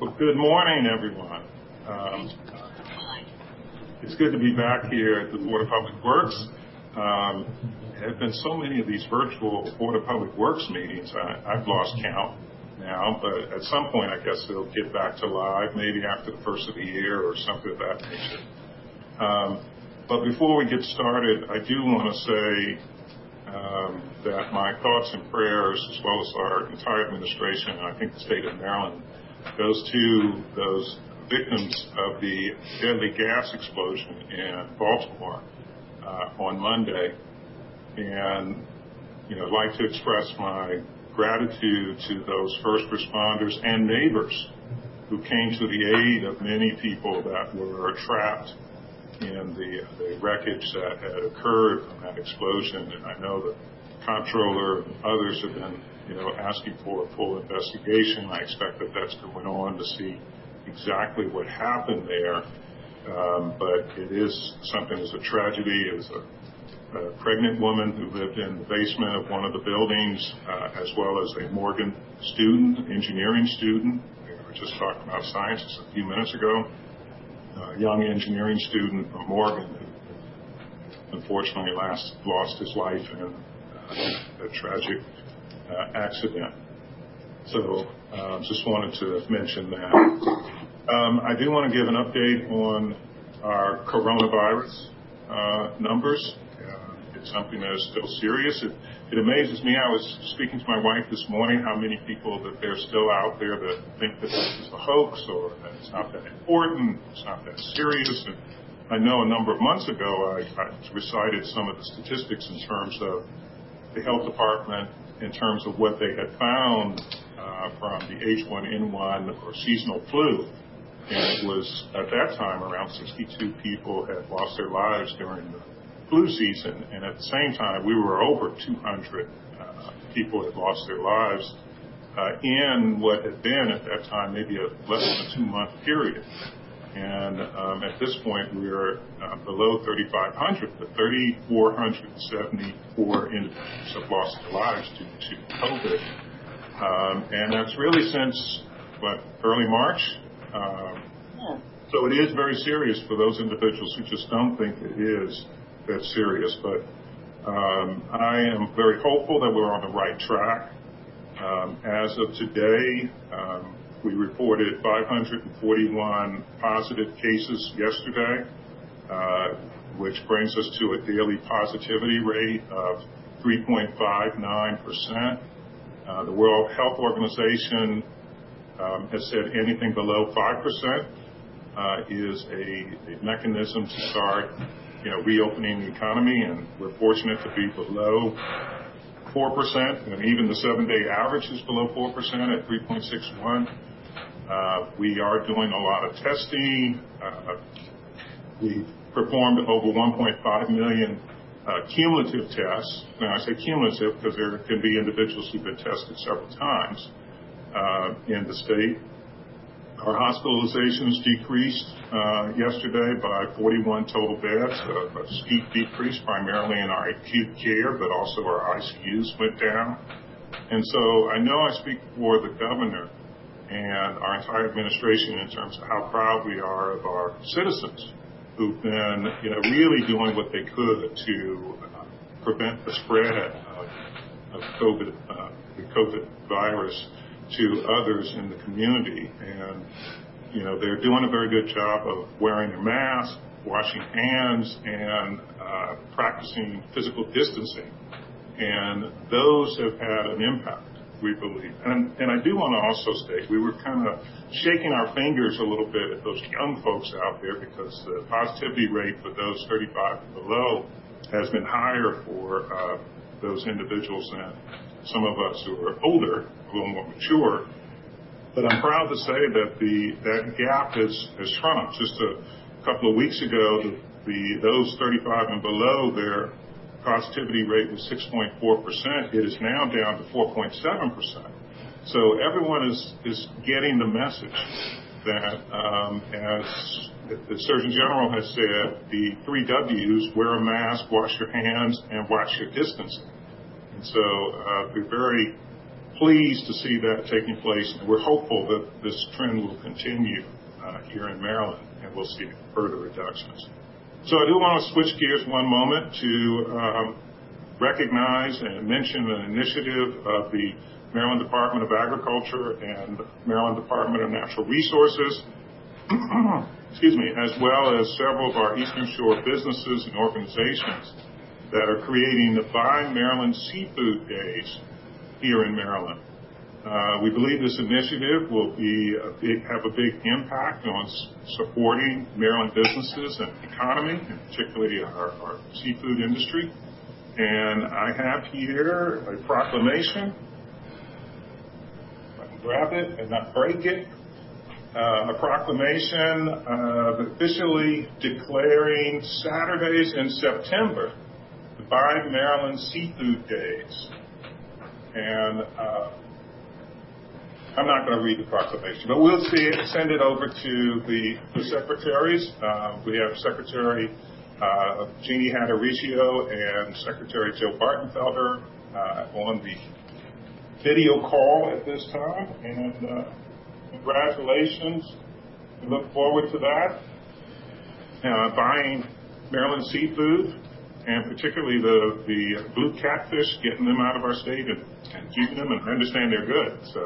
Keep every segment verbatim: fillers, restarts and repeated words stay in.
Well, good morning, everyone. Um, it's good to be back here at the Board of Public Works. Um, there have been so many of these virtual Board of Public Works meetings, I, I've lost count now, but at some point I guess they'll get back to live, maybe after the first of the year or something of that nature. Um, but before we get started, I do want to say um, that my thoughts and prayers, as well as our entire administration, and I think the state of Maryland, goes to those victims of the deadly gas explosion in Baltimore uh, on Monday. And, you know, I'd like to express my gratitude to those first responders and neighbors who came to the aid of many people that were trapped in the, the wreckage that had occurred from that explosion. And I know the comptroller and others have been, you know, asking for a full investigation. I expect that that's going on to see exactly what happened there. Um, but it is something as a tragedy. It was a, a pregnant woman who lived in the basement of one of the buildings, uh, as well as a Morgan student, engineering student. We were just talking about scientists a few minutes ago. A young engineering student from Morgan who unfortunately last lost his life in uh, a tragic uh, accident. So uh, just wanted to mention that. Um, I do want to give an update on our coronavirus uh, numbers. Uh, it's something that is still serious. It, it amazes me. I was speaking to my wife this morning how many people that they're still out there that think that this is a hoax or that it's not that important, it's not that serious. And I know a number of months ago I, I recited some of the statistics in terms of the health department in terms of what they had found uh, from the H one N one or seasonal flu. And it was, at that time, around sixty-two people had lost their lives during the flu season. And at the same time, we were over two hundred uh, people had lost their lives uh, in what had been, at that time, maybe a less than a two-month period. And um, at this point, we're uh, below thirty-five hundred, but three thousand four hundred seventy-four individuals have lost their lives due to COVID. Um, and that's really since, what, early March? Um, yeah. So it is very serious for those individuals who just don't think it is that serious. But um, I am very hopeful that we're on the right track. Um, as of today, um, we reported five hundred forty-one positive cases yesterday, uh, which brings us to a daily positivity rate of three point five nine percent. Uh, the World Health Organization um, has said anything below five percent uh, is a, a mechanism to start, you know, reopening the economy, and we're fortunate to be below four percent, and even the seven-day average is below four percent at three point six one. Uh, we are doing a lot of testing. Uh, we performed over one point five million uh, cumulative tests. Now, I say cumulative because there can be individuals who've been tested several times uh, in the state. Our hospitalizations decreased uh, yesterday by forty-one total beds, a, a steep decrease primarily in our acute care, but also our I C Us went down. And so I know I speak for the governor and our entire administration in terms of how proud we are of our citizens who've been, you know, really doing what they could to uh, prevent the spread of, of COVID, uh, the COVID virus to others in the community. And, you know, they're doing a very good job of wearing their masks, washing hands, and uh, practicing physical distancing. And those have had an impact, we believe. And, and I do want to also state, we were kind of shaking our fingers a little bit at those young folks out there because the positivity rate for those thirty-five and below has been higher for uh, those individuals than some of us who are older, a little more mature. But I'm proud to say that the that gap has, has shrunk. Just a couple of weeks ago, the, the those thirty-five and below, their positivity rate was six point four percent. It is now down to four point seven percent. So everyone is, is getting the message that, um, as the Surgeon General has said, the three W's, wear a mask, wash your hands, and watch your distancing. And so uh, we're very pleased to see that taking place, and we're hopeful that this trend will continue uh, here in Maryland, and we'll see further reductions. So I do want to switch gears one moment to um, recognize and mention an initiative of the Maryland Department of Agriculture and Maryland Department of Natural Resources, excuse me, as well as several of our Eastern Shore businesses and organizations that are creating the Buy Maryland Seafood Days here in Maryland. Uh, we believe this initiative will be a big, have a big impact on s- supporting Maryland businesses and economy, and particularly our, our seafood industry. And I have here a proclamation. If I can grab it and not break it. Uh, a proclamation uh, officially declaring Saturdays in September the Buy Maryland Seafood Days. And uh, I'm not going to read the proclamation, but we'll see it, send it over to the, the secretaries. Uh, we have Secretary uh, Jeannie Hattericio and Secretary Joe Bartenfelder uh, on the video call at this time. And uh, congratulations. We look forward to that. Uh, buying Maryland seafood, and particularly the, the blue catfish, getting them out of our state and, and keeping them, and I understand they're good. So.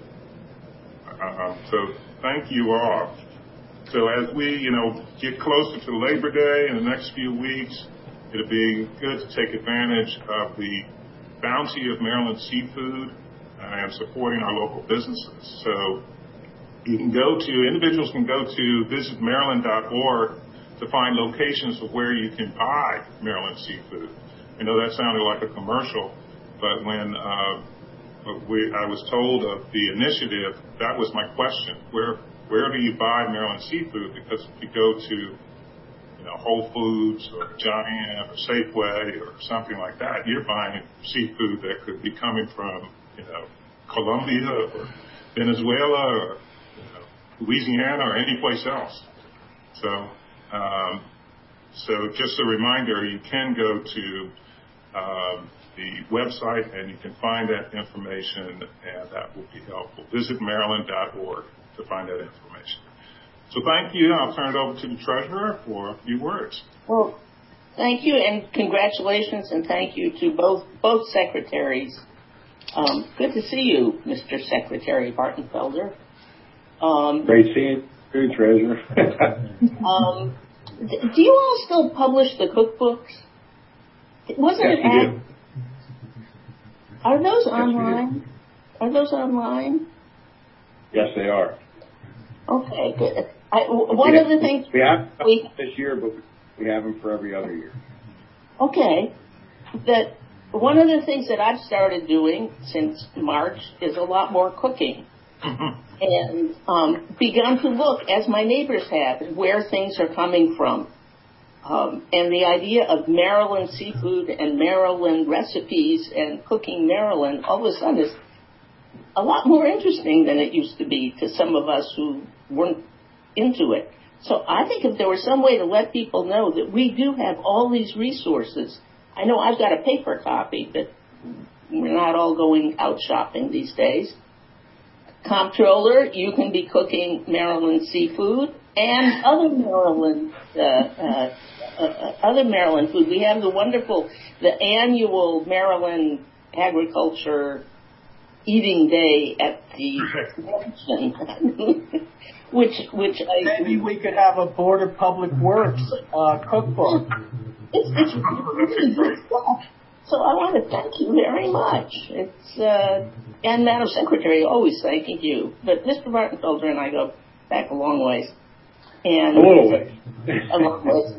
Uh, so thank you all. So as we, you know, get closer to Labor Day in the next few weeks, it'll be good to take advantage of the bounty of Maryland seafood and supporting our local businesses. So you can go to, individuals can go to visit maryland dot org to find locations of where you can buy Maryland seafood. I know that sounded like a commercial, but when uh, We, I was told of the initiative, that was my question. Where where do you buy Maryland seafood? Because if you go to, you know, Whole Foods or Giant or Safeway or something like that, you're buying seafood that could be coming from, you know, Colombia or Venezuela or, you know, Louisiana or any place else. So, um, so just a reminder, you can go to um, the website, and you can find that information, and that will be helpful. Visit maryland dot org to find that information. So thank you. I'll turn it over to the treasurer for a few words. Well, thank you, and congratulations, and thank you to both both secretaries. Um, good to see you, Mister Secretary Bartenfelder. Um, Great seeing you, treasurer. um, do you all still publish the cookbooks? Wasn't yes, it? We ad- do. Are those yes, online? Are those online? Yes, they are. Okay, good. I, one we of the have, things we have we, this year, but we have them for every other year. Okay, that one of the things that I've started doing since March is a lot more cooking, and um, begun to look, as my neighbors have, where things are coming from. Um, and the idea of Maryland seafood and Maryland recipes and cooking Maryland all of a sudden is a lot more interesting than it used to be to some of us who weren't into it. So I think if there was some way to let people know that we do have all these resources. I know I've got a paper copy, but we're not all going out shopping these days. Comptroller, you can be cooking Maryland seafood and other Maryland uh, uh, uh, other Maryland food. We have the wonderful, the annual Maryland Agriculture Eating Day at the convention, which which I maybe we could have a Board of Public Works uh, cookbook. It's, it's really good stuff. So I want to thank you very much. It's uh, and Madam Secretary, always thanking you. But Mister Bartenfelder and I go back a long ways. And a little ways. a long ways.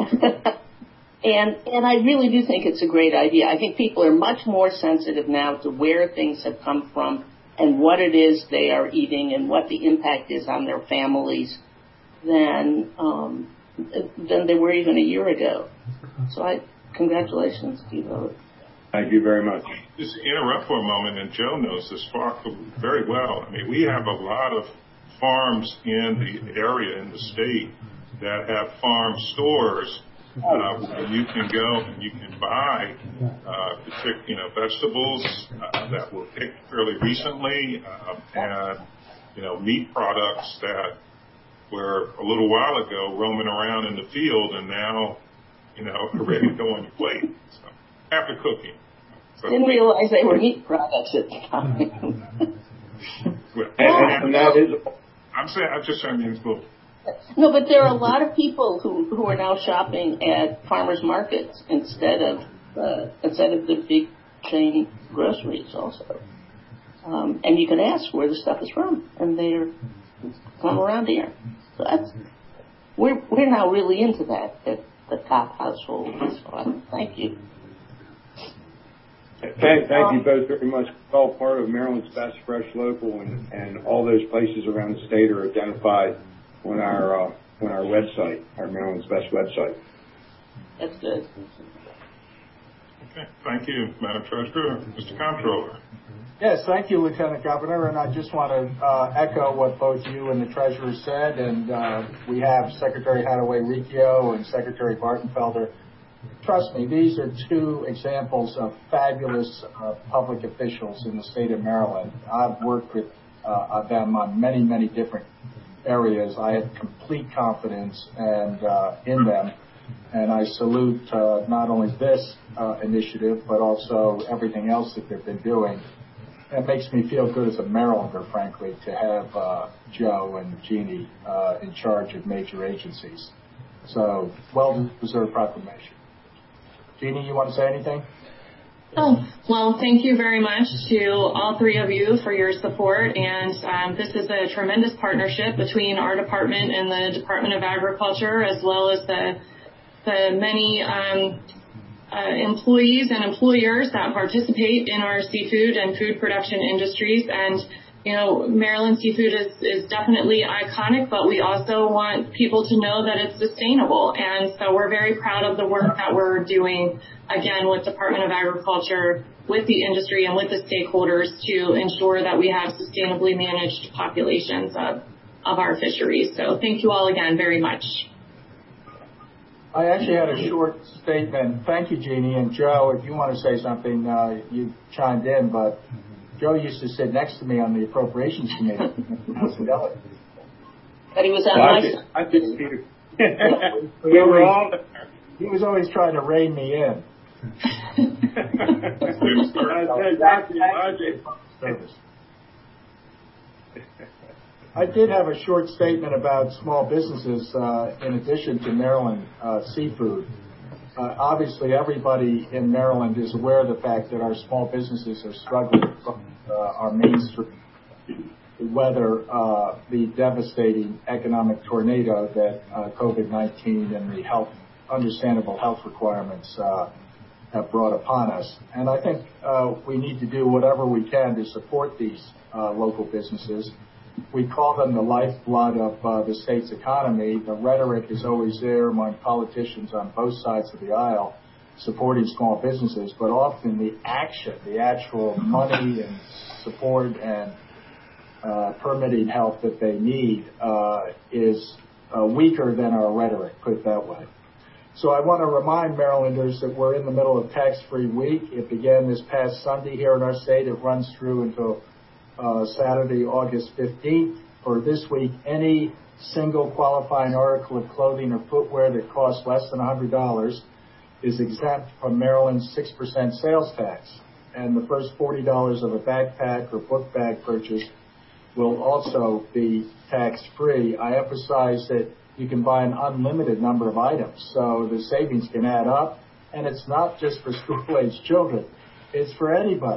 and and I really do think it's a great idea. I think people are much more sensitive now to where things have come from and what it is they are eating and what the impact is on their families than um, than they were even a year ago. So I congratulations to you both. Thank you very much. Just interrupt for a moment, and Joe knows this far very well. I mean, we have a lot of farms in the area, in the state, that have farm stores uh, where you can go and you can buy, uh, partic- you know, vegetables uh, that were picked fairly recently, uh, and you know, meat products that were a little while ago roaming around in the field and now, you know, are ready to go on your plate. So, after cooking. So, Didn't realize they were meat products at the time. well, And, and that is, I'm saying, I'm just trying to be cool. No, but there are a lot of people who, who are now shopping at farmers markets instead of uh, instead of the big chain groceries also. Um, and you can ask where the stuff is from, and they're from around here. So that's we're we're now really into that at the top household. So I, thank you. thank, thank you both very much. It's all part of Maryland's Best Fresh Local, and, and all those places around the state are identified on our uh, on our website, our Maryland's Best website. That's good. Okay, thank you, Madam Treasurer. Mister Comptroller. Yes, thank you, Lieutenant Governor, and I just want to uh, echo what both you and the Treasurer said, and uh, we have Secretary Hadaway-Riccio and Secretary Bartenfelder. Trust me, these are two examples of fabulous uh, public officials in the state of Maryland. I've worked with uh, them on many, many different areas. I have complete confidence and uh, in them, and I salute uh, not only this uh, initiative, but also everything else that they've been doing. It makes me feel good as a Marylander, frankly, to have uh, Joe and Jeannie uh, in charge of major agencies. So, well-deserved proclamation. Jeannie, you want to say anything? Oh, well, thank you very much to all three of you for your support. And um, this is a tremendous partnership between our department and the Department of Agriculture, as well as the the many um, uh, employees and employers that participate in our seafood and food production industries. And, you know, Maryland seafood is, is definitely iconic, but we also want people to know that it's sustainable. And so we're very proud of the work that we're doing, again, with Department of Agriculture, with the industry, and with the stakeholders to ensure that we have sustainably managed populations of, of our fisheries. So thank you all again very much. I actually had a short statement. Thank you, Jeannie. And Joe, if you want to say something, uh, you chimed in, but Joe used to sit next to me on the Appropriations Committee. But he was on Well, my I did, I didn't see we we were all He was always trying to rein me in. Service. I did have a short statement about small businesses uh, in addition to Maryland uh, seafood. Uh, obviously, everybody in Maryland is aware of the fact that our small businesses are struggling from uh, our main street to weather uh, the devastating economic tornado that uh, COVID nineteen and the health, understandable health requirements uh, have brought upon us. And I think uh, we need to do whatever we can to support these uh, local businesses. We call them the lifeblood of uh, the state's economy. The rhetoric is always there among politicians on both sides of the aisle supporting small businesses, but often the action, the actual money and support and uh, permitting help that they need uh, is uh, weaker than our rhetoric, put it that way. So I want to remind Marylanders that we're in the middle of tax-free week. It began this past Sunday here in our state. It runs through until Uh, Saturday, August fifteenth. For this week, any single qualifying article of clothing or footwear that costs less than one hundred dollars is exempt from Maryland's six percent sales tax. And the first forty dollars of a backpack or book bag purchase will also be tax-free. I emphasize that you can buy an unlimited number of items, so the savings can add up. And it's not just for school-aged children. It's for anybody.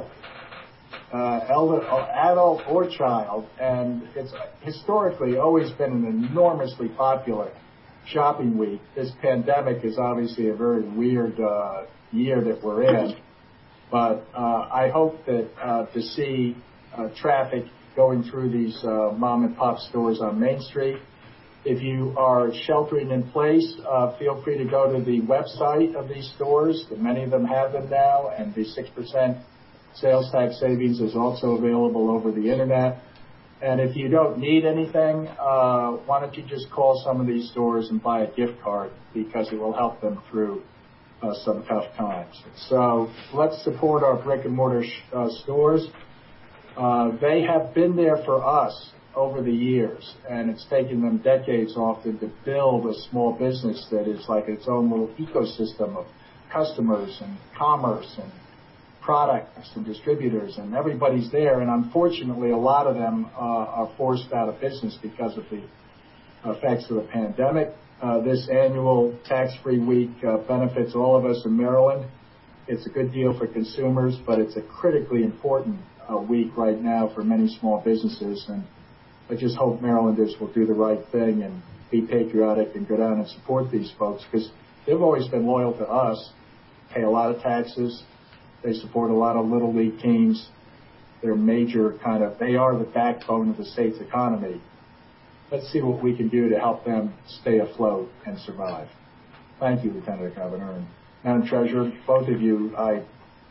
Uh, elder, adult or child, and it's historically always been an enormously popular shopping week. This pandemic is obviously a very weird uh, year that we're in, but uh, I hope that uh, to see uh, traffic going through these uh, mom and pop stores on Main Street. If you are sheltering in place, uh, feel free to go to the website of these stores. Many of them have them now, and the six percent sales tax savings is also available over the internet. And if you don't need anything, uh, why don't you just call some of these stores and buy a gift card, because it will help them through uh, some tough times. So let's support our brick and mortar sh- uh, stores. Uh, they have been there for us over the years, and it's taken them decades often to build a small business that is like its own little ecosystem of customers and commerce and products and distributors, and everybody's there. And unfortunately, a lot of them uh, are forced out of business because of the effects of the pandemic. Uh, this annual tax-free week uh, benefits all of us in Maryland. It's a good deal for consumers, but it's a critically important uh, week right now for many small businesses. And I just hope Marylanders will do the right thing and be patriotic and go down and support these folks, because they've always been loyal to us, pay a lot of taxes. They support a lot of little league teams. They're major kind of, they are the backbone of the state's economy. Let's see what we can do to help them stay afloat and survive. Thank you, Lieutenant Governor. And Madam Treasurer, both of you, I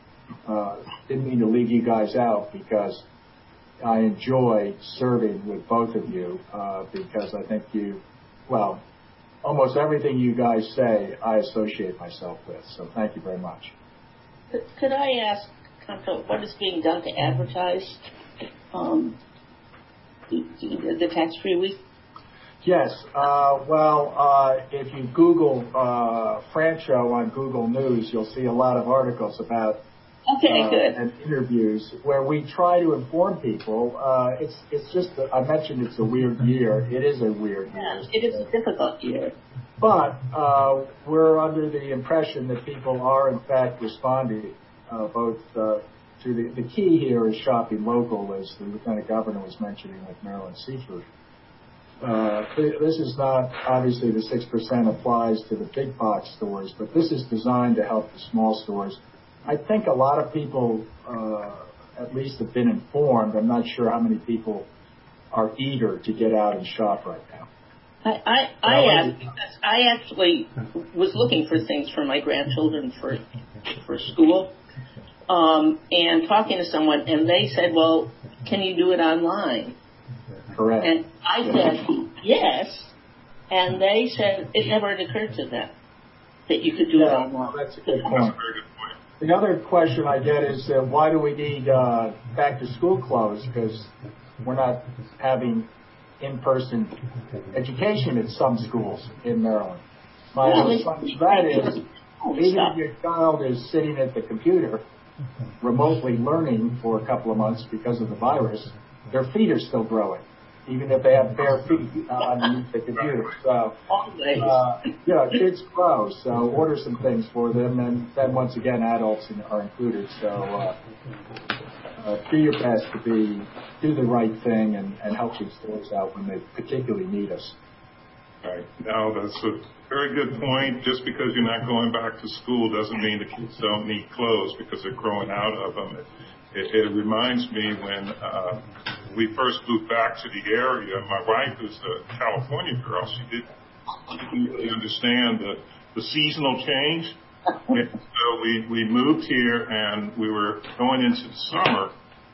uh, didn't mean to leave you guys out, because I enjoy serving with both of you, uh, because I think you, well, almost everything you guys say, I associate myself with. So thank you very much. Could I ask, Comptroller, what is being done to advertise um, the, the tax-free week? Yes. Uh, well, uh, if you Google uh, Francho on Google News, you'll see a lot of articles about okay, uh, good. and interviews where we try to inform people. Uh, it's it's just that I mentioned it's a weird year. It is a weird year. Yeah, it is a difficult year. But uh, we're under the impression that people are, in fact, responding, uh, both uh, to the, the key here is shopping local, as the Lieutenant Governor was mentioning with Maryland Seafood. Uh, this is not, obviously, the six percent applies to the big box stores, but this is designed to help the small stores. I think a lot of people uh, at least have been informed. I'm not sure how many people are eager to get out and shop right now. I, I, I asked because I actually was looking for things for my grandchildren for for school, um, and talking to someone, and they said, "Well, can you do it online?" Correct. And I said, "Yes," and they said it never had occurred to them that you could do yeah, it online. That's a good That's point. a very good point. The other question I get is, uh, why do we need uh, back-to-school clothes? Because we're not having in-person education at some schools in Maryland. My Well, response to that is, even if your child is sitting at the computer, remotely learning for a couple of months because of the virus, their feet are still growing, even if they have bare feet uh, underneath the computer. So, uh, you know, kids grow, so order some things for them, and then once again, adults are included. So, uh, uh, do your best to be, do the right thing and, and help these stores out when they particularly need us. Right. Now, that's a very good point. Just because you're not going back to school doesn't mean the kids don't need clothes because they're growing out of them. It, it, it reminds me when uh, we first moved back to the area, my wife is a California girl. She, did, she didn't really understand the, the seasonal change. And so we, we moved here, and we were going into the summer,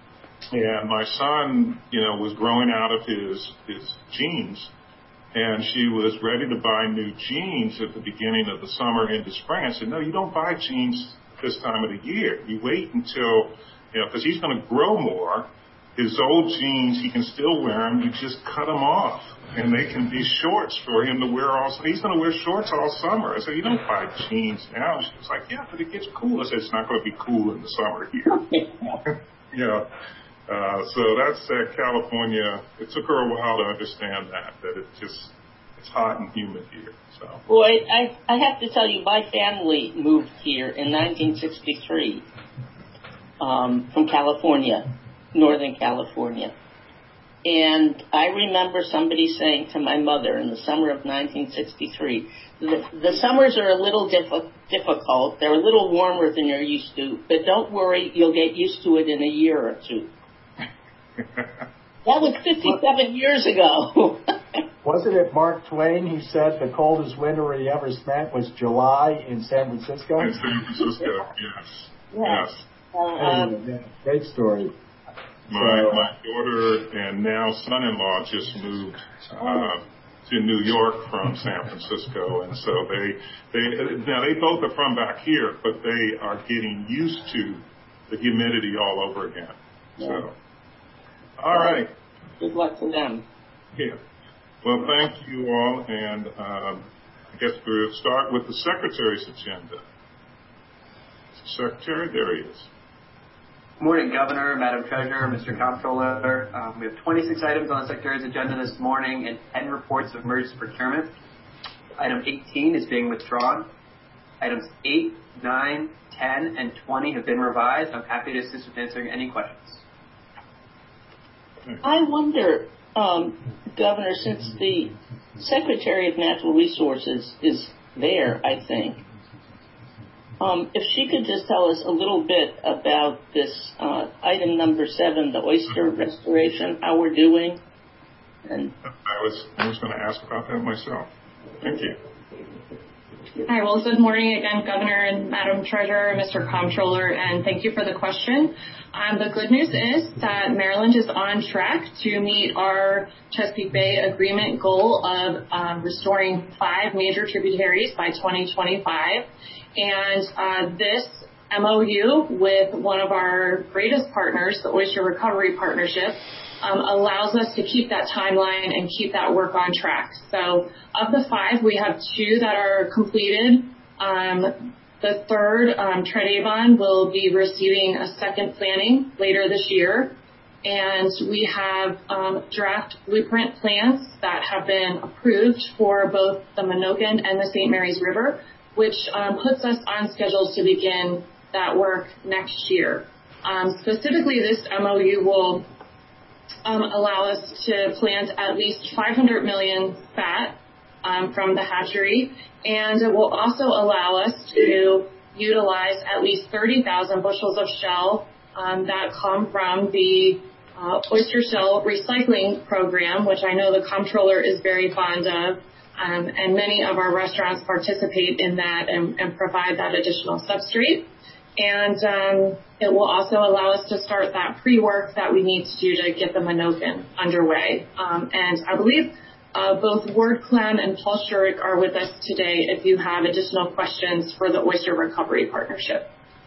and my son, you know, was growing out of his, his jeans, and she was ready to buy new jeans at the beginning of the summer into spring. I said, no, you don't buy jeans this time of the year. You wait until, you know, because he's going to grow more. His old jeans, he can still wear them. You just cut them off, and they can be shorts for him to wear all summer. He's going to wear shorts all summer. I said, you don't buy jeans now. She was like, yeah, but it gets cool. I said, it's not going to be cool in the summer here. you know, uh, so that's uh, California. It took her a while to understand that, that it just, it's hot and humid here. So. Boy, I, I have to tell you, my family moved here in nineteen sixty-three um, from California. Northern California. And I remember somebody saying to my mother in the summer of nineteen sixty-three, the, the summers are a little diff- difficult. They're a little warmer than you're used to, but don't worry, you'll get used to it in a year or two. That was fifty-seven years ago. Wasn't it Mark Twain who said the coldest winter he ever spent was July in San Francisco? In San Francisco, yes. Yes. Yes. Uh, um, anyway, yeah, great story. My, so, my daughter and now son-in-law just moved uh, to New York from San Francisco, and so they they now they both are from back here, but they are getting used to the humidity all over again. Yeah. So, all right. Good luck to them. Yeah. Well, thank you all, and um, I guess we'll start with the Secretary's agenda. Secretary, there he is. Good morning, Governor, Madam Treasurer, Mister Comptroller. Um, we have twenty-six items on the Secretary's agenda this morning and ten reports of emergency procurement. Item eighteen is being withdrawn. Items eight, nine, ten, and twenty have been revised. I'm happy to assist with answering any questions. I wonder, um, Governor, since the Secretary of Natural Resources is there, I think, um, if she could just tell us a little bit about this uh, item number seven, the oyster restoration, how we're doing. And I was I was going to ask about that myself. Thank you. Hi, well, good morning again, Governor and Madam Treasurer, Mister Comptroller, and thank you for the question. Um, the good news is that Maryland is on track to meet our Chesapeake Bay Agreement goal of um, restoring five major tributaries by twenty twenty-five. And uh, this M O U with one of our greatest partners, the Oyster Recovery Partnership, um, allows us to keep that timeline and keep that work on track. So of the five, we have two that are completed. Um, the third, um, Tread Avon, will be receiving a second planning later this year. And we have um, draft blueprint plans that have been approved for both the Menoken and the Saint Mary's River, which um, puts us on schedule to begin that work next year. Um, specifically, this M O U will um, allow us to plant at least five hundred million fat um, from the hatchery, and it will also allow us to utilize at least thirty thousand bushels of shell um, that come from the uh, oyster shell recycling program, which I know the Comptroller is very fond of. Um, and many of our restaurants participate in that and, and provide that additional substrate. And um, it will also allow us to start that pre-work that we need to do to get the Menoken underway. Um, and I believe uh, both Ward Clem and Paul Shurik are with us today if you have additional questions for the Oyster Recovery Partnership.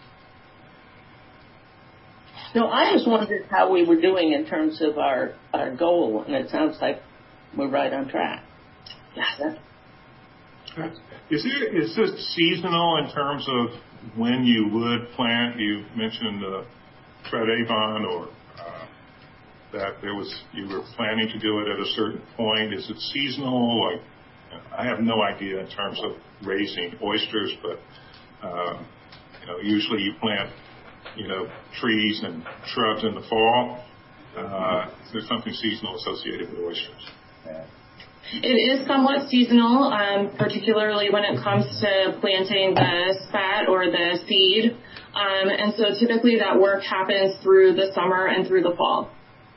no, I just wondered how we were doing in terms of our, our goal, and it sounds like we're right on track. Yes. Is there, is this seasonal in terms of when you would plant? You mentioned uh, Tread Avon, or uh, that there was you were planning to do it at a certain point. Is it seasonal? Like, I have no idea in terms of raising oysters, but uh, you know, usually you plant, you know, trees and shrubs in the fall. Uh, is there something seasonal associated with oysters? yeah. It is somewhat seasonal, um, particularly when it comes to planting the spat or the seed. Um, and so typically that work happens through the summer and through the fall.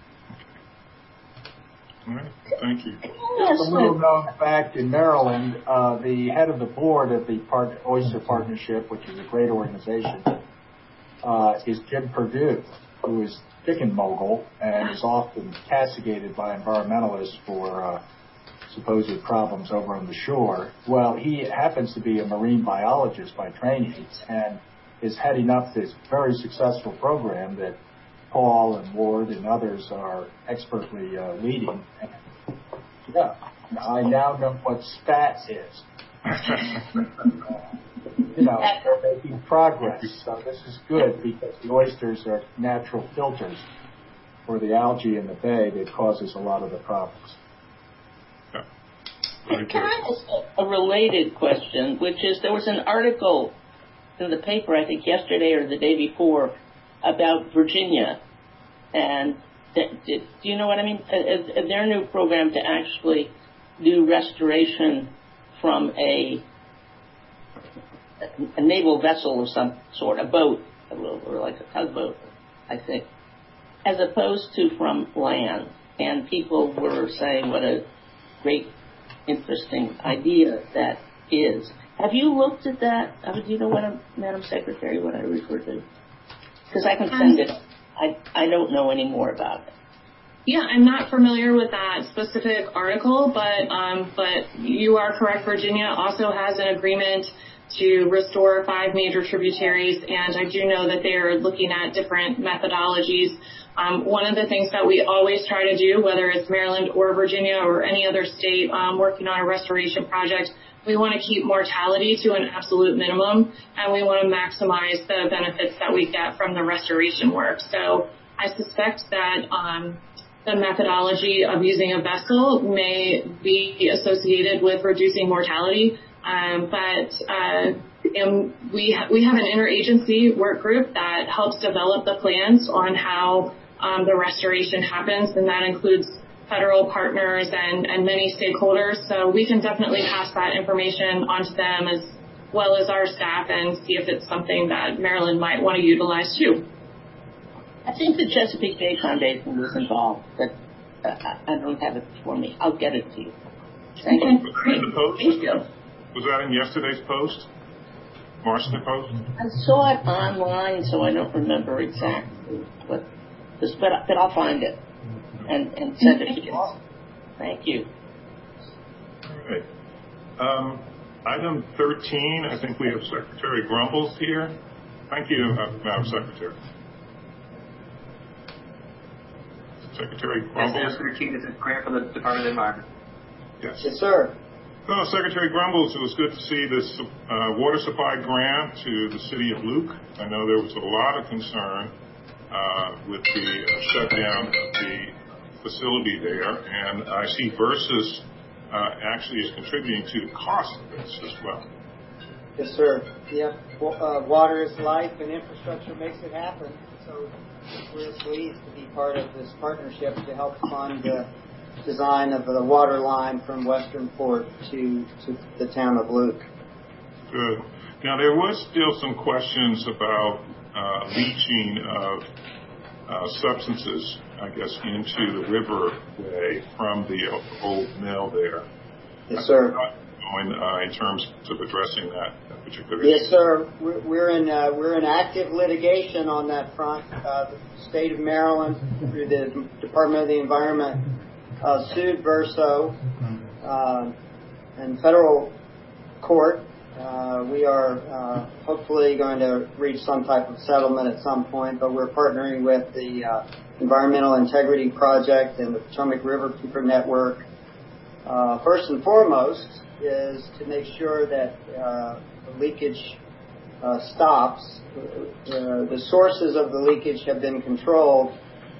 All right. Thank you. Just a little known fact in Maryland, uh, the head of the board of the Part- Oyster Partnership, which is a great organization, uh, is Jim Perdue, who is chicken mogul and is often castigated by environmentalists for uh, supposed problems over on the shore. Well, he happens to be a marine biologist by training and is heading up this very successful program that Paul and Ward and others are expertly uh, leading. And, yeah, I now know what spat is. you know, they're making progress. So this is good because the oysters are natural filters for the algae in the bay that causes a lot of the problems. Can I ask a related question, which is there was an article in the paper, I think yesterday or the day before, about Virginia, and th- do you know what I mean? Uh, their new program to actually do restoration from a, a naval vessel of some sort, a boat, or like a tugboat, I think, as opposed to from land. And people were saying what a great interesting idea that is. Have you looked at that? Uh, do you know what, I'm, Madam Secretary, what I refer to? Because I can send it. I, I don't know any more about it. Yeah, I'm not familiar with that specific article, but um, but you are correct. Virginia also has an agreement to restore five major tributaries, and I do know that they are looking at different methodologies. Um, one of the things that we always try to do, whether it's Maryland or Virginia or any other state um, working on a restoration project, we want to keep mortality to an absolute minimum, and we want to maximize the benefits that we get from the restoration work. So I suspect that um, the methodology of using a vessel may be associated with reducing mortality, um, but uh, and we ha- we have an interagency work group that helps develop the plans on how um, the restoration happens, and that includes federal partners and, and many stakeholders. So we can definitely pass that information onto them as well as our staff and see if it's something that Maryland might want to utilize too. I think the Chesapeake Bay Foundation was involved, but uh, I don't have it before me. I'll get it to you. Thank Okay. you. Was that in the Post? Thank you. Was that in yesterday's Post? Washington Post? I saw it online, so I don't remember exactly what this, but, but I'll find it and, and send it to you. Thank you. All right. Um, item thirteen, I think we have Secretary Grumbles here. Thank you, uh, Madam Secretary. Secretary Grumbles. Yes, thirteen is a grant from the Department of Environment. Yes. Yes, sir. So, Secretary Grumbles, it was good to see this uh, water supply grant to the city of Luke. I know there was a lot of concern uh, with the uh, shutdown of the facility there, and I see Versus uh, actually is contributing to the cost of this as well. Yes, sir. Yep. Well, uh, water is life, and infrastructure makes it happen. So we're pleased to be part of this partnership to help fund the design of the water line from Western Port to, to the town of Luke. Good. Now, there was still some questions about uh, leaching of uh, substances, I guess, into the riverway from the old mill there. Yes, sir. Going, uh, in terms of addressing that, that particular Yes, issue. sir. We're, we're in uh, we're in active litigation on that front. Uh, the state of Maryland, through the Department of the Environment, uh, sued Verso uh, in federal court. Uh, we are uh, hopefully going to reach some type of settlement at some point, but we're partnering with the uh, Environmental Integrity Project and the Potomac Riverkeeper Network. Uh, first and foremost is to make sure that uh, the leakage uh, stops. Uh, the sources of the leakage have been controlled.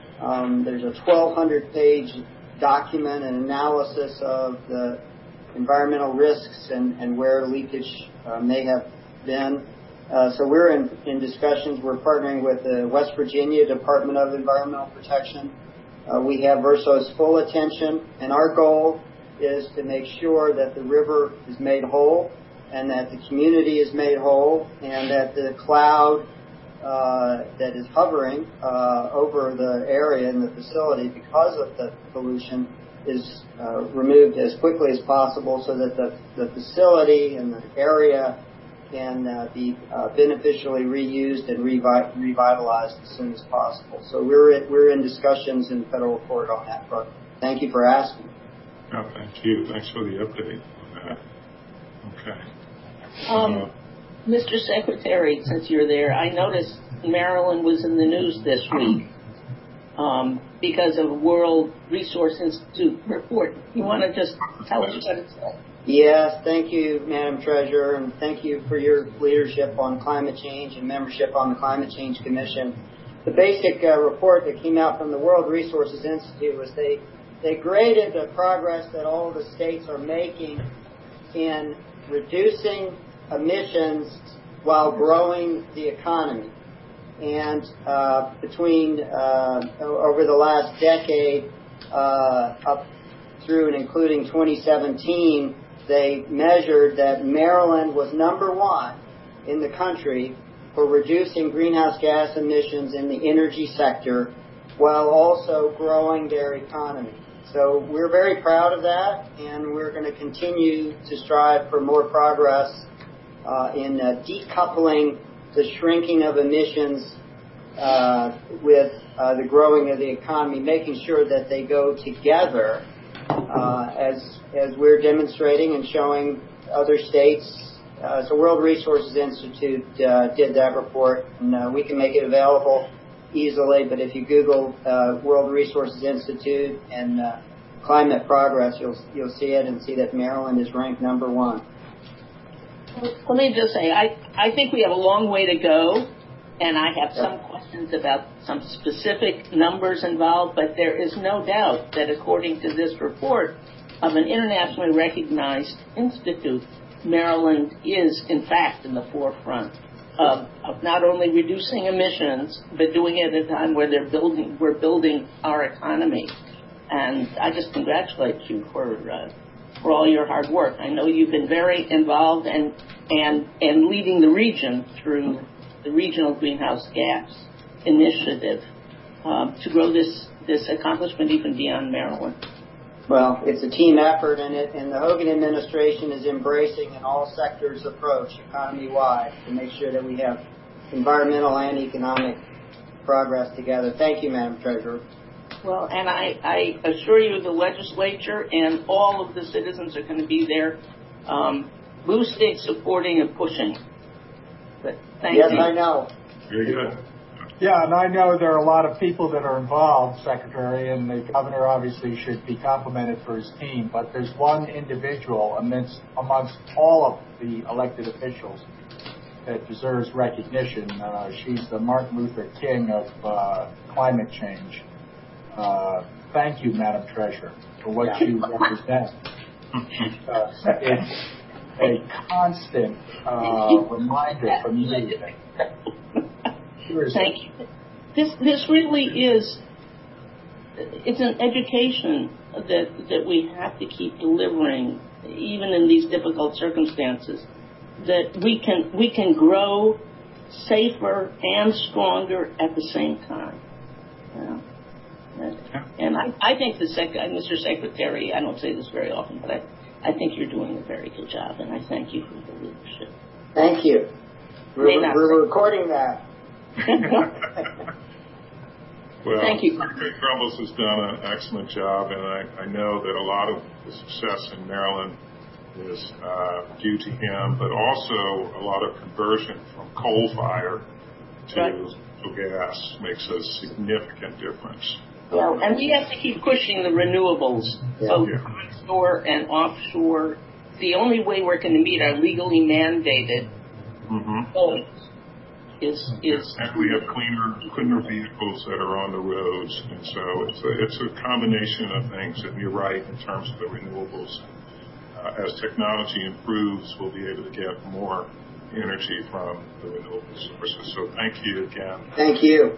Um, there's a twelve hundred page document and analysis of the environmental risks and, and where leakage uh, may have been. Uh, so we're in, in discussions. We're partnering with the West Virginia Department of Environmental Protection. Uh, we have Verso's full attention, and our goal is to make sure that the river is made whole and that the community is made whole and that the cloud uh, that is hovering uh, over the area and the facility because of the pollution is uh, removed as quickly as possible so that the, the facility and the area can uh, be uh, beneficially reused and revi- revitalized as soon as possible. So we're in, we're in discussions in federal court on that front. Thank you for asking. Oh, thank you. Thanks for the update on that. Okay. Um, uh, Mister Secretary, since you're there, I noticed Maryland was in the news this week um, because of a World Resource Institute report. You want to just tell us what it said? Yes, thank you, Madam Treasurer, and thank you for your leadership on climate change and membership on the Climate Change Commission. The basic uh, report that came out from the World Resources Institute was they They graded the progress that all the states are making in reducing emissions while growing the economy. And uh, between uh, over the last decade, uh, up through and including twenty seventeen, they measured that Maryland was number one in the country for reducing greenhouse gas emissions in the energy sector while also growing their economy. So we're very proud of that, and we're going to continue to strive for more progress uh, in uh, decoupling the shrinking of emissions uh, with uh, the growing of the economy, making sure that they go together, uh, as as we're demonstrating and showing other states. Uh, so World Resources Institute uh, did that report, and uh, we can make it available easily. But if you Google uh, World Resources Institute and uh, climate progress, you'll you'll see it and see that Maryland is ranked number one. Let me just say, I, I think we have a long way to go, and I have some questions about some specific numbers involved, but there is no doubt that according to this report of an internationally recognized institute, Maryland is, in fact, in the forefront of, of not only reducing emissions, but doing it at a time where they're building, we're building our economy. And I just congratulate you for uh, for all your hard work. I know you've been very involved and and and leading the region through the Regional Greenhouse Gas Initiative um, to grow this this accomplishment even beyond Maryland. Well, it's a team effort, and it and the Hogan administration is embracing an all sectors approach, economy wide, to make sure that we have environmental and economic progress together. Thank you, Madam Treasurer. Well, and I, I assure you the legislature and all of the citizens are going to be there um, boosting, supporting, and pushing. But thank yes, you. Yes, I know. Very good. Yeah, and I know there are a lot of people that are involved, Secretary, and the governor obviously should be complimented for his team, but there's one individual amidst, amongst all of the elected officials that deserves recognition. Uh, she's the Martin Luther King of uh, climate change. Uh, thank you, Madam Treasurer, for what yeah. you represent. Uh, it's a constant uh, reminder from you. Thank you. This this really is, it's an education that that we have to keep delivering, even in these difficult circumstances, that we can we can grow safer and stronger at the same time. You know? And I, I think the sec- Mister Secretary, I don't say this very often, but I, I think you're doing a very good job, and I thank you for the leadership. Thank you. We're, we're recording that. Well, thank you. Secretary Crumbles has done an excellent job, and I, I know that a lot of the success in Maryland is uh, due to him, but also a lot of conversion from coal fire to right. gas makes a significant difference. Well, and we have to keep pushing the renewables, yeah. both yeah. onshore and offshore. The only way we're going to meet our legally mandated mm-hmm. goals is is. And we have cleaner cleaner vehicles that are on the roads, and so it's a, it's a combination of things. And you're right in terms of the renewables. Uh, as technology improves, we'll be able to get more energy from the renewable sources. So thank you again. Thank you.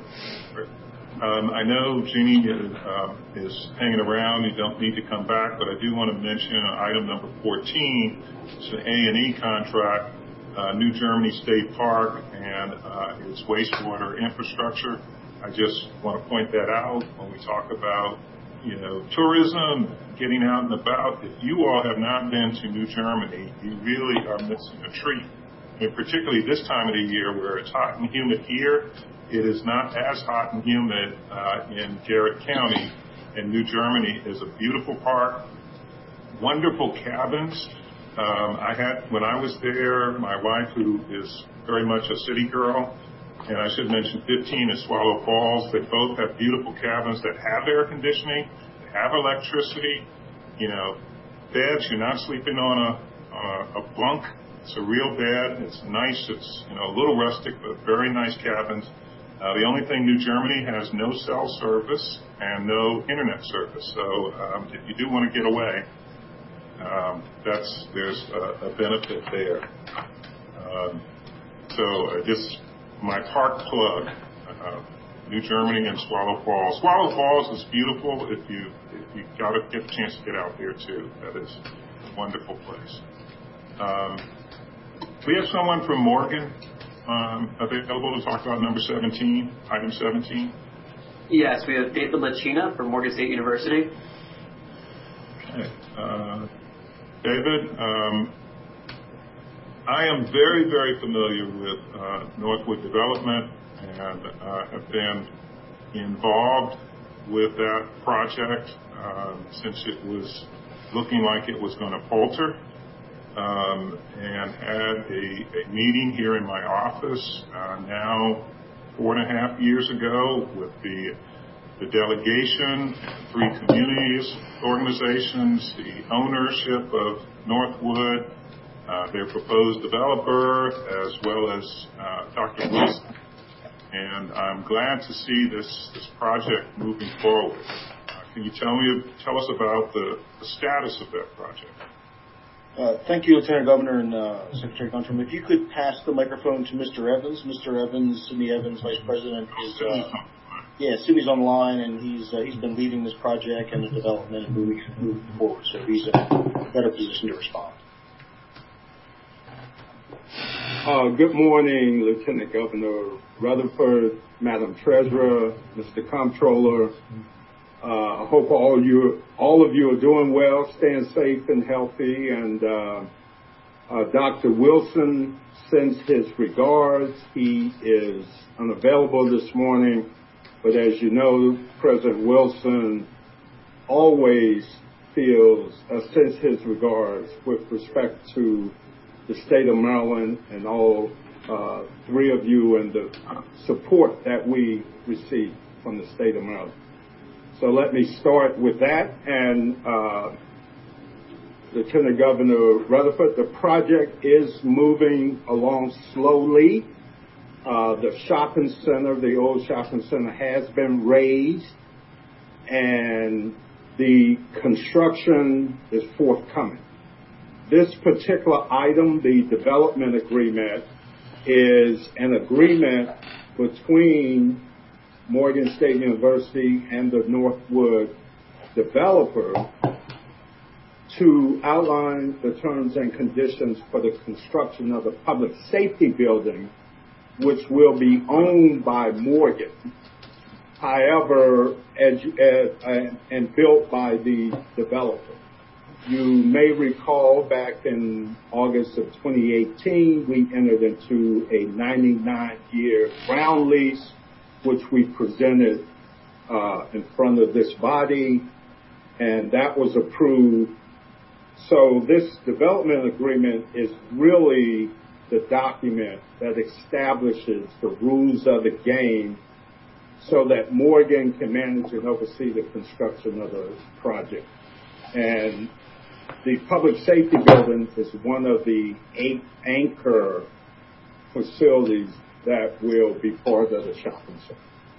Um, I know Jeannie is, uh, is hanging around. You don't need to come back, but I do want to mention item number fourteen. It's an A and E contract, uh, New Germany State Park, and uh, its wastewater infrastructure. I just want to point that out when we talk about, you know, tourism, getting out and about. If you all have not been to New Germany, you really are missing a treat. And particularly this time of the year where it's hot and humid here. It is not as hot and humid uh, in Garrett County, and New Germany is a beautiful park, wonderful cabins. Um, I had, when I was there, my wife, who is very much a city girl, and I should mention fifteen at Swallow Falls, they both have beautiful cabins that have air conditioning, have electricity, you know, beds. You're not sleeping on a, on a, a bunk. It's a real bed. It's nice. It's, you know, a little rustic, but very nice cabins. Uh, the only thing, New Germany has no cell service and no internet service. So um, if you do want to get away, um, that's there's a, a benefit there. Um, so uh, just my park plug, uh, New Germany and Swallow Falls. Swallow Falls is beautiful. If you if you got to get a chance to get out there too, that is a wonderful place. Um, we have someone from Morgan. Um, available to talk about number seventeen, item seventeen? Yes, we have David Lachina from Morgan State University. Okay. Uh, David, um, I am very, very familiar with uh, Northwood Development. and uh, have been involved with that project um, since it was looking like it was going to falter, um, and had a, a meeting here in my office uh, now four and a half years ago with the the delegation, three communities, organizations, the ownership of Northwood, uh, their proposed developer, as well as uh, Doctor Wilson. And I'm glad to see this, this project moving forward. Uh, can you tell me, tell us about the, the status of that project? Uh, thank you, Lieutenant Governor and uh, Secretary Guntram. If you could pass the microphone to Mister Evans. Mister Evans, Sidney Evans, Vice President, is uh, yeah, Sidney's on the line, and he's uh, he's been leading this project and the development and moving moving forward. So he's in a better position to respond. Uh, good morning, Lieutenant Governor Rutherford, Madam Treasurer, Mister Comptroller. Uh, I hope all you, all of you are doing well, staying safe and healthy. And uh, uh, Doctor Wilson sends his regards. He is unavailable this morning, but as you know, President Wilson always feels, uh, sends his regards with respect to the state of Maryland and all uh, three of you and the support that we receive from the state of Maryland. So let me start with that. And uh, Lieutenant Governor Rutherford, the project is moving along slowly. Uh, the shopping center, the old shopping center, has been raised, and the construction is forthcoming. This particular item, the development agreement, is an agreement between Morgan State University and the Northwood developer to outline the terms and conditions for the construction of the public safety building, which will be owned by Morgan, however, edu- uh, and built by the developer. You may recall back in August of twenty eighteen, we entered into a ninety-nine year ground lease, which we presented uh, in front of this body, and that was approved. So this development agreement is really the document that establishes the rules of the game so that Morgan can manage and oversee the construction of the project. And the public safety building is one of the eight anchor facilities that will be part of the shopping center.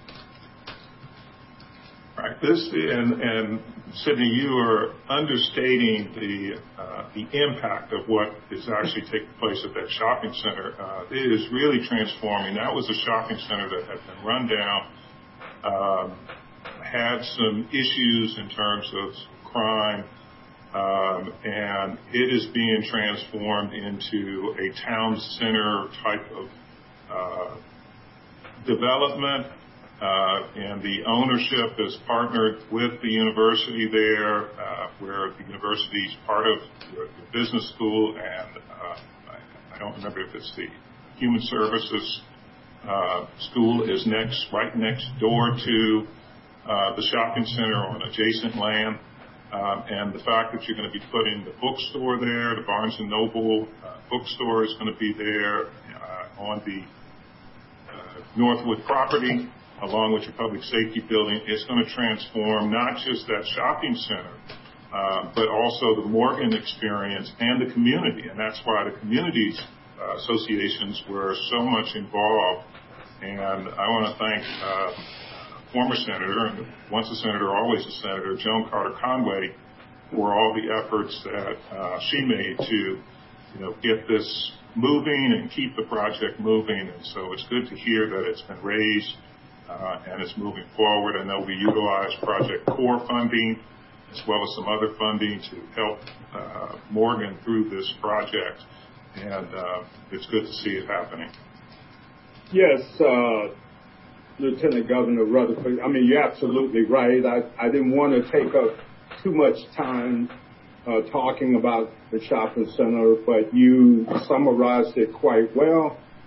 Right. This and, and Sidney, you are understating the uh, the impact of what is actually taking place at that shopping center. Uh, it is really transforming. That was a shopping center that had been run down, um, had some issues in terms of crime, um, and it is being transformed into a town center type of uh, development. Uh, and the ownership is partnered with the university there, uh, where the university is part of the, the business school, and uh, I, I don't remember if it's the human services uh, school is next, right next door to uh, the shopping center on adjacent land. Um, and the fact that you're going to be putting the bookstore there, the Barnes and Noble uh, bookstore is going to be there uh, on the uh, Northwood property, along with your public safety building. It's going to transform not just that shopping center, uh, but also the Morgan experience and the community. And that's why the communities uh, associations were so much involved. And I want to thank uh, former senator, and once a senator, always a senator, Joan Carter Conway, for all the efforts that uh, she made to, you know, get this moving and keep the project moving. And so it's good to hear that it's been raised. Uh, and it's moving forward, and there'll be utilized project core funding as well as some other funding to help uh, Morgan through this project, and uh, it's good to see it happening. Yes, uh, Lieutenant Governor Rutherford, I mean, you're absolutely right. I, I didn't want to take up too much time uh, talking about the shopping center, but you summarized it quite well.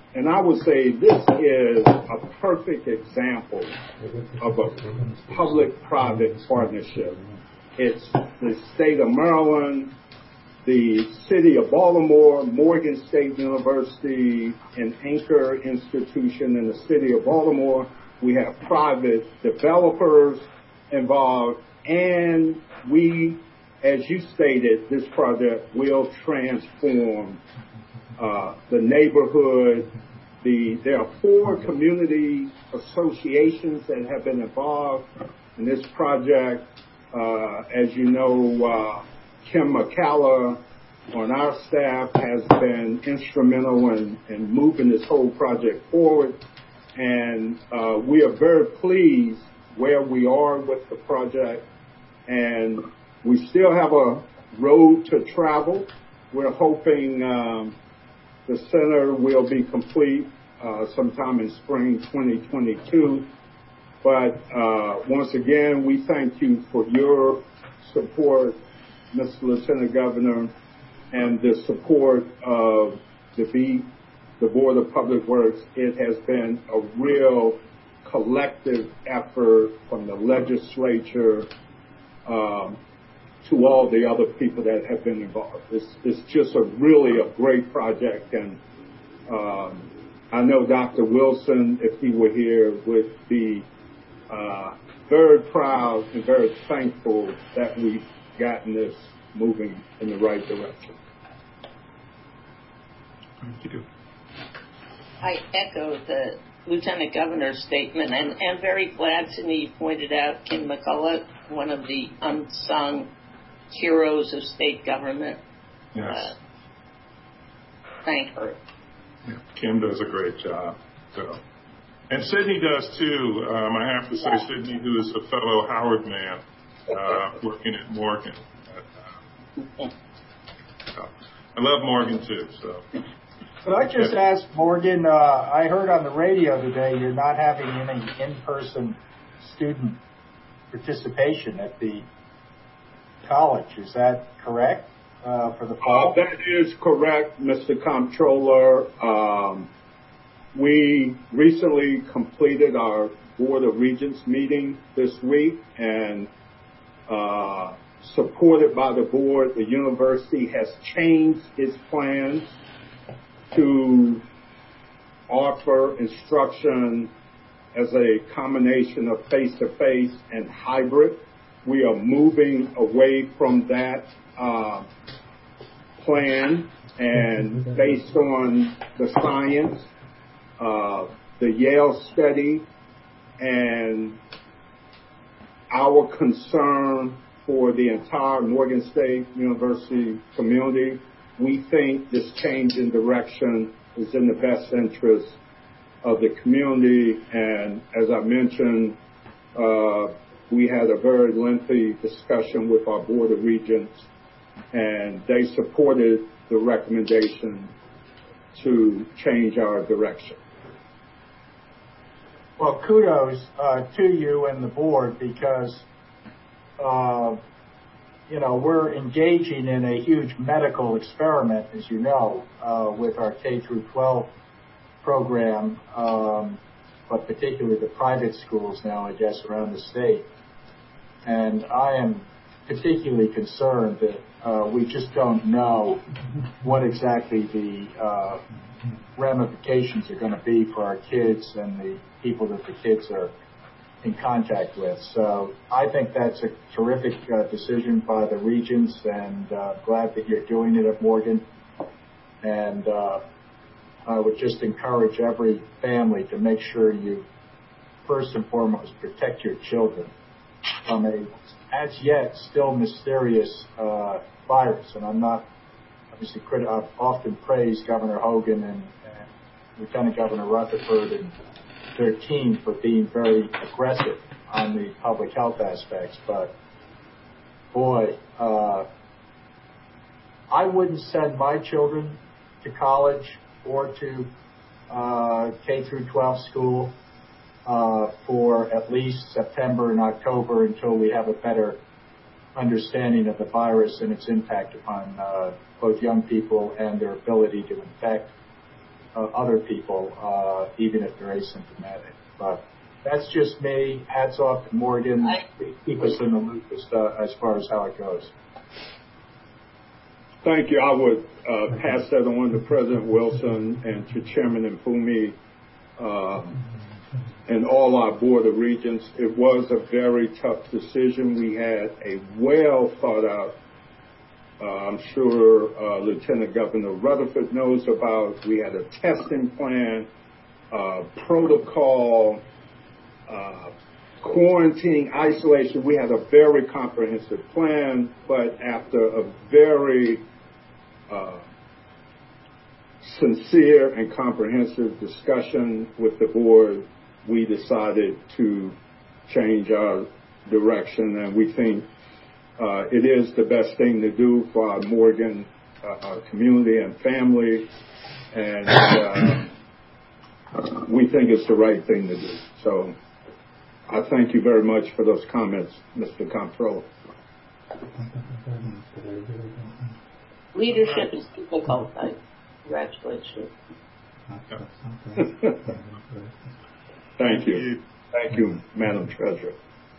And I would say this is a perfect example of a public-private partnership. It's the state of Maryland, the city of Baltimore, Morgan State University, an anchor institution in the city of Baltimore. We have private developers involved, and we, as you stated, this project will transform uh, the neighborhood. The, there are four community associations that have been involved in this project. Uh, as you know, uh, Kim McCalla on our staff has been instrumental in, in moving this whole project forward. And uh, we are very pleased where we are with the project. And we still have a road to travel. We're hoping um, the center will be complete uh, sometime in spring twenty twenty-two. But uh, once again, we thank you for your support, Mister Lieutenant Governor, and the support of the B, the Board of Public Works. It has been a real collective effort from the legislature um, to all the other people that have been involved. It's, it's just a really a great project, and um, I know Doctor Wilson, if he were here, would be uh, very proud and very thankful that we've gotten this moving in the right direction. Thank you. I echo the Lieutenant Governor's statement, and am very glad, Sidney, you pointed out Kim McCullough, one of the unsung heroes of state government. Yes. Uh, thank her. Yeah, Kim does a great job. So, and Sidney does too. Um, I have to say, Sidney, who is a fellow Howard man, uh, working at Morgan. Uh, so, I love Morgan too. So. Could I just ask, Morgan, uh, I heard on the radio today you're not having any in-person student participation at the college. Is that correct uh, for the fall? Uh, that is correct, Mister Comptroller. Um, we recently completed our Board of Regents meeting this week, and uh, supported by the board, the university has changed its plans to offer instruction as a combination of face-to-face and hybrid. We are moving away from that uh, plan, and based on the science, uh, the Yale study, and our concern for the entire Morgan State University community, we think this change in direction is in the best interest of the community. And as I mentioned, uh, we had a very lengthy discussion with our Board of Regents, and they supported the recommendation to change our direction. Well, kudos uh, to you and the board, because uh, you know, we're engaging in a huge medical experiment, as you know, uh, with our K through twelve program, um, but particularly the private schools now, I guess, around the state. And I am particularly concerned that uh, we just don't know what exactly the uh, ramifications are going to be for our kids and the people that the kids are in contact with. So I think that's a terrific uh, decision by the Regents, and uh, glad that you're doing it at Morgan. And uh, I would just encourage every family to make sure you, first and foremost, protect your children from a, as yet, still mysterious uh, virus. And I'm not, obviously, crit- I've often praised Governor Hogan and, and Lieutenant Governor Rutherford and their team for being very aggressive on the public health aspects, but boy, uh, I wouldn't send my children to college or to uh, K through twelve school uh, for at least September and October until we have a better understanding of the virus and its impact upon uh, both young people and their ability to infect. uh, other people, uh, even if they're asymptomatic. But that's just me. Hats off to Morgan. Keep us in the loop as, uh, as far as how it goes. Thank you. I would uh, pass that on to President Wilson and to Chairman Mfumi uh, and all our Board of Regents. It was a very tough decision. We had a well thought out, uh, I'm sure uh, Lieutenant Governor Rutherford knows about. We had a testing plan, uh, protocol, uh, quarantine, isolation. We had a very comprehensive plan, but after a very uh, sincere and comprehensive discussion with the board, we decided to change our direction, and we think uh, it is the best thing to do for our Morgan uh, community and family, and uh, we think it's the right thing to do. So I thank you very much for those comments, Mister Comptroller. Leadership is difficult. I congratulate you. Thank you. Thank you, Madam Treasurer.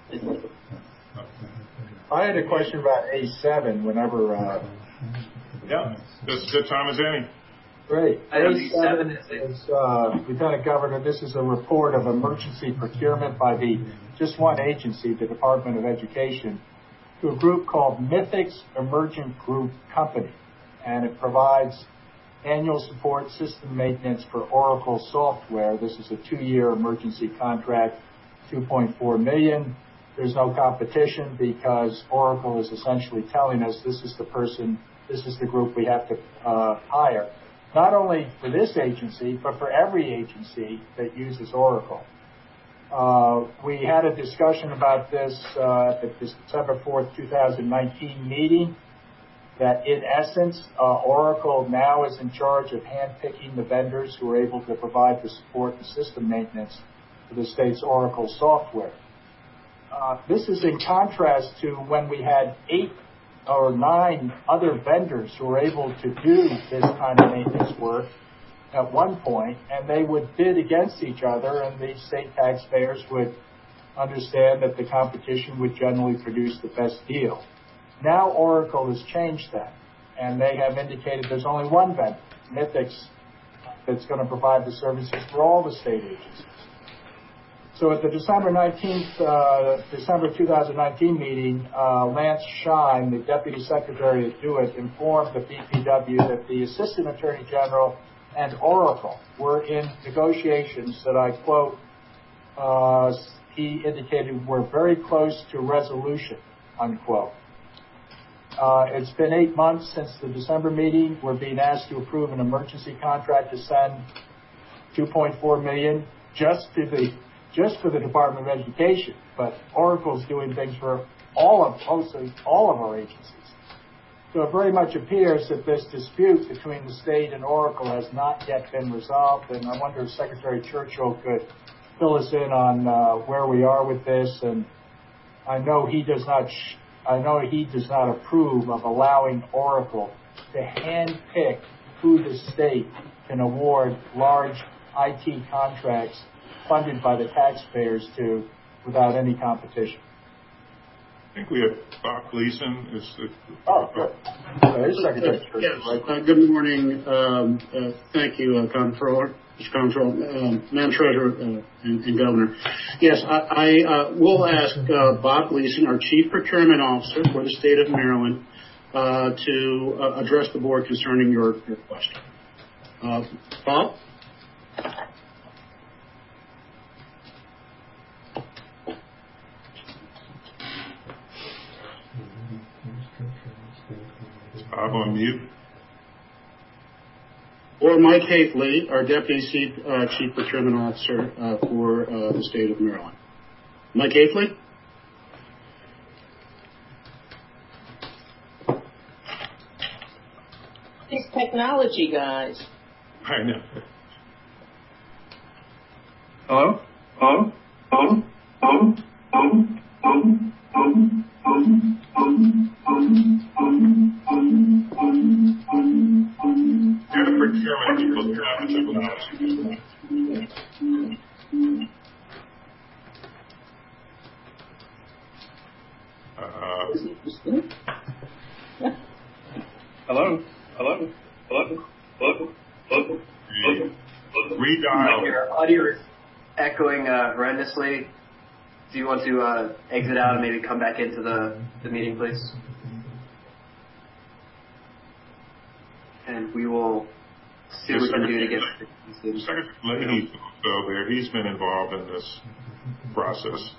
I had a question about A seven whenever... Uh, yeah, this is good time as any. Great. A seven is, uh, Lieutenant Governor, this is a report of emergency procurement by the just one agency, the Department of Education, to a group called Mythics Emergent Group Company. And it provides annual support system maintenance for Oracle software. This is a two-year emergency contract, two point four million dollars. There's no competition because Oracle is essentially telling us this is the person, this is the group we have to uh, hire. Not only for this agency, but for every agency that uses Oracle. Uh, we had a discussion about this uh, at the December fourth, two thousand nineteen meeting, that in essence, uh, Oracle now is in charge of handpicking the vendors who are able to provide the support and system maintenance for the state's Oracle software. Uh, this is in contrast to when we had eight or nine other vendors who were able to do this kind of maintenance work at one point, and they would bid against each other, and the state taxpayers would understand that the competition would generally produce the best deal. Now Oracle has changed that, and they have indicated there's only one vendor, Mythics, that's going to provide the services for all the state agencies. So at the December nineteenth, uh, December two thousand nineteen meeting, uh, Lance Shine, the Deputy Secretary at DeWitt, informed the B P W that the Assistant Attorney General and Oracle were in negotiations that, I quote, uh, he indicated were very close to resolution, unquote. Uh, it's been eight months since the December meeting. We're being asked to approve an emergency contract to send two point four million dollars just to the just for the Department of Education, but Oracle's doing things for all of mostly all of our agencies. So it very much appears that this dispute between the state and Oracle has not yet been resolved, and I wonder if Secretary Churchill could fill us in on uh, where we are with this. And I know he does not. Sh- I know he does not approve of allowing Oracle to handpick who the state can award large I T contracts funded by the taxpayers to without any competition. I think we have Bob Gleason. Is, is, oh, good. There's Secretary Churchill. Yes. Uh, good morning. Um, uh, thank you, uh, Comptroller. Mister Comptroller, um, Madam Treasurer, uh, and, and Governor. Yes, I, I uh, will ask uh, Bob Gleason, our Chief Procurement Officer for the state of Maryland, uh, to uh, address the board concerning your, your question. Uh, Bob? Bob on mute. Or Mike Hafley, our Deputy Chief, uh, Chief Procurement Officer uh, for uh, the state of Maryland. Mike Hafley? These technology guys. I know. Hello? Hello? Hello? Hello? Hello? Hello? You're the procurement people. You're not the people. Hello? Hello? Hello? Hello? Hello? Hello? Redial. Your audio is echoing uh, horrendously. Do you want to uh, exit out and maybe come back into the, the meeting, please? And we will see what we can do to get. Secretary Leahy's also there. He's been involved in this process.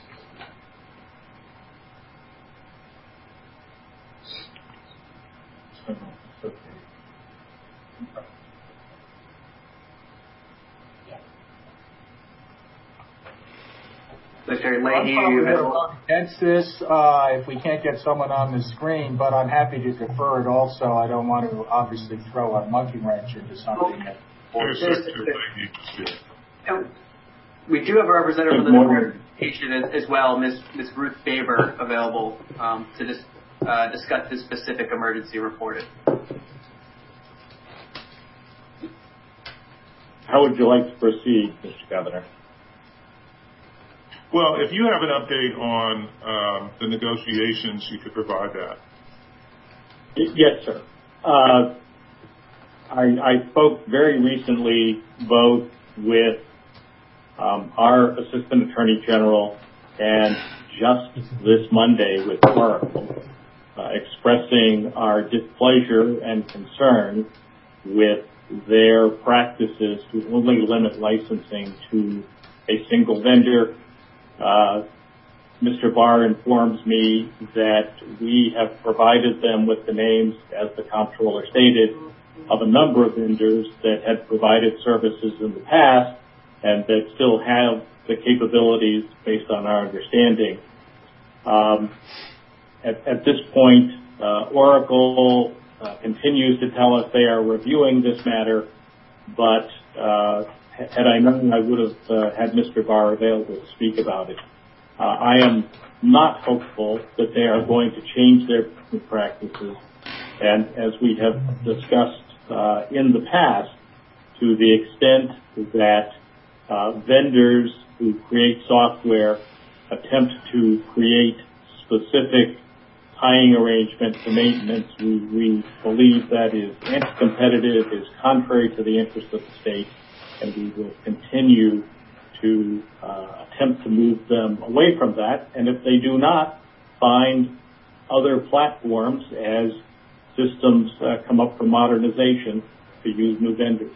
Secretary I'm Leahy, probably you going to have. vote against this uh, if we can't get someone on the screen, but I'm happy to defer it also. I don't want to obviously throw a monkey wrench into something. That, There's Secretary Leahy here. And we do have a representative from the organization as, as well, Miz Miz Ruth Faber, available um, to dis, uh, discuss this specific emergency reported. How would you like to proceed, Mister Governor? Well, if you have an update on um, the negotiations, you could provide that. Yes, sir. Uh, I, I spoke very recently both with um, our Assistant Attorney General and just this Monday with Oracle, uh, expressing our displeasure and concern with their practices to only limit licensing to a single vendor. Uh, Mister Barr informs me that we have provided them with the names, as the comptroller stated, of a number of vendors that had provided services in the past and that still have the capabilities based on our understanding. Um, at, at this point, uh, Oracle uh, continues to tell us they are reviewing this matter, but uh, had I known, I would have uh, had Mister Barr available to speak about it. Uh, I am not hopeful that they are going to change their practices, and as we have discussed uh, in the past, to the extent that uh, vendors who create software attempt to create specific tying arrangements to maintenance, we, we believe that is anti-competitive, is contrary to the interest of the state, and we will continue to uh, attempt to move them away from that. And if they do not, find other platforms as systems uh, come up for modernization to use new vendors.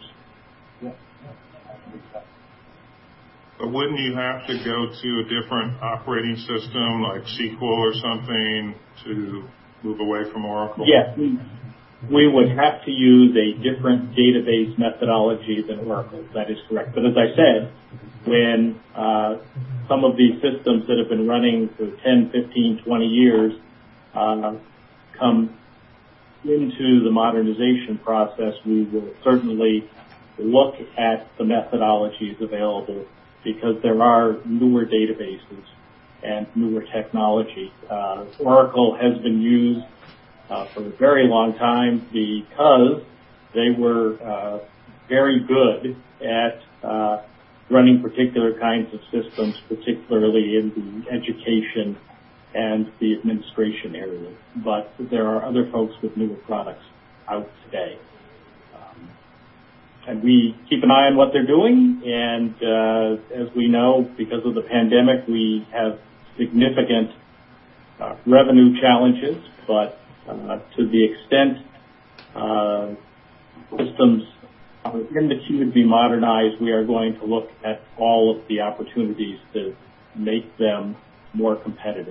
But wouldn't you have to go to a different operating system like S Q L or something to move away from Oracle? Yes, we, we would have to use a different database methodology than Oracle. That is correct. But as I said, when uh, some of these systems that have been running for ten, fifteen, twenty years uh, come into the modernization process, we will certainly look at the methodologies available, because there are newer databases and newer technology. Uh, Oracle has been used uh, for a very long time because they were uh, very good at uh, running particular kinds of systems, particularly in the education and the administration area. But there are other folks with newer products out today. Um, and we keep an eye on what they're doing. And uh, as we know, because of the pandemic, we have significant uh, revenue challenges. But uh, to the extent uh, systems in the queue to be modernized, we are going to look at all of the opportunities to make them more competitive.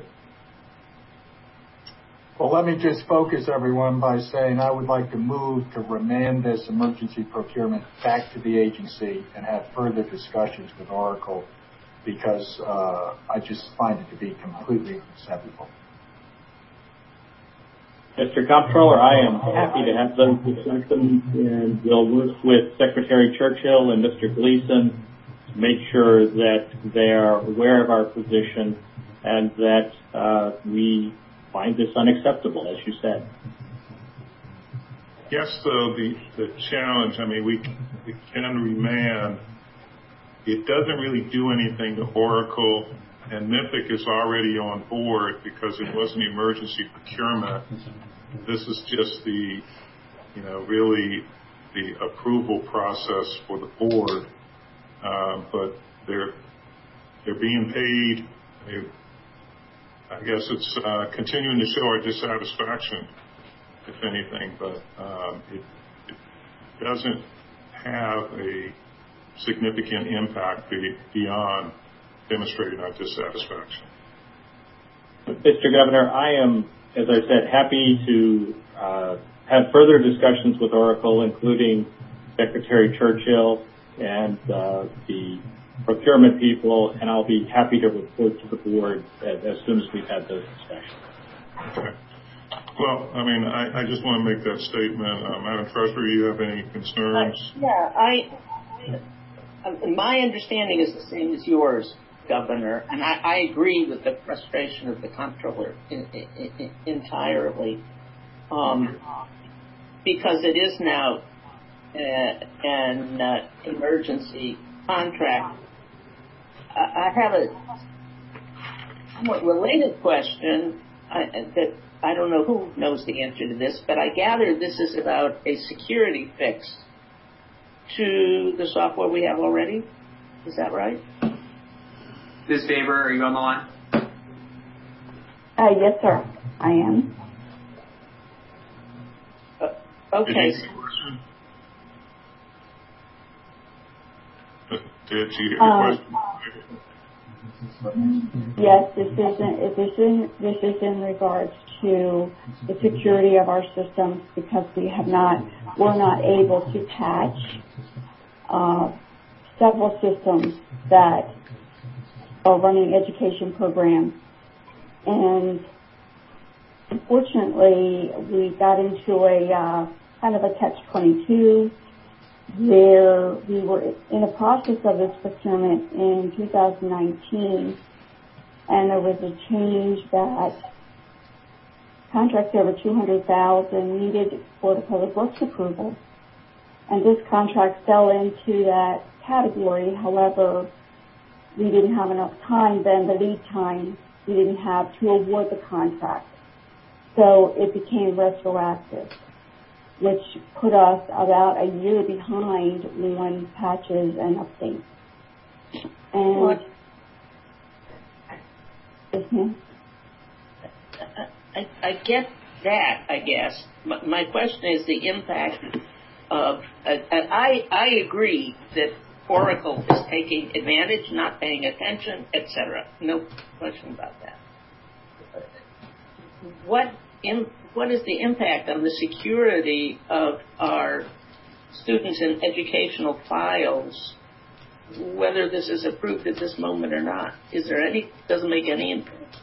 well, let me just focus everyone by saying I would like to move to remand this emergency procurement back to the agency and have further discussions with Oracle, because uh, I just find it to be completely unacceptable. Mister Comptroller, I am happy to have those discussions, and we'll work with Secretary Churchill and Mister Gleason to make sure that they are aware of our position and that uh, we find this unacceptable, as you said. Yes, though, the, the challenge, I mean, we, we can remand. It doesn't really do anything to Oracle, and Mythic is already on board because it was an emergency procurement. this is just the, you know, really the approval process for the board, uh, but they're they're being paid. They, I guess it's uh, continuing to show our dissatisfaction, if anything, but um, it, it doesn't have a significant impact be, beyond demonstrating our dissatisfaction. Mister Governor, I am, as I said, happy to uh, have further discussions with Oracle, including Secretary Churchill and uh, the procurement people, and I'll be happy to report to the board as, as soon as we've had those discussions. Okay. Well, I mean, I, I just want to make that statement. Uh, Madam Treasurer, you have any concerns? Uh, yeah, I. My understanding is the same as yours, Governor, and I, I agree with the frustration of the comptroller in, in, in, entirely, um, because it is now uh, an uh, emergency contract. I, I have a somewhat related question I, that I don't know who knows the answer to this, but I gather this is about a security fix to the software we have already. Is that right? Miz Faber, are you on the line? Uh, yes, sir. I am. Uh, okay. Did you hear the uh, question? Yes, this is in, this is this is in regards to the security of our systems, because we have not we're not able to patch uh, several systems that are running education programs, and unfortunately we got into a uh, kind of a catch twenty-two where we were in the process of this procurement in two thousand nineteen, and there was a change that contracts over two hundred thousand needed for the Public Works approval, and this contract fell into that category. However, we didn't have enough time then, the lead time we didn't have to award the contract. So it became retroactive, which put us about a year behind on patches and updates. And what? Yes, ma'am? I, I get that, I guess. My, my question is the impact of, uh, I, I agree that Oracle is taking advantage, not paying attention, et cetera. No question about that. What in, what is the impact on the security of our students and educational files, whether this is approved at this moment or not? Is there any, doesn't make any impact?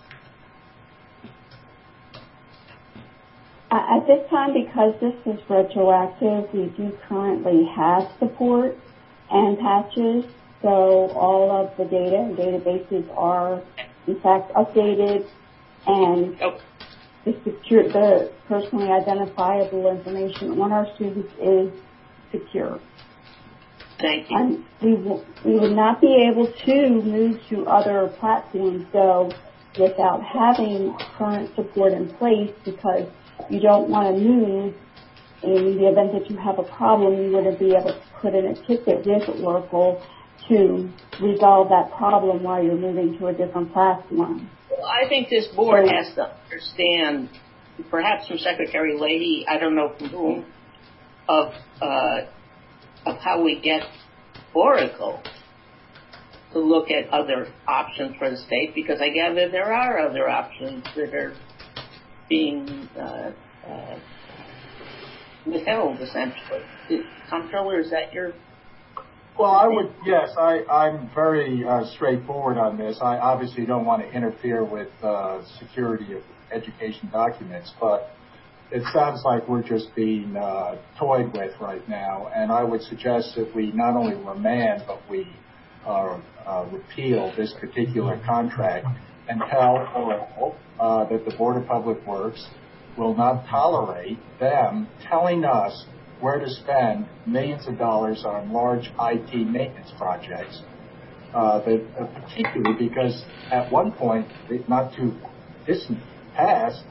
At this time, because this is retroactive, we do currently have support and patches, so all of the data and databases are, in fact, updated, and oh. the secure, the personally identifiable information on our students is secure. Thank you. And we, w- we would not be able to move to other platforms, though, without having current support in place, because you don't want to move in the event that you have a problem. You wouldn't be able to put in a ticket with Oracle to resolve that problem while you're moving to a different platform. Well, I think this board has to understand, perhaps from Secretary Leahy, I don't know from whom, of uh, of how we get Oracle to look at other options for the state, because I gather there are other options that are being uh, uh, withheld, essentially. Comptroller, is that your... Well, I would, yes, I, I'm very uh, straightforward on this. I obviously don't want to interfere with uh, security of education documents, but it sounds like we're just being uh, toyed with right now, and I would suggest that we not only remand, but we uh, uh, repeal this particular contract and tell Oracle uh, that the Board of Public Works will not tolerate them telling us where to spend millions of dollars on large I T maintenance projects, uh, that, uh, particularly because at one point, not too distant past,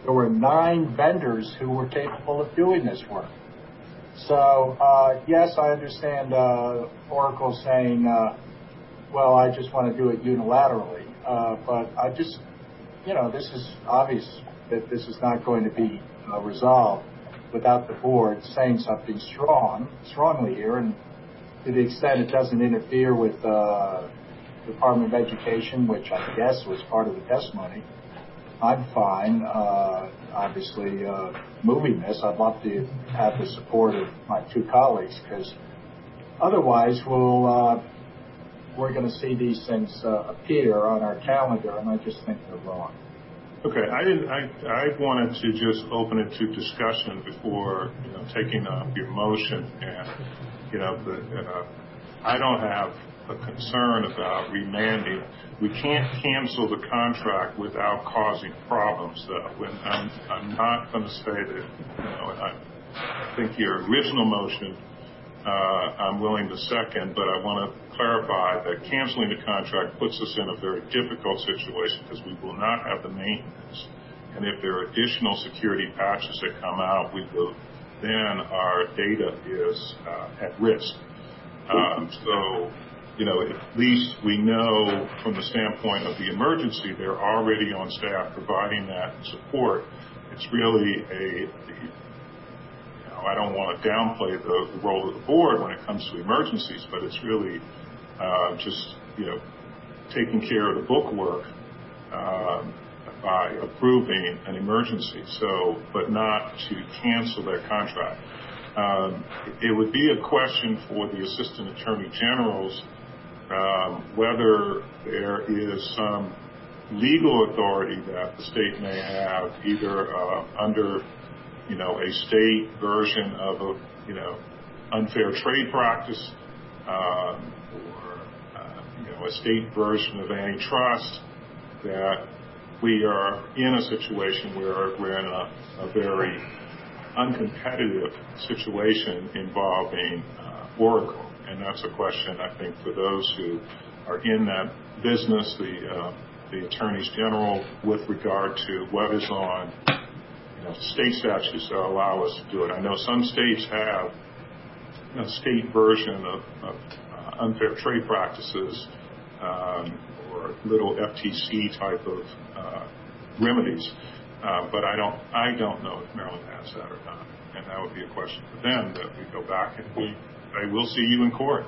there were nine vendors who were capable of doing this work. So, uh, yes, I understand uh, Oracle saying, uh, well, I just want to do it unilaterally. Uh, but I just, you know, this is obvious that this is not going to be uh, resolved without the board saying something strong, strongly here. And to the extent it doesn't interfere with uh, Department of Education, which I guess was part of the testimony, I'm fine, uh, obviously, uh, moving this. I'd love to have the support of my two colleagues, because otherwise we'll, uh, we're going to see these things uh, appear on our calendar, and I just think they're wrong. Okay, I didn't. I I wanted to just open it to discussion before, you know, taking up your motion, and you know, the, uh, I don't have a concern about remanding. We can't cancel the contract without causing problems, though. When I'm, I'm not going to say that, you know, and I, I think your original motion, uh, I'm willing to second, but I want to clarify that canceling the contract puts us in a very difficult situation, because we will not have the maintenance. And if there are additional security patches that come out, we will, then our data is uh, at risk. Um, so, you know, at least we know from the standpoint of the emergency, they're already on staff providing that support. It's really a, you know, I don't want to downplay the, the role of the board when it comes to emergencies, but it's really uh, just, you know, taking care of the bookwork um, by approving an emergency. So, but not to cancel that contract. Um, it would be a question for the Assistant Attorney Generals um, whether there is some legal authority that the state may have, either uh, under, you know, a state version of a, you know, unfair trade practice, um, or uh, you know, a state version of antitrust, that we are in a situation where we're in a, a very uncompetitive situation involving uh, Oracle. And that's a question, I think, for those who are in that business, the uh, the attorneys general, with regard to what is on, you know, state statutes that allow us to do it. I know some states have a state version of, of uh, unfair trade practices um, or little F T C type of uh, remedies, uh, but I don't I don't know if Maryland has that or not, and that would be a question for them that we go back and we. I will see you in court,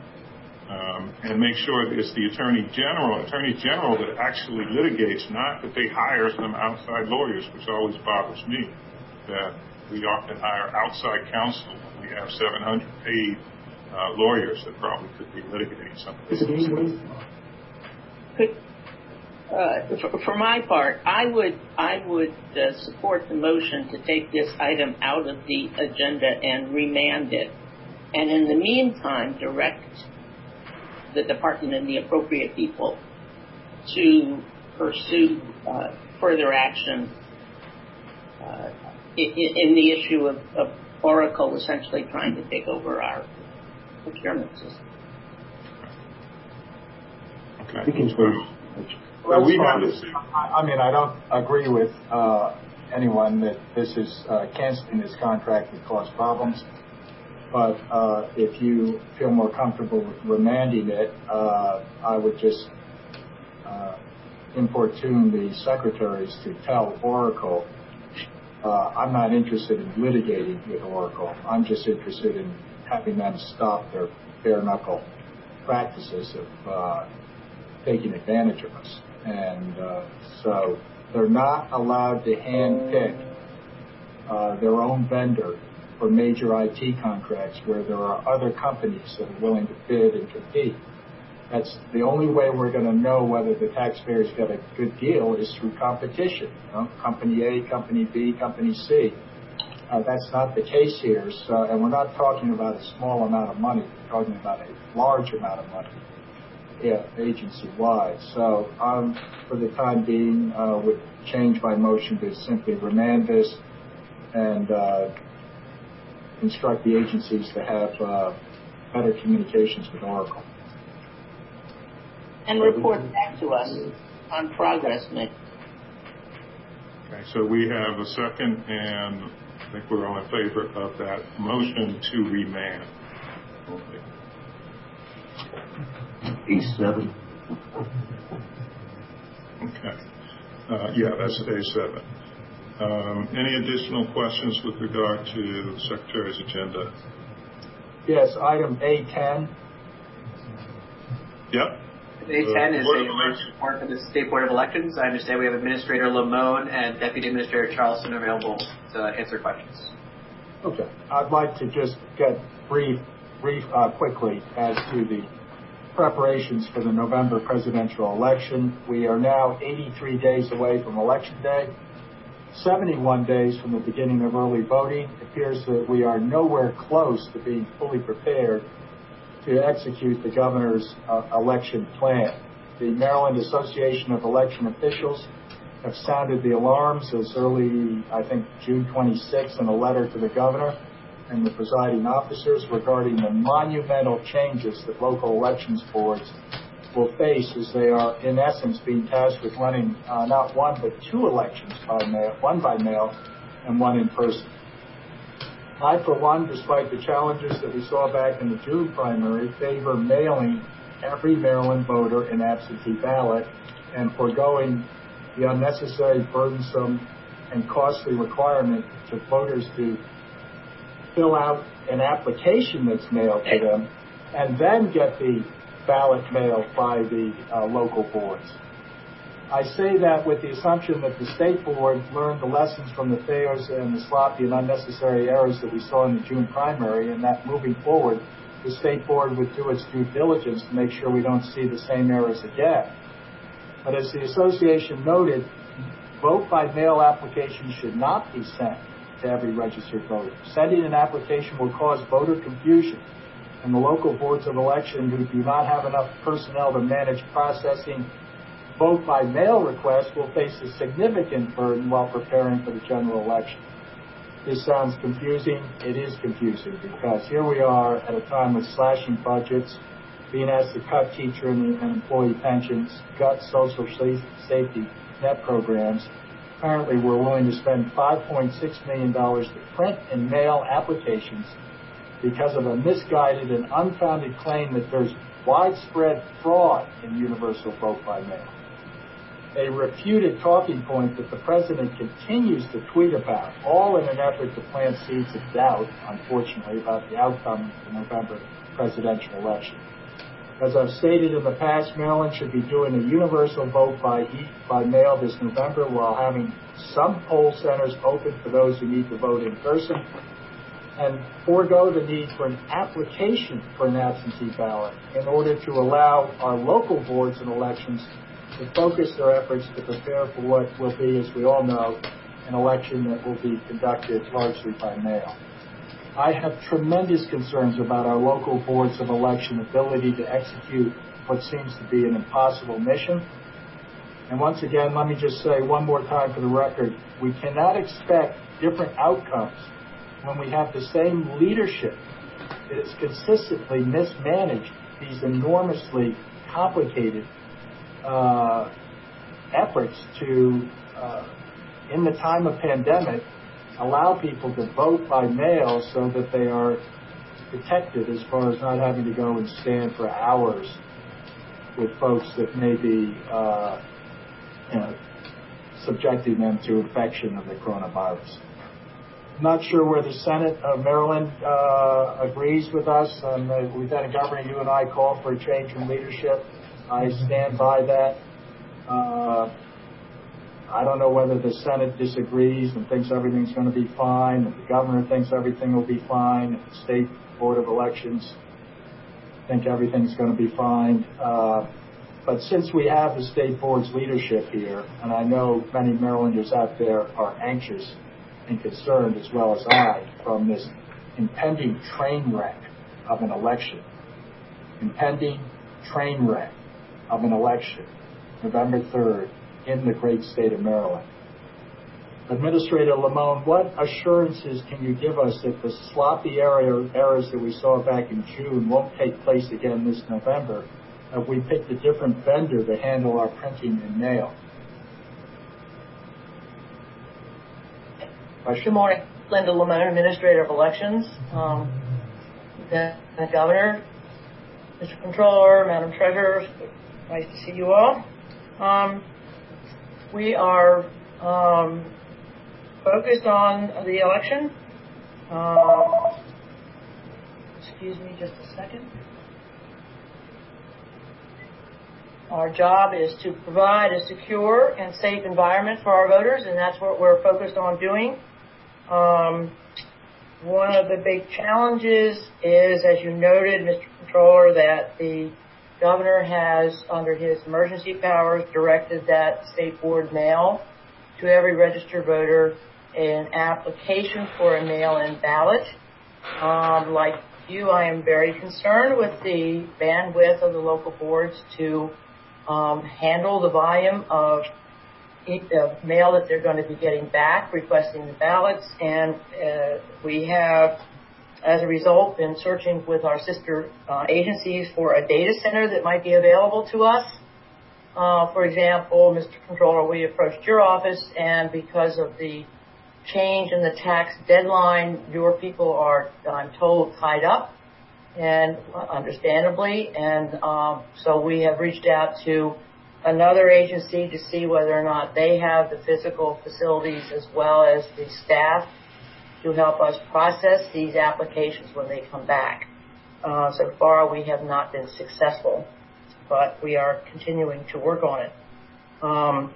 um, and make sure that it's the Attorney General, Attorney General that actually litigates, not that they hire some outside lawyers, which always bothers me, that we often hire outside counsel when we have seven hundred paid uh, lawyers that probably could be litigating some of this. Could, uh, for, for my part, I would I would uh, support the motion to take this item out of the agenda and remand it. And in the meantime, direct the department and the appropriate people to pursue uh, further action uh, in, in the issue of, of Oracle essentially trying to take over our procurement system. Okay. We can well, we have to see. I mean, I don't agree with uh, anyone that this is uh, canceling this contract would cause problems. But uh, if you feel more comfortable with remanding it, uh, I would just uh, importune the secretaries to tell Oracle, uh, I'm not interested in litigating with Oracle. I'm just interested in having them stop their bare knuckle practices of uh, taking advantage of us. And uh, so they're not allowed to handpick uh, their own vendor for major I T contracts where there are other companies that are willing to bid and compete. That's the only way we're going to know whether the taxpayers get a good deal is through competition. You know, company A, company B, company C. Uh, that's not the case here. So, and we're not talking about a small amount of money. We're talking about a large amount of money, yeah, agency-wide. So, um, for the time being, uh, would change my motion to simply remand this and uh, instruct the agencies to have uh, better communications with Oracle. And report back to us on progress made. Okay, so we have a second, and I think we're all in favor of that motion to remand. A seven. Okay. Uh, yeah, that's A seven. Um, any additional questions with regard to the Secretary's agenda? Yes, item A ten. Yep. A ten is a emergency report for the State Board of Elections. I understand we have Administrator Lamone and Deputy Administrator Charleston available to answer questions. Okay. I'd like to just get brief, brief uh, quickly as to the preparations for the November presidential election. We are now eighty-three days away from Election Day, seventy-one days from the beginning of early voting. It appears that we are nowhere close to being fully prepared to execute the governor's uh, election plan. The Maryland Association of Election Officials have sounded the alarms as early, I think, June twenty-sixth in a letter to the governor and the presiding officers regarding the monumental changes that local elections boards will face as they are, in essence, being tasked with running uh, not one but two elections by mail, one by mail and one in person. I, for one, despite the challenges that we saw back in the June primary, favor mailing every Maryland voter an absentee ballot and foregoing the unnecessary, burdensome, and costly requirement to voters to fill out an application that's mailed to them and then get the ballot mailed by the uh, local boards. I say that with the assumption that the state board learned the lessons from the failures and the sloppy and unnecessary errors that we saw in the June primary, and that moving forward, the state board would do its due diligence to make sure we don't see the same errors again. But as the association noted, vote by mail applications should not be sent to every registered voter. Sending an application will cause voter confusion, and the local boards of election who do not have enough personnel to manage processing vote by mail requests will face a significant burden while preparing for the general election. This sounds confusing. It is confusing because here we are at a time of slashing budgets, being asked to cut teacher and employee pensions, cut social safety net programs. Apparently, we're willing to spend five point six million dollars to print and mail applications because of a misguided and unfounded claim that there's widespread fraud in universal vote by mail. A refuted talking point that the president continues to tweet about, all in an effort to plant seeds of doubt, unfortunately, about the outcome of the November presidential election. As I've stated in the past, Maryland should be doing a universal vote by e- by mail this November while having some poll centers open for those who need to vote in person, and forego the need for an application for an absentee ballot in order to allow our local boards and elections to focus their efforts to prepare for what will be, as we all know, an election that will be conducted largely by mail. I have tremendous concerns about our local boards of election ability to execute what seems to be an impossible mission. And once again, let me just say one more time for the record, we cannot expect different outcomes when we have the same leadership that has consistently mismanaged these enormously complicated uh, efforts to, uh, in the time of pandemic, allow people to vote by mail so that they are protected as far as not having to go and stand for hours with folks that may be uh, you know, subjecting them to infection of the coronavirus. I'm not sure where the Senate of Maryland uh, agrees with us. Um, Lieutenant Governor, you and I called for a change in leadership. I stand by that. Uh, I don't know whether the Senate disagrees and thinks everything's going to be fine, if the governor thinks everything will be fine, if the State Board of Elections think everything's going to be fine. Uh, but since we have the State Board's leadership here, and I know many Marylanders out there are anxious and concerned, as well as I, from this impending train wreck of an election, impending train wreck of an election, November third, in the great state of Maryland. Administrator Lamone, what assurances can you give us that the sloppy error, errors that we saw back in June won't take place again this November if we picked a different vendor to handle our printing and mail? Question. Good morning. Linda Lamone, Administrator of Elections. Um, the, the Governor, Mister Controller, Madam Treasurer, nice to see you all. Um, we are um, focused on the election. Uh, excuse me just a second. Our job is to provide a secure and safe environment for our voters, and that's what we're focused on doing. Um, one of the big challenges is, as you noted, Mister Controller, that the Governor has, under his emergency powers, directed that State Board mail to every registered voter an application for a mail-in ballot. Um, like you, I am very concerned with the bandwidth of the local boards to um, handle the volume of of mail that they're going to be getting back, requesting the ballots, and uh, we have, as a result, been searching with our sister uh, agencies for a data center that might be available to us. Uh, for example, Mister Controller, we approached your office, and because of the change in the tax deadline, your people are, I'm told, tied up, and understandably, and um, so we have reached out to another agency to see whether or not they have the physical facilities as well as the staff to help us process these applications when they come back. Uh, so far, we have not been successful, but we are continuing to work on it. Um,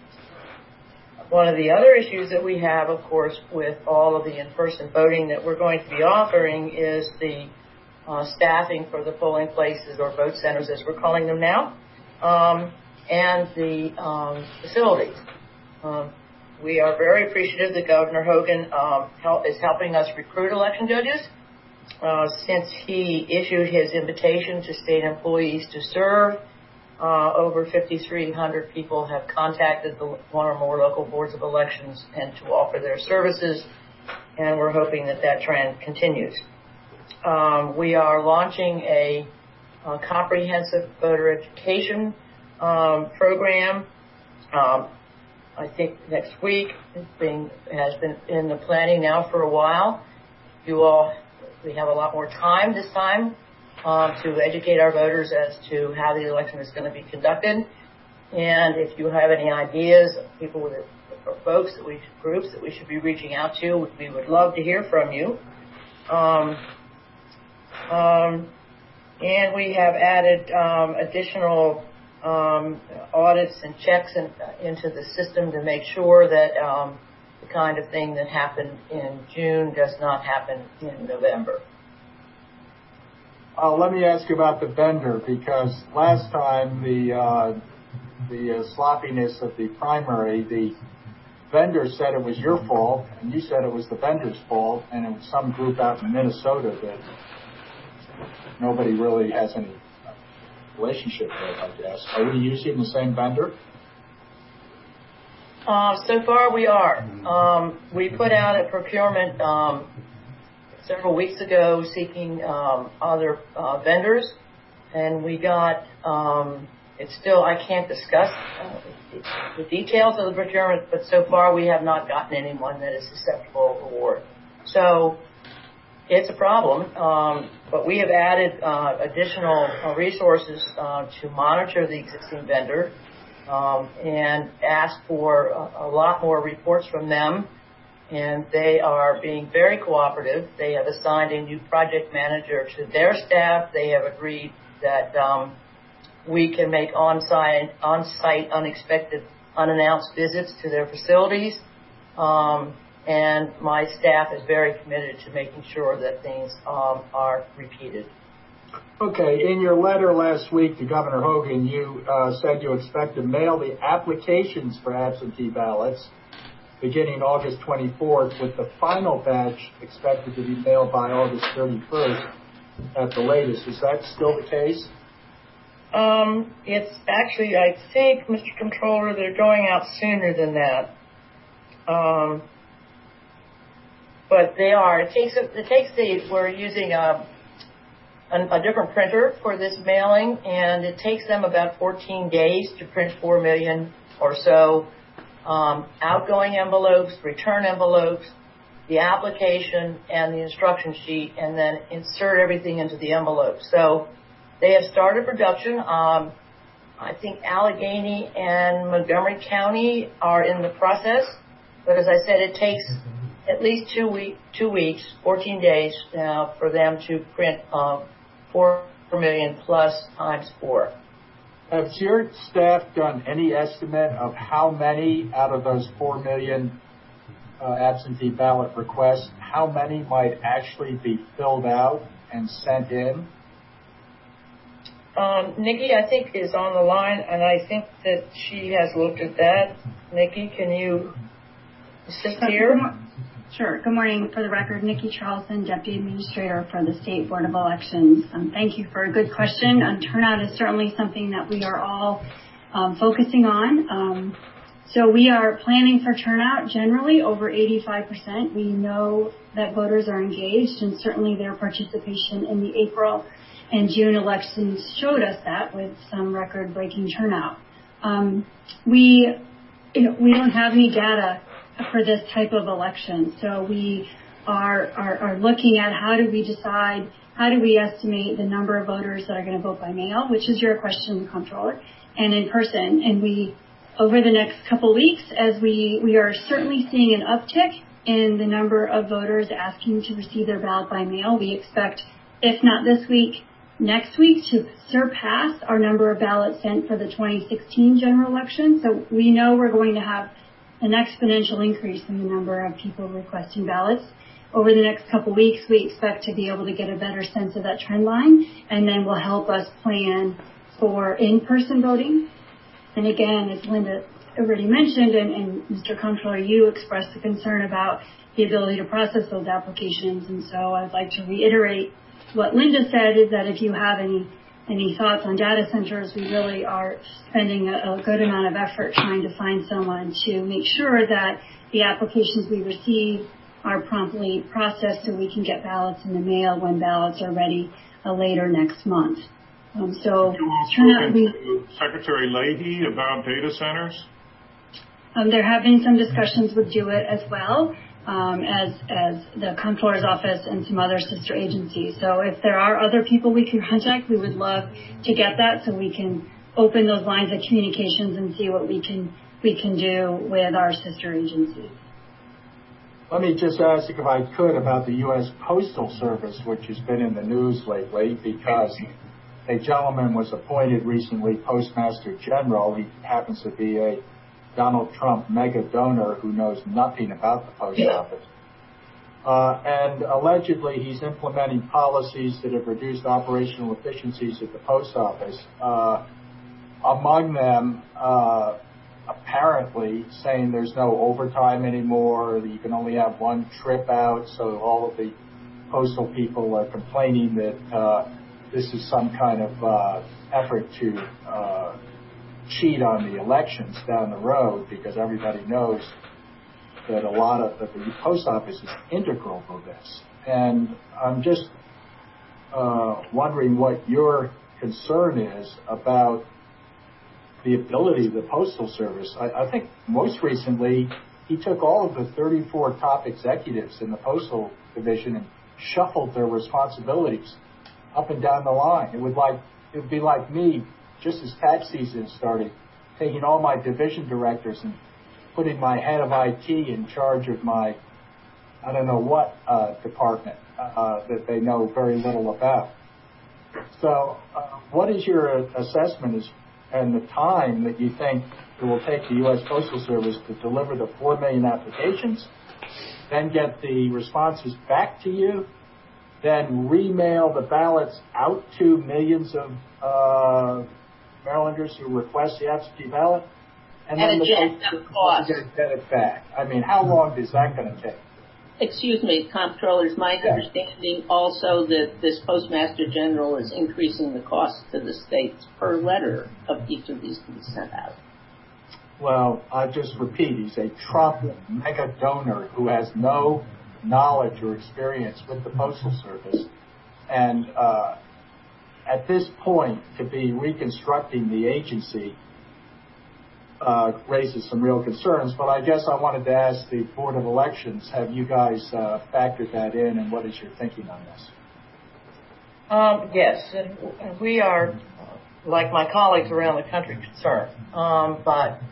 one of the other issues that we have, of course, with all of the in-person voting that we're going to be offering is the uh, staffing for the polling places, or vote centers as we're calling them now. Um, and the um, facilities. Um, we are very appreciative that Governor Hogan um, help, is helping us recruit election judges. Uh, since he issued his invitation to state employees to serve, uh, over fifty-three hundred people have contacted the one or more local boards of elections and to offer their services, and we're hoping that that trend continues. Um, we are launching a, a comprehensive voter education Um, program. Um, I think next week it's being, has been in the planning now for a while. You all, we have a lot more time this time um, to educate our voters as to how the election is going to be conducted. And if you have any ideas, people with or folks that we groups that we should be reaching out to, we would love to hear from you. Um, um, and we have added um, additional Um, audits and checks in, uh, into the system to make sure that um, the kind of thing that happened in June does not happen in November. Uh, let me ask you about the vendor, because last time the uh, the uh, sloppiness of the primary, the vendor said it was your fault, and you said it was the vendor's fault, and it was some group out in Minnesota that nobody really has any relationship with, I guess. Are we using the same vendor? Uh, so far we are. Um, we put out a procurement um, several weeks ago seeking um, other uh, vendors, and we got, um, it's still, I can't discuss uh, the details of the procurement, but so far we have not gotten anyone that is susceptible of award. So it's a problem, um, but we have added uh, additional uh, resources uh, to monitor the existing vendor um, and ask for a, a lot more reports from them. And they are being very cooperative. They have assigned a new project manager to their staff. They have agreed that um, we can make on-site, on-site, unexpected, unannounced visits to their facilities. Um, And my staff is very committed to making sure that things um, are repeated. Okay. In your letter last week to Governor Hogan, you uh, said you expect to mail the applications for absentee ballots beginning August twenty-fourth, with the final batch expected to be mailed by August thirty-first at the latest. Is that still the case? Um, it's actually, I think, Mister Controller, they're going out sooner than that. Um, But they are. It takes it takes the. We're using a, a a different printer for this mailing, and it takes them about fourteen days to print four million or so um, outgoing envelopes, return envelopes, the application, and the instruction sheet, and then insert everything into the envelope. So they have started production. Um, I think Allegheny and Montgomery County are in the process, but as I said, it takes at least two week, two weeks, fourteen days uh, for them to print um, four million plus times four. Has your staff done any estimate of how many out of those four million uh, absentee ballot requests, how many might actually be filled out and sent in? Um, Nikki, I think, is on the line, and I think that she has looked at that. Nikki, can you assist here? Sure. Good morning. For the record, Nikki Charlson, Deputy Administrator for the State Board of Elections. Um, thank you for a good question. Um, turnout is certainly something that we are all um, focusing on. Um, so we are planning for turnout generally over eighty-five percent. We know that voters are engaged, and certainly their participation in the April and June elections showed us that with some record-breaking turnout. Um, we, you know, we don't have any data for this type of election, so we are, are are looking at how do we decide, how do we estimate the number of voters that are going to vote by mail, which is your question, Comptroller, and in person. And we, over the next couple weeks, as we we are certainly seeing an uptick in the number of voters asking to receive their ballot by mail. We expect, if not this week, next week to surpass our number of ballots sent for the twenty sixteen general election. So we know we're going to have an exponential increase in the number of people requesting ballots. Over the next couple weeks, we expect to be able to get a better sense of that trend line, and then will help us plan for in-person voting. And again, as Linda already mentioned, and, and Mister Comptroller, you expressed a concern about the ability to process those applications. And so I'd like to reiterate what Linda said, is that if you have any any thoughts on data centers, we really are spending a, a good amount of effort trying to find someone to make sure that the applications we receive are promptly processed so we can get ballots in the mail when ballots are ready uh, later next month. Um, so, turnout, we, to Secretary Leahy about data centers? Um, there have been some discussions with DeWitt as well. Um, as as the Comptroller's office and some other sister agencies. So if there are other people we can contact, we would love to get that so we can open those lines of communications and see what we can we can do with our sister agencies. Let me just ask if I could about the U S Postal Service, which has been in the news lately because a gentleman was appointed recently Postmaster General. He happens to be a Donald Trump mega donor who knows nothing about the post office. Uh, and allegedly he's implementing policies that have reduced operational efficiencies at the post office. Uh, among them, uh, apparently saying there's no overtime anymore, that you can only have one trip out, so all of the postal people are complaining that uh, this is some kind of uh, effort to uh, cheat on the elections down the road, because everybody knows that a lot of that the post office is integral to this. And I'm just uh, wondering what your concern is about the ability of the Postal Service. I, I think most recently he took all of the thirty-four top executives in the Postal Division and shuffled their responsibilities up and down the line. It would like it would be like me, just as tax season started, taking all my division directors and putting my head of I T in charge of my, I don't know what uh, department uh, that they know very little about. So uh, what is your assessment is, and the time that you think it will take the U S Postal Service to deliver the four million applications, then get the responses back to you, then remail the ballots out to millions of uh, Marylanders who request the absentee ballot, and, and then the cost get it back. I mean, how long is that going to take? Excuse me, Comptroller, is my yeah. understanding also that this Postmaster General is increasing the cost to the states per letter of each of these to be sent out? Well, I just repeat, he's a Trump mega donor who has no knowledge or experience with the Postal Service, and uh, at this point, to be reconstructing the agency, uh, raises some real concerns. But I guess I wanted to ask the Board of Elections, have you guys uh, factored that in, and what is your thinking on this? Um, yes, and we are, like my colleagues around the country, concerned. Um, but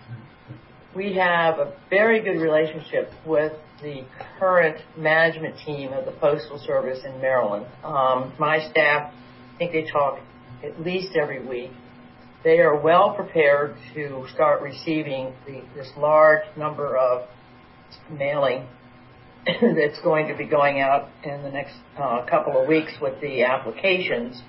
we have a very good relationship with the current management team of the Postal Service in Maryland. Um, my staff, I think they talk at least every week. They are well prepared to start receiving the, this large number of mailing that's going to be going out in the next uh, couple of weeks with the applications.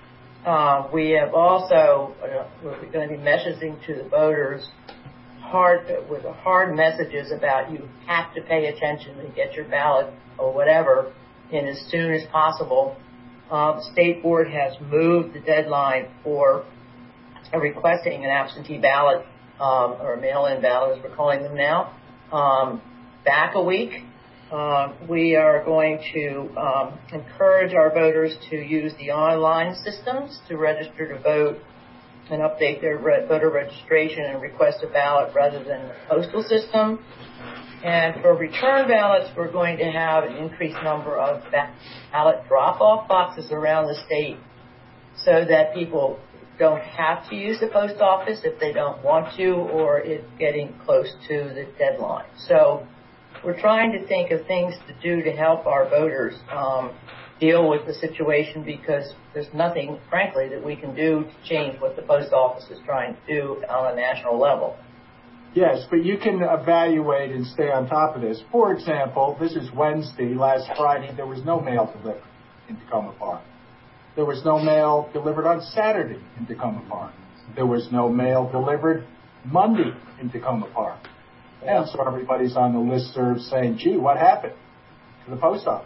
Uh, we have also, uh, we're going to be messaging to the voters hard, with hard messages about you have to pay attention and get your ballot or whatever in as soon as possible. Uh, the State Board has moved the deadline for uh, requesting an absentee ballot um, or a mail-in ballot, as we're calling them now, um, back a week. Uh, we are going to um, encourage our voters to use the online systems to register to vote and update their re- voter registration and request a ballot rather than the postal system. And for return ballots, we're going to have an increased number of ballot drop-off boxes around the state so that people don't have to use the post office if they don't want to or it's getting close to the deadline. So we're trying to think of things to do to help our voters um, deal with the situation, because there's nothing, frankly, that we can do to change what the post office is trying to do on a national level. Yes, but you can evaluate and stay on top of this. For example, this is Wednesday. Last Friday, there was no mail delivered in Tacoma Park. There was no mail delivered on Saturday in Tacoma Park. There was no mail delivered Monday in Tacoma Park. And so everybody's on the listserv saying, gee, what happened to the post office?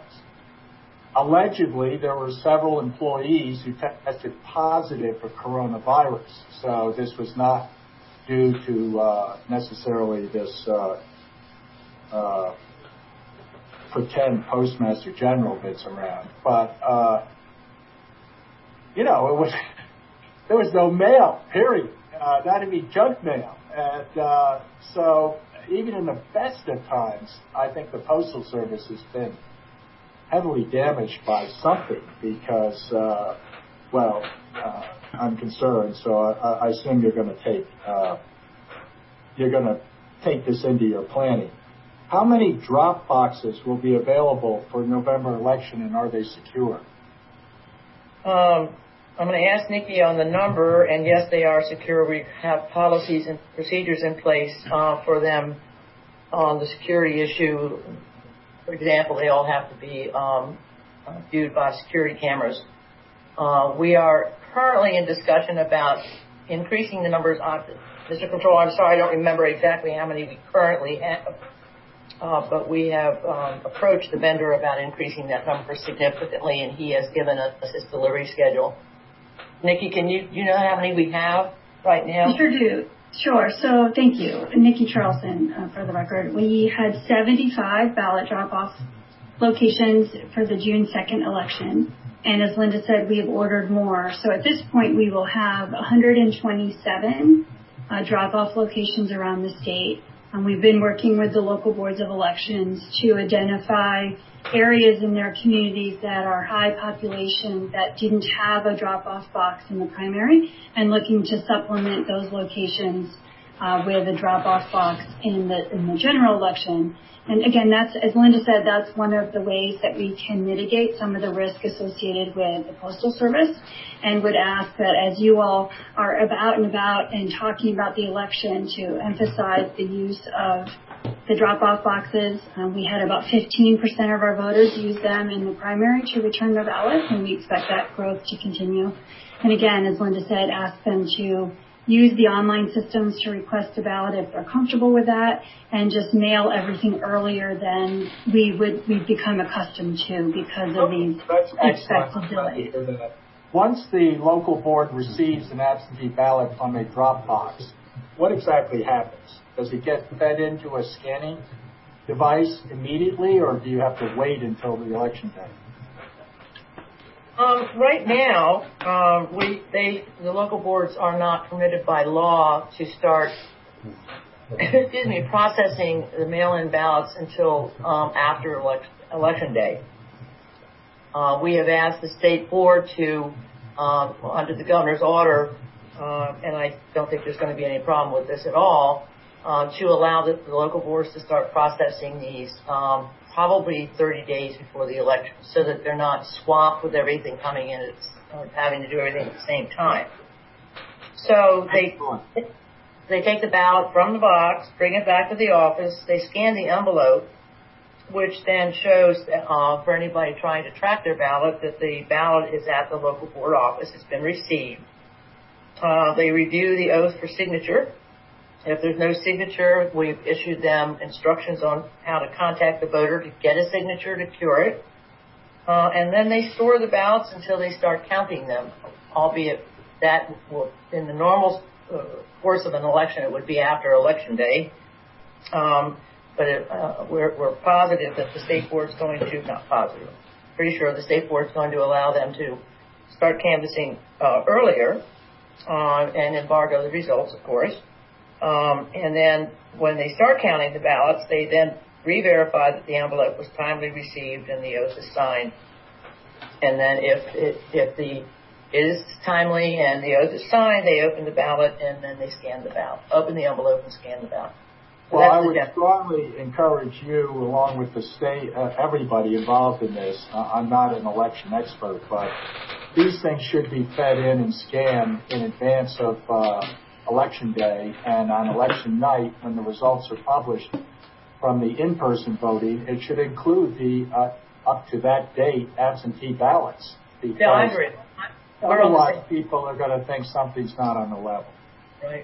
Allegedly, there were several employees who tested positive for coronavirus. So this was not due to uh, necessarily this uh, uh, pretend Postmaster General that's around. But, uh, you know, it was there was no mail, period. Uh, not even junk mail. And uh, so even in the best of times, I think the Postal Service has been heavily damaged by something because, uh, well, uh, I'm concerned. So I, I assume you're going to take uh, you're going to take this into your planning. How many drop boxes will be available for November election, and are they secure? Um, I'm going to ask Nikki on the number, and yes, they are secure. We have policies and procedures in place uh, for them on the security issue. For example, they all have to be um, viewed by security cameras. Uh, we are currently in discussion about increasing the numbers. On, Mister Controller, I'm sorry, I don't remember exactly how many we currently have, uh, but we have um, approached the vendor about increasing that number significantly, and he has given us his delivery schedule. Nikki, can you, you know how many we have right now? Sure do. Sure. So thank you. Nikki Charlson, uh, for the record. We had seventy-five ballot drop-off locations for the June second election. And as Linda said, we have ordered more. So at this point, we will have one hundred twenty-seven uh, drop-off locations around the state. And we've been working with the local boards of elections to identify areas in their communities that are high population that didn't have a drop-off box in the primary, and looking to supplement those locations uh, with a drop-off box in the in the general election. And again, that's, as Linda said, that's one of the ways that we can mitigate some of the risk associated with the Postal Service, and would ask that as you all are about and about and talking about the election, to emphasize the use of the drop-off boxes. Um, we had about fifteen percent of our voters use them in the primary to return their ballots, and we expect that growth to continue. And again, as Linda said, ask them to use the online systems to request a ballot if they're comfortable with that, and just mail everything earlier than we would we've become accustomed to because of these expected delays. Once the local board receives an absentee ballot from a drop box, what exactly happens? Does it get fed into a scanning device immediately, or do you have to wait until the election day? Um, right now, um, we they the local boards are not permitted by law to start excuse me, processing the mail-in ballots until um, after election, election day. Uh, we have asked the state board to, um, under the governor's order, uh, and I don't think there's going to be any problem with this at all, uh, to allow the, the local boards to start processing these um, probably thirty days before the election, so that they're not swamped with everything coming in, at, uh, having to do everything at the same time. So they they take the ballot from the box, bring it back to the office, they scan the envelope, which then shows uh, for anybody trying to track their ballot that the ballot is at the local board office, it's been received. Uh, they review the oath for signature. If there's no signature, we've issued them instructions on how to contact the voter to get a signature to cure it. Uh, and then they store the ballots until they start counting them, albeit that will, in the normal uh, course of an election, it would be after Election Day. Um, but it, uh, we're, we're positive that the state board's going to, not positive, pretty sure the state board's going to allow them to start canvassing uh, earlier uh, and embargo the results, of course. Um, and then when they start counting the ballots, they then re-verify that the envelope was timely received and the oath is signed. And then if it, if the it is timely and the oath is signed, they open the ballot and then they scan the ballot. Open the envelope and scan the ballot. So well, I would def- strongly encourage you, along with the state, uh, everybody involved in this. Uh, I'm not an election expert, but these things should be fed in and scanned in advance of uh, Election Day, and on election night, when the results are published from the in-person voting, it should include the uh, up to that date absentee ballots. Yeah, I agree. Otherwise, people are going to think something's not on the level. Right.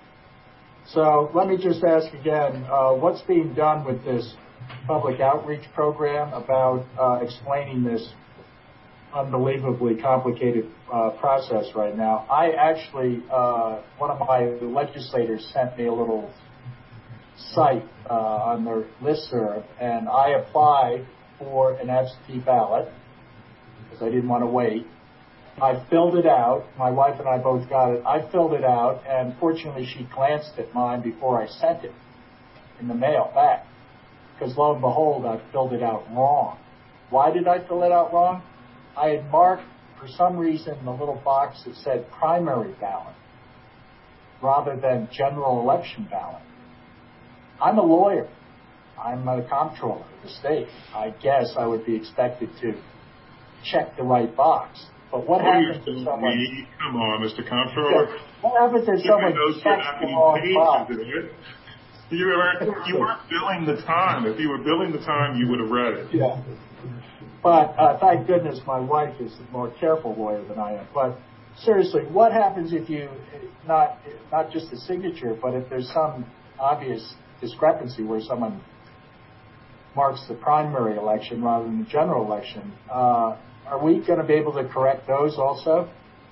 So let me just ask again, uh, what's being done with this public outreach program about uh, explaining this unbelievably complicated uh, process right now? I actually, uh, one of my legislators sent me a little site uh, on their listserv, and I applied for an absentee ballot because I didn't want to wait. I filled it out. My wife and I both got it. I filled it out, and fortunately she glanced at mine before I sent it in the mail back, because lo and behold, I filled it out wrong. Why did I fill it out wrong? I had marked, for some reason, the little box that said primary ballot rather than general election ballot. I'm a lawyer. I'm a comptroller of the state. I guess I would be expected to check the right box. But what happens if someone... Me? Come on, Mister Comptroller. Yeah, what happens if someone checks the wrong box? You weren't, you weren't billing the time. If you were billing the time, you would have read it. Yeah. But uh, thank goodness my wife is a more careful lawyer than I am. But seriously, what happens if you, not not just a signature, but if there's some obvious discrepancy where someone marks the primary election rather than the general election? Uh, are we going to be able to correct those also?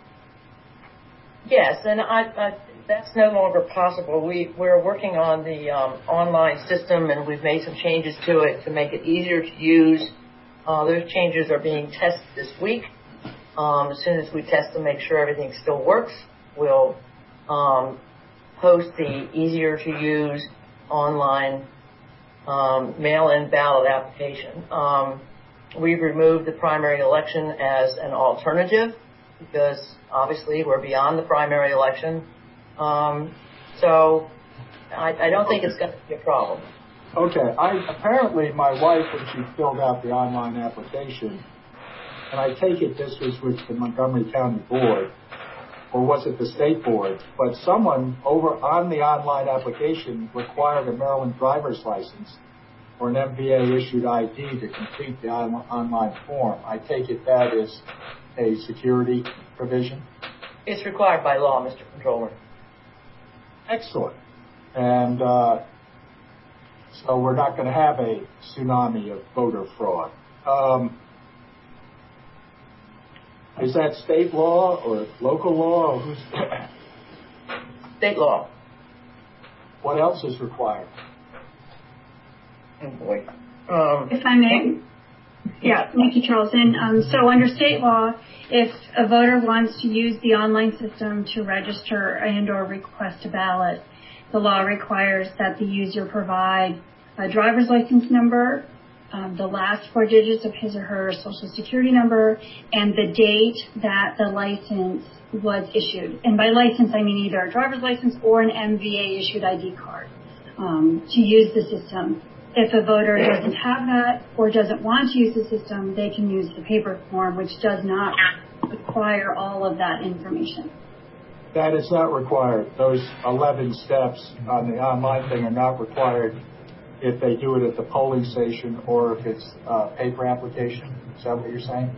Yes, and I, I, that's no longer possible. We, we're working on the um, online system, and we've made some changes to it to make it easier to use. Uh, those changes are being tested this week. Um, as soon as we test to make sure everything still works, we'll um, post the easier-to-use online um, mail-in ballot application. Um, we've removed the primary election as an alternative because, obviously, we're beyond the primary election. Um, so I, I don't think it's going to be a problem. Okay. I, apparently, my wife, when she filled out the online application, and I take it this was with the Montgomery County Board, or was it the State Board, but someone over on the online application required a Maryland driver's license or an M V A-issued I D to complete the on- online form. I take it that is a security provision? It's required by law, Mister Controller. Excellent. And uh, so we're not going to have a tsunami of voter fraud. Um, is that state law or local law? Or who's State law. What else is required? Oh boy. Um, if I may. Yeah, Nikki Charlson. Um, so under state law, if a voter wants to use the online system to register and or request a ballot, the law requires that the user provide a driver's license number, um, the last four digits of his or her social security number, and the date that the license was issued. And by license, I mean either a driver's license or an M V A-issued I D card um, to use the system. If a voter doesn't have that or doesn't want to use the system, they can use the paper form, which does not require all of that information. That is not required. Those eleven steps on the online thing are not required if they do it at the polling station or if it's a paper application. Is that what you're saying?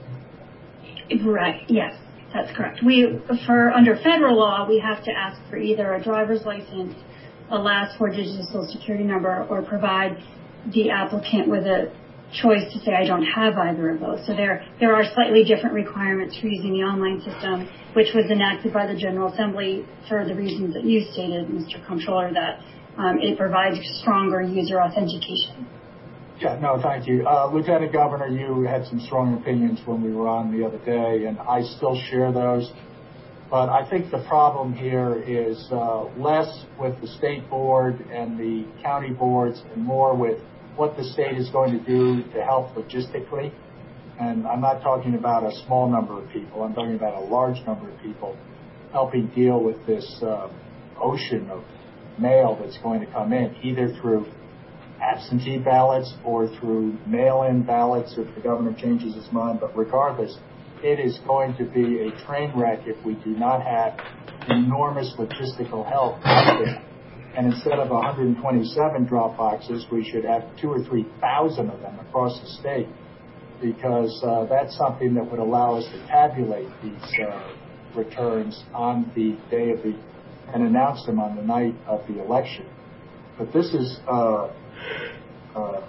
Right. Yes, that's correct. We, for under federal law, we have to ask for either a driver's license, a last four digits of social security number, or provide the applicant with a choice to say I don't have either of those. So there there are slightly different requirements for using the online system, which was enacted by the General Assembly for the reasons that you stated, Mister Comptroller, that um, it provides stronger user authentication. Yeah, no, thank you. Uh, Lieutenant Governor, you had some strong opinions when we were on the other day, and I still share those. But I think the problem here is uh, less with the state board and the county boards and more with what the state is going to do to help logistically. And I'm not talking about a small number of people. I'm talking about a large number of people helping deal with this uh, ocean of mail that's going to come in, either through absentee ballots or through mail-in ballots if the governor changes his mind. But regardless, it is going to be a train wreck if we do not have enormous logistical help out there. And instead of one hundred twenty-seven drop boxes, we should have two or three thousand of them across the state, because uh, that's something that would allow us to tabulate these uh, returns on the day of the, and announce them on the night of the election. But this is, uh, uh,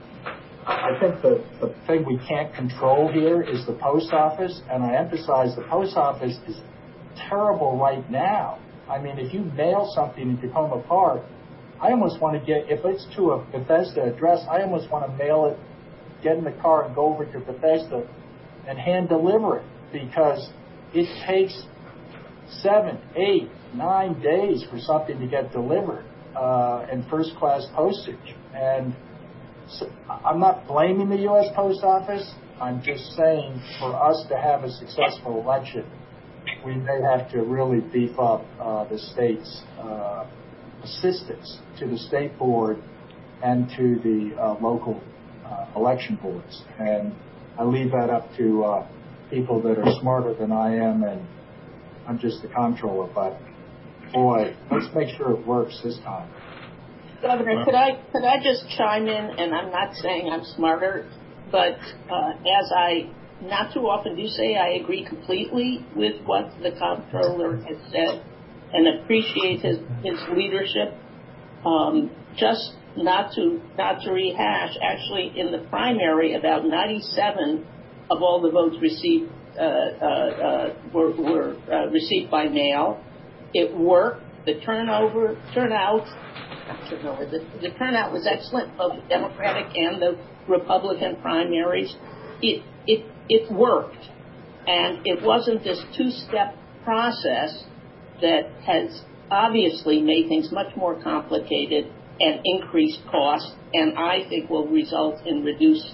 I think the, the thing we can't control here is the post office, and I emphasize the post office is terrible right now. I mean, if you mail something in Tacoma Park, I almost want to get, if it's to a Bethesda address, I almost want to mail it, get in the car and go over to Bethesda and hand deliver it, because it takes seven, eight, nine days for something to get delivered uh, in first-class postage. And so I'm not blaming the U S Post Office. I'm just saying for us to have a successful election, we may have to really beef up uh, the state's uh, assistance to the state board and to the uh, local uh, election boards. And I leave that up to uh, people that are smarter than I am, and I'm just the comptroller. But boy, let's make sure it works this time. Governor, could I could I just chime in? And I'm not saying I'm smarter, but uh, as I not too often do say, I agree completely with what the comptroller has said and appreciate his, his leadership. Um, just not to not to rehash, actually in the primary, about ninety-seven of all the votes received uh, uh, uh, were, were uh, received by mail. It worked. The turnover turnout turnover the, the turnout was excellent, both the Democratic and the Republican primaries. It it it worked, and it wasn't this two-step process that has obviously made things much more complicated and increased costs, and I think will result in reduced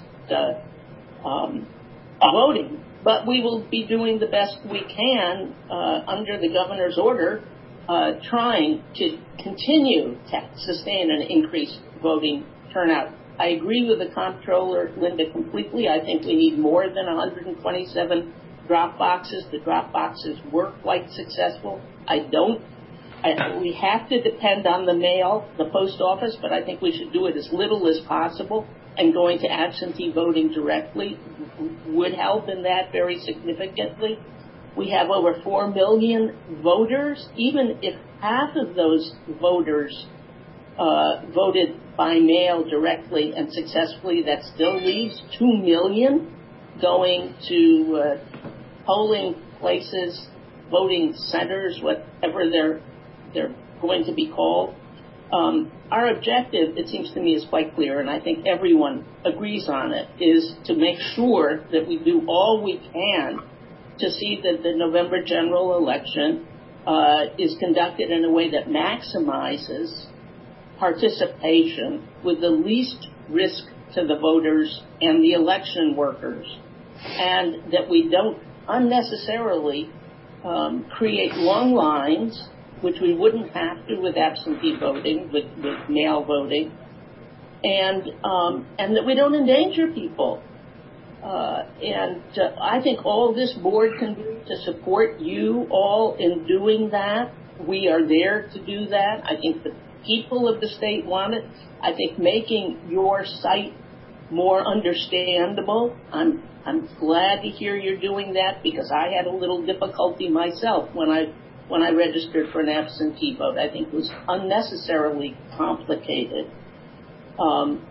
uh, um, voting. But we will be doing the best we can uh, under the governor's order, uh, trying to continue to sustain an increased voting turnout. I agree with the comptroller, Linda, completely. I think we need more than one hundred twenty-seven drop boxes. The drop boxes were quite successful. I don't. I, we have to depend on the mail, the post office, but I think we should do it as little as possible. And going to absentee voting directly would help in that very significantly. We have over four million voters. Even if half of those voters uh, voted by mail directly and successfully, that still leaves two million going to uh, polling places, voting centers, whatever they're they're going to be called. Um, our objective, it seems to me, is quite clear, and I think everyone agrees on it, is to make sure that we do all we can to see that the November general election uh, is conducted in a way that maximizes participation with the least risk to the voters and the election workers, and that we don't unnecessarily um, create long lines, which we wouldn't have to with absentee voting, with, with mail voting, and um, and that we don't endanger people. Uh, and uh, I think all this board can do to support you all in doing that. We are there to do that. I think the people of the state want it. I think making your site more understandable, I'm I'm glad to hear you're doing that, because I had a little difficulty myself when I when I registered for an absentee vote. I think it was unnecessarily complicated. Um,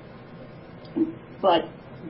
but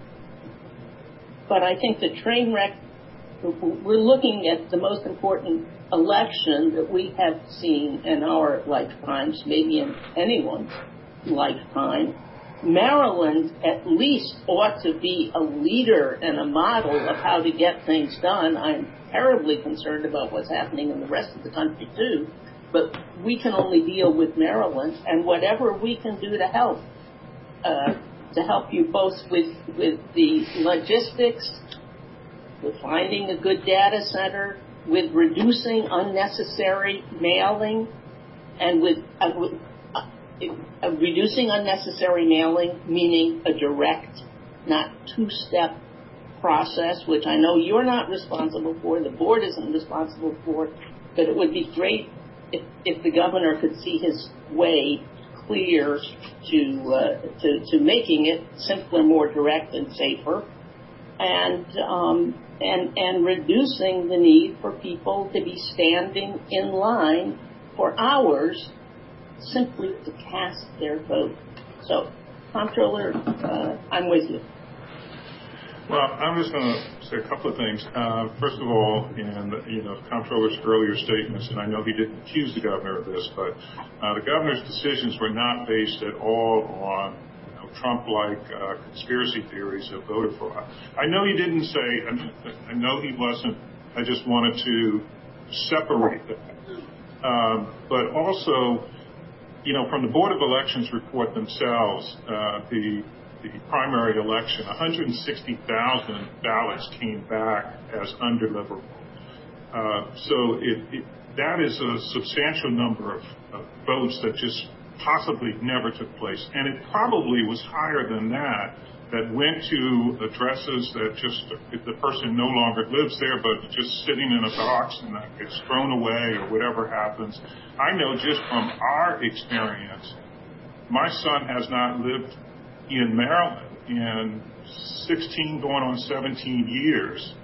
but I think the train wreck, we're looking at the most important election that we have seen in our lifetimes, maybe in anyone's lifetime. Maryland at least ought to be a leader and a model of how to get things done. I'm terribly concerned about what's happening in the rest of the country too, but we can only deal with Maryland, and whatever we can do to help, uh, to help you both with, with the logistics, with finding a good data center, with reducing unnecessary mailing, and with, uh, with uh, uh, reducing unnecessary mailing, meaning a direct, not two-step process, which I know you're not responsible for, the board isn't responsible for, but it would be great if, if the governor could see his way clear to, uh, to, to making it simpler, more direct, and safer, and um, and and reducing the need for people to be standing in line for hours simply to cast their vote. So, Comptroller, uh, I'm with you. Well, I'm just going to say a couple of things. Uh, first of all, in you know, Comptroller's earlier statements, and I know he didn't accuse the governor of this, but uh, the governor's decisions were not based at all on you know, Trump-like uh, conspiracy theories of voter fraud. I know he didn't say, I know he wasn't, I just wanted to separate that. Um, but also, you know, from the Board of Elections report themselves, uh, the the primary election, one hundred sixty thousand ballots came back as undeliverable. Uh, so it, it, that is a substantial number of, of votes that just possibly never took place. And it probably was higher than that, that went to addresses that just, if the person no longer lives there, but just sitting in a box and that gets thrown away or whatever happens. I know just from our experience, my son has not lived in Maryland in sixteen going on seventeen years.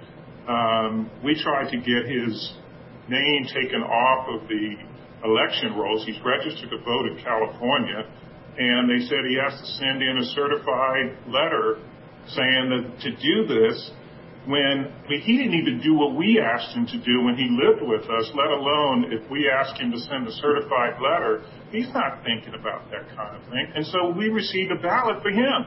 Um, we tried to get his name taken off of the election rolls. He's registered to vote in California, and they said he has to send in a certified letter saying that to do this when I mean, he didn't even do what we asked him to do when he lived with us, let alone if we asked him to send a certified letter. He's not thinking about that kind of thing. And so we received a ballot for him.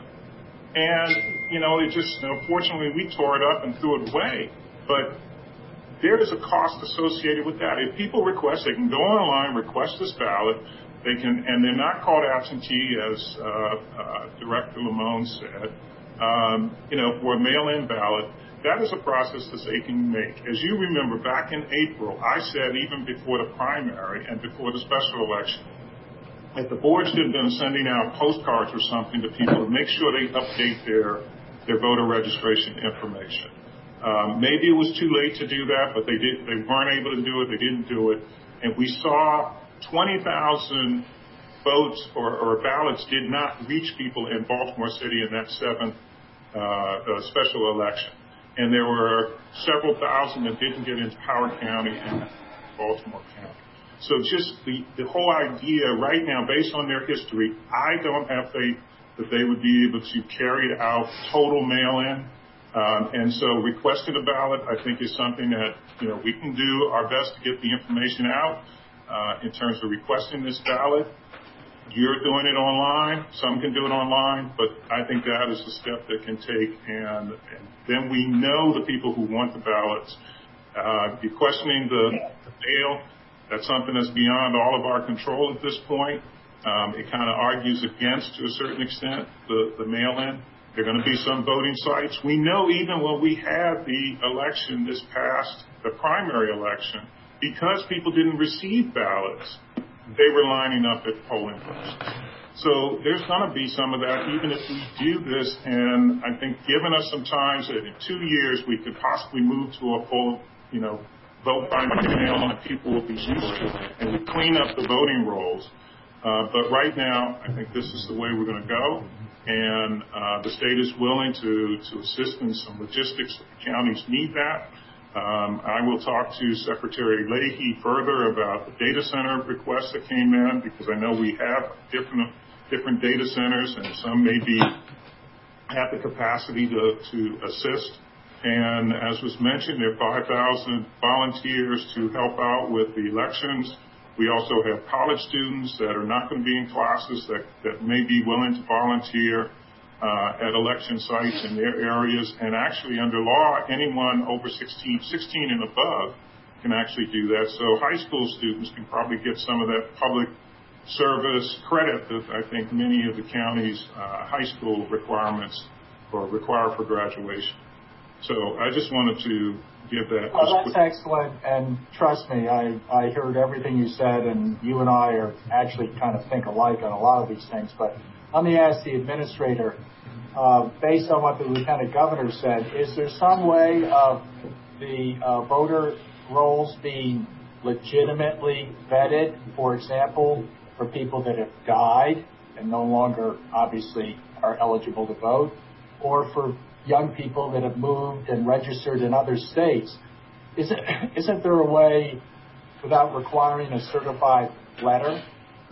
And, you know, it just, unfortunately, we tore it up and threw it away. But there is a cost associated with that. If people request, they can go online, request this ballot. They can, and they're not called absentee, as uh, uh, Director Lamone said, um, you know, for a mail-in ballot. That is a process that they can make. As you remember, back in April, I said even before the primary and before the special election, that the board should have been sending out postcards or something to people to make sure they update their, their voter registration information. Um, maybe it was too late to do that, but they did. They weren't able to do it. They didn't do it. And we saw twenty thousand votes or, or ballots did not reach people in Baltimore City in that seventh uh, uh, special election. And there were several thousand that didn't get into Howard County and Baltimore County. So just the, the whole idea right now, based on their history, I don't have faith that they would be able to carry it out total mail-in. Um, and so requesting a ballot, I think, is something that, you know, we can do our best to get the information out uh, in terms of requesting this ballot. You're doing it online. Some can do it online, but I think that is the step that can take. And, and then we know the people who want the ballots. Uh, you're questioning the, the mail. That's something that's beyond all of our control at this point. Um, it kind of argues against, to a certain extent, the, the mail-in. There are going to be some voting sites. We know even when we had the election this past, the primary election, because people didn't receive ballots, they were lining up at polling places. So there's going to be some of that, even if we do this. And I think given us some time, so that in two years we could possibly move to a full, you know, vote by mail, and people will be used to it, and we clean up the voting rolls. Uh, but right now, I think this is the way we're going to go, and uh, the state is willing to, to assist in some logistics if the counties need that. Um, I will talk to Secretary Leahy further about the data center requests that came in, because I know we have different different data centers, and some may be have the capacity to, to assist. And as was mentioned, there are five thousand volunteers to help out with the elections. We also have college students that are not going to be in classes that, that may be willing to volunteer uh, at election sites in their areas. And actually, under law, anyone over sixteen, sixteen and above can actually do that. So high school students can probably get some of that public service credit that I think many of the county's uh, high school requirements or require for graduation. So I just wanted to give that. Well, that's excellent, and trust me, I, I heard everything you said, and you and I are actually kind of think alike on a lot of these things. But let me ask the administrator, uh, based on what the Lieutenant Governor said, is there some way of the uh, voter rolls being legitimately vetted, for example, for people that have died and no longer obviously are eligible to vote, or for young people that have moved and registered in other states? Isn't, isn't there a way, without requiring a certified letter,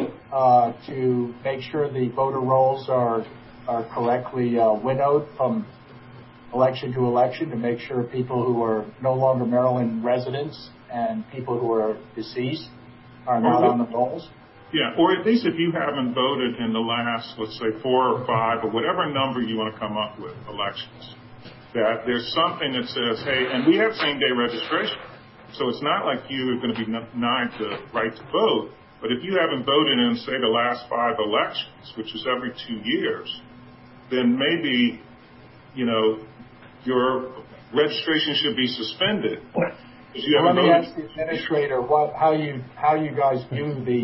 uh, to make sure the voter rolls are are correctly uh, winnowed from election to election, to make sure people who are no longer Maryland residents and people who are deceased are not on the rolls? Yeah, or at least if you haven't voted in the last, let's say, four or five or whatever number you want to come up with elections, that there's something that says, hey, and we have same-day registration, so it's not like you are going to be denied the right to vote, but if you haven't voted in, say, the last five elections, which is every two years, then maybe, you know, your registration should be suspended. You well, let me voted. ask the administrator what, how you how you guys view the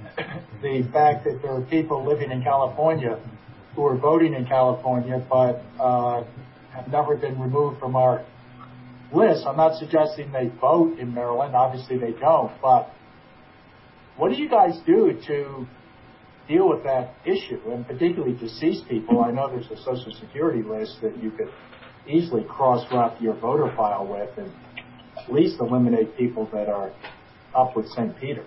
the fact that there are people living in California who are voting in California but uh, have never been removed from our list. I'm not suggesting they vote in Maryland. Obviously they don't. But what do you guys do to deal with that issue, and particularly deceased people? I know there's a Social Security list that you could easily cross-route your voter file with and at least eliminate people that are up with Saint Peter.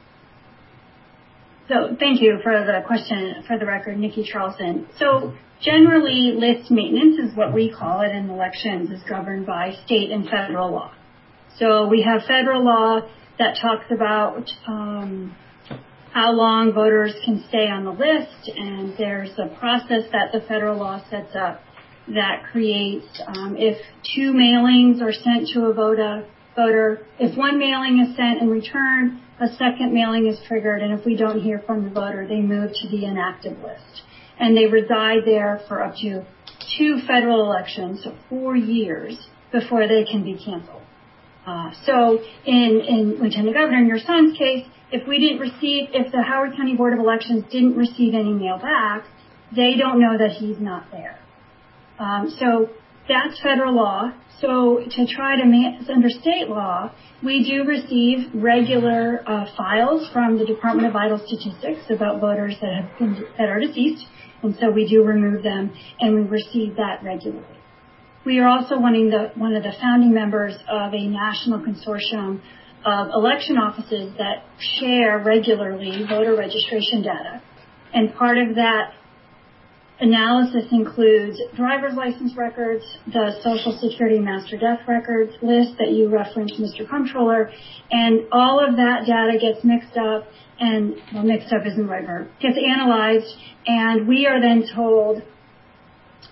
So thank you for the question. For the record, Nikki Charlson. So generally, list maintenance is what we call it in elections, is governed by state and federal law. So we have federal law that talks about um, how long voters can stay on the list, and there's a process that the federal law sets up that creates, um, if two mailings are sent to a voter, voter, if one mailing is sent and returned, a second mailing is triggered, and if we don't hear from the voter, they move to the inactive list. And they reside there for up to two federal elections, so four years, before they can be canceled. Uh, so in, in Lieutenant Governor, in your son's case, if we didn't receive, if the Howard County Board of Elections didn't receive any mail back, they don't know that he's not there. Um, so that's federal law. So to try to manage under state law, we do receive regular uh, files from the Department of Vital Statistics about voters that have been, that are deceased, and so we do remove them, and we receive that regularly. We are also one of the, one of the founding members of a national consortium of election offices that share regularly voter registration data, and part of that analysis includes driver's license records, the Social Security master death records list that you referenced, Mister Comptroller, and all of that data gets mixed up, and, well, mixed up isn't the right verb, gets analyzed, and we are then told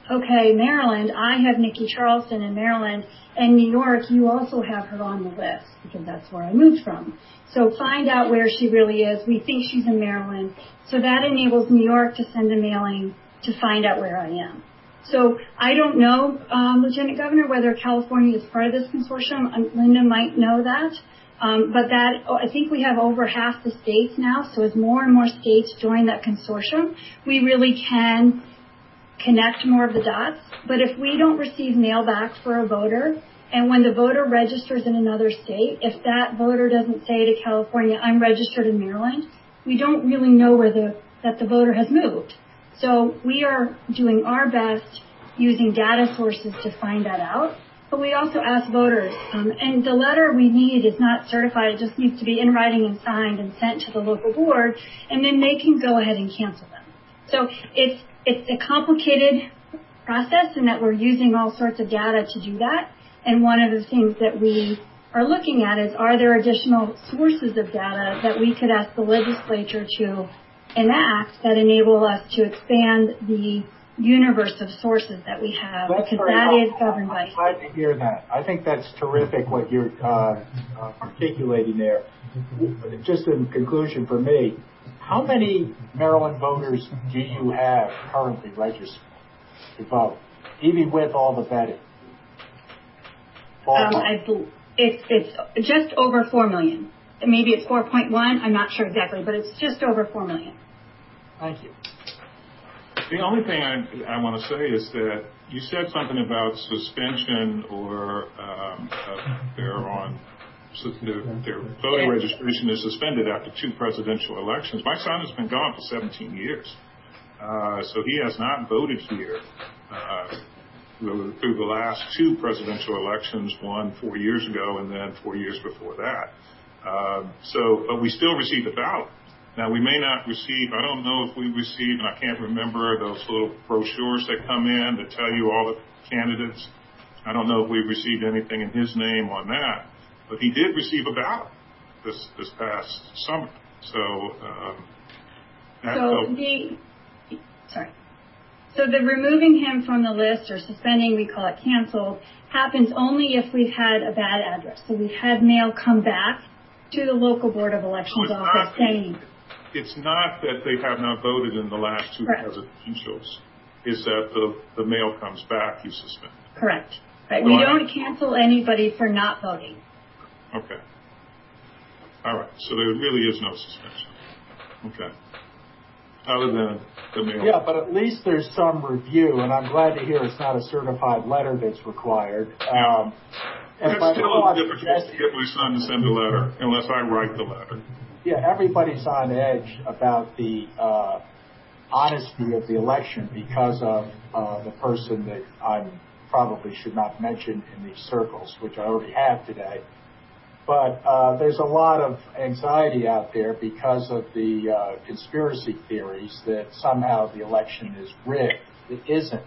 okay, Maryland, I have Nikki Charleston in Maryland, and New York, you also have her on the list because that's where I moved from. So find out where she really is. We think she's in Maryland. So that enables New York to send a mailing to find out where I am. So I don't know, um, Lieutenant Governor, whether California is part of this consortium. Um, Linda might know that. Um, but that, I think we have over half the states now. So as more and more states join that consortium, we really can connect more of the dots. But if we don't receive mail back for a voter, and when the voter registers in another state, if that voter doesn't say to California, I'm registered in Maryland, we don't really know where the, that the voter has moved. So we are doing our best using data sources to find that out. But we also ask voters, um, and the letter we need is not certified. It just needs to be in writing and signed and sent to the local board, and then they can go ahead and cancel them. So it's it's a complicated process in that we're using all sorts of data to do that. And one of the things that we are looking at is, are there additional sources of data that we could ask the legislature to enact that enable us to expand the universe of sources that we have, that's because that helpful. is governed by. I'm glad to hear that. I think that's terrific what you're uh, uh, articulating there. Just in conclusion for me, how many Maryland voters do you have currently registered to vote, even with all the vetting? Um, I, it's, it's just over four million. Maybe it's four point one. I'm not sure exactly, but it's just over four million. Thank you. The only thing I, I want to say is that you said something about suspension or um, uh, they're on their, their voting registration is suspended after two presidential elections. My son has been gone for seventeen years, uh, so he has not voted here uh, through the last two presidential elections, one four years ago and then four years before that. Uh, so, but we still receive the ballot. Now, we may not receive, I don't know if we receive, and I can't remember, those little brochures that come in that tell you all the candidates. I don't know if we've received anything in his name on that. But he did receive a ballot this this past summer. So, um, that so helped. the, sorry. So the removing him from the list or suspending, we call it canceled, happens only if we've had a bad address. So we've had mail come back to the local board of elections so office not, saying, it's not that they have not voted in the last two correct. presidentials. It's that the, the mail comes back, you suspend. Correct. Right. So we I, don't cancel anybody for not voting. Okay. All right. So there really is no suspension. Okay. Other than the mail. Yeah, but at least there's some review, and I'm glad to hear it's not a certified letter that's required. Um, It's still difficult to get my son to send a letter unless I write the letter. Yeah, everybody's on edge about the uh, honesty of the election because of uh, the person that I probably should not mention in these circles, which I already have today. But uh, there's a lot of anxiety out there because of the uh, conspiracy theories that somehow the election is rigged. It isn't.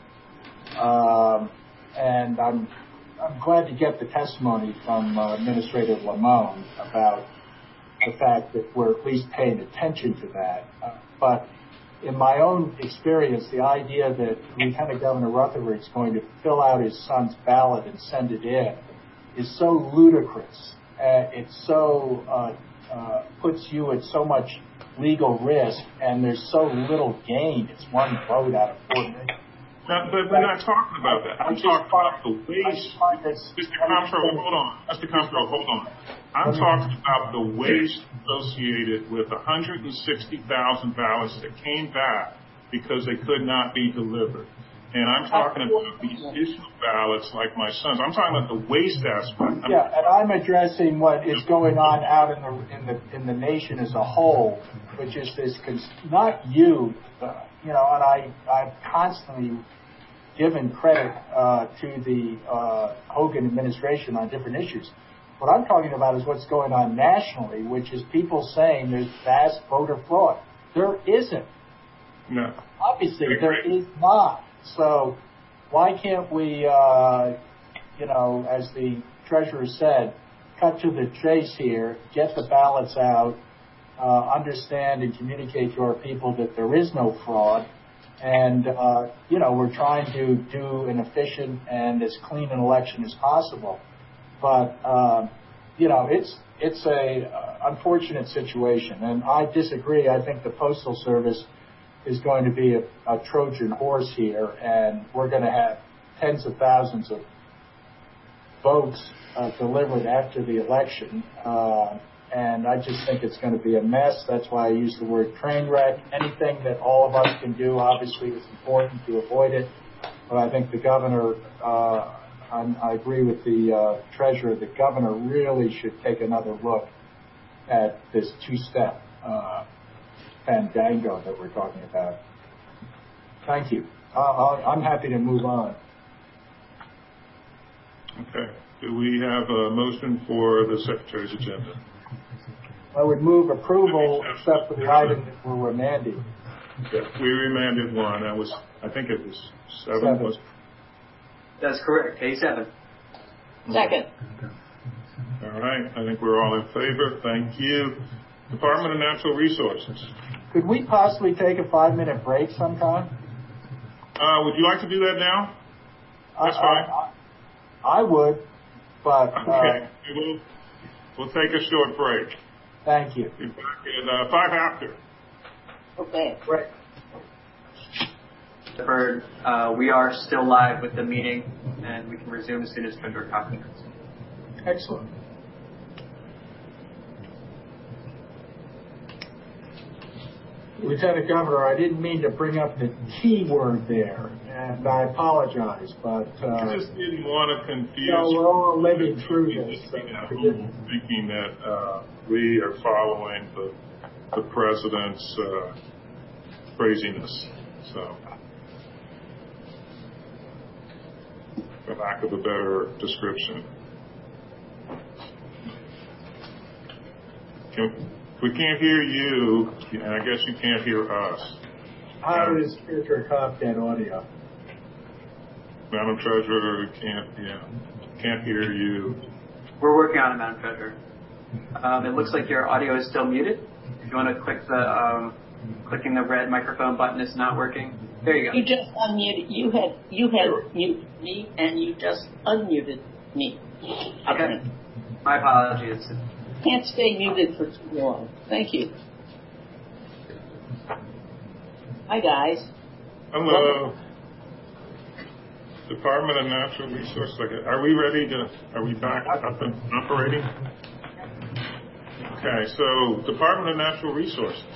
Um, and I'm I'm glad to get the testimony from uh, Administrator Lamone about the fact that we're at least paying attention to that. Uh, but in my own experience, the idea that Lieutenant Governor Rutherford is going to fill out his son's ballot and send it in is so ludicrous. Uh, it so uh, uh, puts you at so much legal risk, and there's so little gain. It's one vote out of four million. No, but we're not talking about that. I'm talking about the waste. Mister Comptroller, hold on. Mister Comptroller, hold on. I'm talking about the waste associated with one hundred sixty thousand ballots that came back because they could not be delivered. And I'm talking about the additional ballots like my son's. I'm talking about the waste aspect. I'm yeah, and I'm addressing what is going on out in the in the in the nation as a whole, which is this. Cons- not you, uh, you know, and I I've constantly given credit uh, to the uh, Hogan administration on different issues. What I'm talking about is what's going on nationally, which is people saying there's vast voter fraud. There isn't. No. Obviously, there is not. So why can't we, uh, you know, as the treasurer said, cut to the chase here, get the ballots out, uh, understand and communicate to our people that there is no fraud, And, uh, you know, we're trying to do an efficient and as clean an election as possible. But, uh, you know, it's it's a uh, unfortunate situation. And I disagree. I think the Postal Service is going to be a, a Trojan horse here, and we're going to have tens of thousands of votes uh, delivered after the election. Uh, and I just think it's going to be a mess. That's why I use the word train wreck. Anything that all of us can do, obviously, is important to avoid it. But I think the governor, uh, I'm, I agree with the uh, treasurer, the governor really should take another look at this two-step uh, fandango that we're talking about. Thank you. Uh, I'll, I'm happy to move on. Okay. Do we have a motion for the Secretary's agenda? I would move approval except for the item that we're remanding. Okay. We remanded one. That was, I think it was seven. Seven. Was That's correct. A seven. Second. All right. I think we're all in favor. Thank you. Department of Natural Resources. Could we possibly take a five-minute break sometime? Uh, would you like to do that now? That's I, fine. I, I would, but... Okay. Uh, we'll, we'll take a short break. Thank you. Be back at uh, five after. Okay. Right. Bird, uh, we are still live with the meeting, and we can resume as soon as Treasurer Coffey comes. Excellent. Lieutenant Governor, I didn't mean to bring up the T word there, and I apologize, but... Uh, I just didn't want to confuse... You know, we're all living through this. Thinking that uh, we are following the, the President's uh, craziness. So, for lack of a better description. Can, we can't hear you, and I guess you can't hear us. How does Treasurer Cobb get audio? Madam Treasurer, we can't, yeah, can't hear you. We're working on it, Madam Treasurer. Um, it looks like your audio is still muted. If you want to click the, um, clicking the red microphone button is not working. There you go. You just unmuted. You had you had muted me, and you just unmuted me. Okay. My apologies. Can't stay muted for too long. Thank you. Hi, guys. Hello. Welcome. Department of Natural Resources. Are we ready to, are we back up and operating? Okay, so Department of Natural Resources.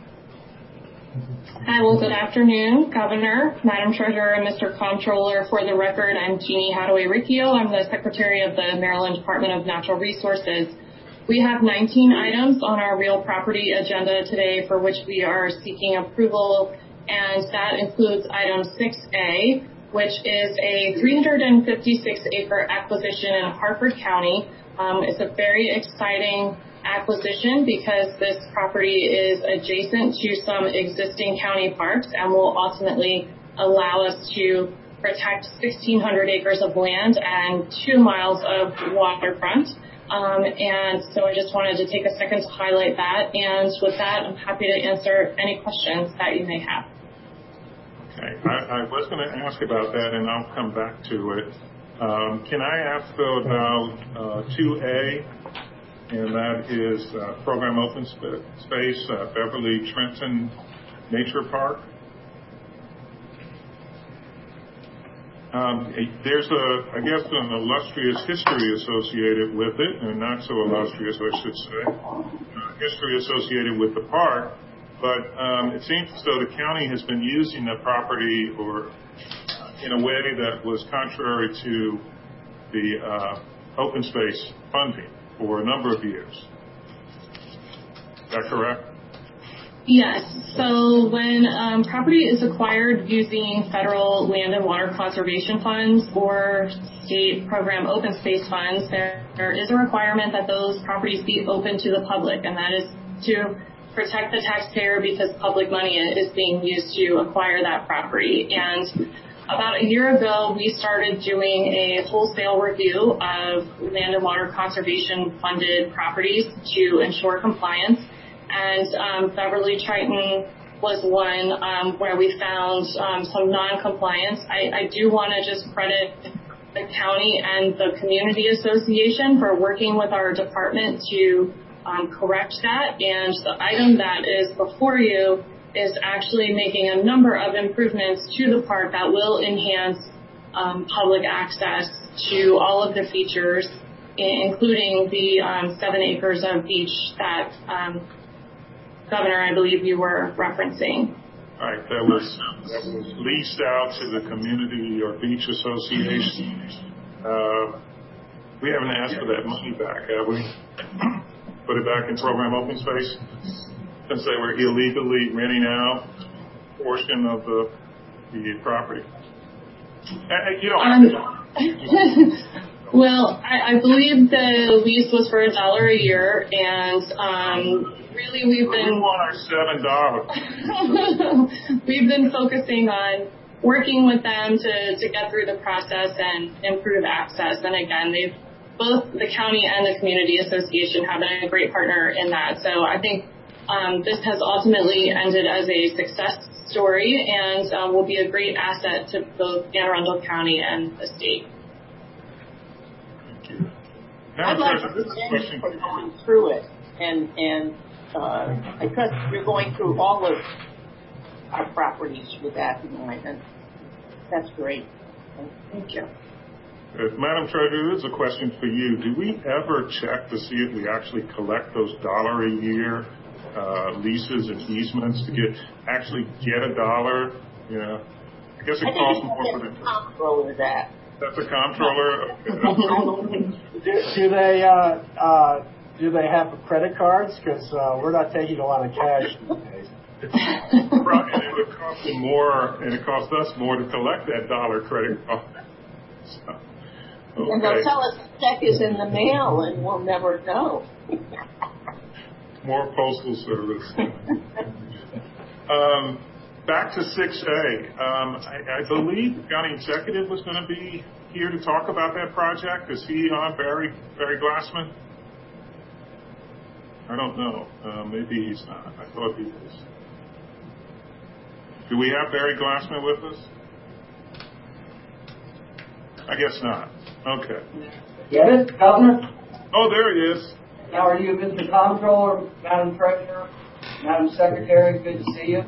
Hi, well, good afternoon, Governor, Madam Treasurer, and Mister Comptroller. For the record, I'm Jeannie Hadaway-Riccio. I'm the Secretary of the Maryland Department of Natural Resources. We have nineteen items on our real property agenda today for which we are seeking approval, and that includes item six A, which is a three hundred fifty-six acre acquisition in Harford County. Um, it's a very exciting acquisition because this property is adjacent to some existing county parks and will ultimately allow us to protect sixteen hundred acres of land and two miles of waterfront. Um, and so I just wanted to take a second to highlight that. And with that, I'm happy to answer any questions that you may have. Okay, I, I was going to ask about that, and I'll come back to it. Um, can I ask, though, about uh, two A, and that is uh, Program Open Sp- Space, uh, Beverly Trenton Nature Park? Um, there's a, I guess, an illustrious history associated with it, and not so illustrious, I should say, uh, history associated with the park. But um, it seems as though the county has been using the property or uh, in a way that was contrary to the uh, open space funding for a number of years. Is that correct? Yes. So when um, property is acquired using federal land and water conservation funds or state program open space funds, there, there is a requirement that those properties be open to the public, and that is to protect the taxpayer because public money is being used to acquire that property. And about a year ago, we started doing a wholesale review of land and water conservation funded properties to ensure compliance. And um, Beverly Triton was one um, where we found um, some non-compliance. I, I do want to just credit the county and the community association for working with our department to um, correct that. And the item that is before you is actually making a number of improvements to the park that will enhance um, public access to all of the features, including the um, seven acres of beach that um, Governor, I believe you were referencing. Right, that was that was leased out to the community or beach association. Uh, we haven't asked for that money back, have we? Put it back in program open space since they were illegally renting out a portion of the the property. Uh, you know. Um, well, I, I believe the lease was for a dollar a year, and um, really we've been. We want our seven dollars. We've been focusing on working with them to, to get through the process and improve access. And again, they've both the county and the community association have been a great partner in that. So I think um, this has ultimately ended as a success story and um, will be a great asset to both Anne Arundel County and the state. Thank you. I'd like to thank you for going through it, and and uh, I trust you're going through all of our properties with that in mind, and that's great. Thank you. Uh, Madam Treasurer, this is a question for you. Do we ever check to see if we actually collect those dollar a year uh, leases and easements to get actually get a dollar? You know, I guess it I costs think more for the the comptroller that. That's a comptroller. do, do they uh, uh, do they have credit cards? Because uh, we're not taking a lot of cash these days. Right, and it would cost them more, and it costs us more to collect that dollar credit card. So, okay. And they'll tell us the check is in the mail, and we'll never know. More postal service. um, back to six A. Um, I, I believe the county executive was going to be here to talk about that project. Is he on, Barry Barry Glassman? I don't know. Uh, maybe he's not. I thought he was. Do we have Barry Glassman with us? I guess not. Okay. Get it, Governor? Oh, there he is. How are you, Mister Comptroller, Madam Treasurer, Madam Secretary? Good to see you.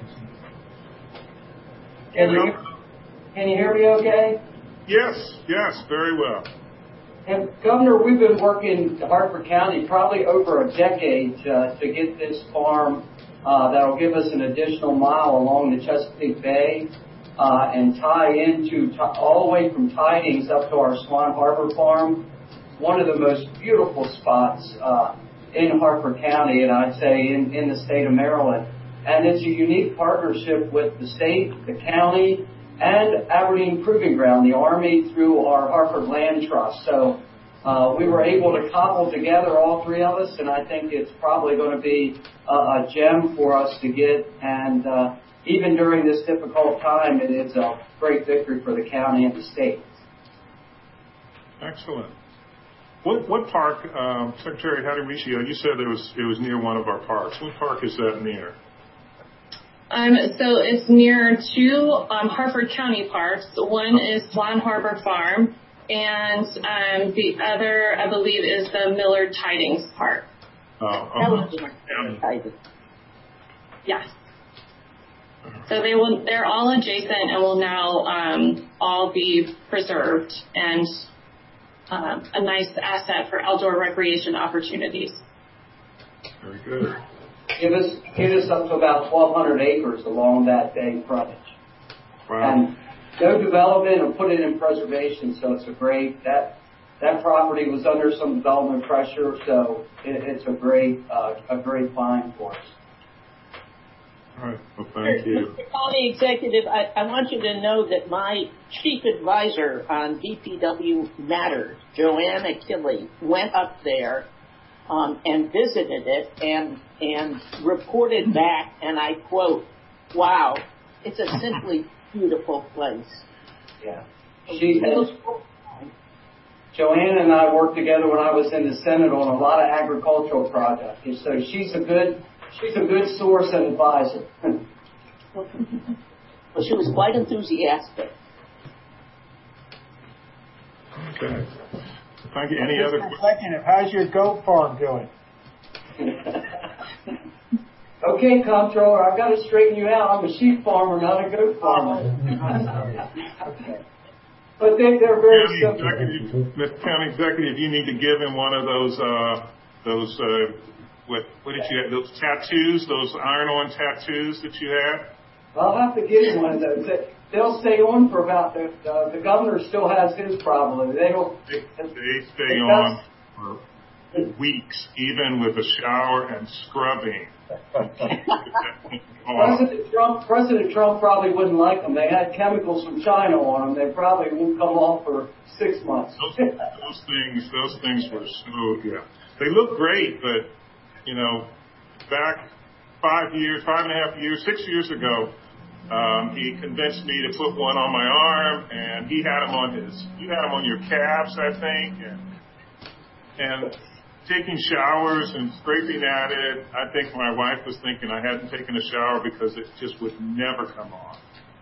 Can you, can you hear me okay? Yes, yes, very well. And Governor, we've been working in Hartford County probably over a decade uh, to get this farm uh, that'll give us an additional mile along the Chesapeake Bay uh, and tie into t- all the way from Tidings up to our Swan Harbor farm. One of the most beautiful spots uh, in Hartford County, and I'd say in, in the state of Maryland. And it's a unique partnership with the state, the county, and Aberdeen Proving Ground, the Army, through our Hartford Land Trust. So uh, we were able to cobble together, all three of us, and I think it's probably going to be a, a gem for us to get. And uh, even during this difficult time, it is a great victory for the county and the state. Excellent. What, what park, um, Secretary Hattemichio, you said it was it was near one of our parks. What park is that near? Um, so it's near two um, Hartford County parks. One is Swan Harbor Farm, and um, the other, I believe, is the Millard Tidings Park. Oh, okay. Yes. So they will. They're all adjacent and will now um, all be preserved and uh, a nice asset for outdoor recreation opportunities. Very good. Give us, give us up to about twelve hundred acres along that bay frontage. Wow. And no development or put it in preservation, so it's a great, that that property was under some development pressure, so it, it's a great, uh, a great find for us. All right, well, thank you. Mister County Executive, I, I want you to know that my chief advisor on D P W matters, Joanna Killey, went up there Um, and visited it and and reported back, and I quote, "Wow, it's a simply beautiful place." Yeah, she has. Joanna and I worked together when I was in the Senate on a lot of agricultural projects, and so she's a good she's a good source and advisor. Well, she was quite enthusiastic. Okay. Thank you. Any other questions? Executive, how's your goat farm doing? Okay, Comptroller, I've got to straighten you out. I'm a sheep farmer, not a goat farmer. Okay. But they, they're very County simple. Executive, Mister County Executive, you need to give him one of those, uh, those, uh, what, what did you have? Those tattoos, those iron-on tattoos that you had? I'll have to get him one of those. They'll stay on for about, the, uh, the governor still has his problem. They don't. They, they stay on for weeks, even with a shower and scrubbing. President Trump, President Trump probably wouldn't like them. They had chemicals from China on them. They probably won't come off for six months. those, those things, those things were so, yeah. They look great, but, you know, back five years, five and a half years, six years ago, um, he convinced me to put one on my arm, and he had them on his, you had them on your calves, I think, and, and taking showers and scraping at it. I think my wife was thinking I hadn't taken a shower because it just would never come off.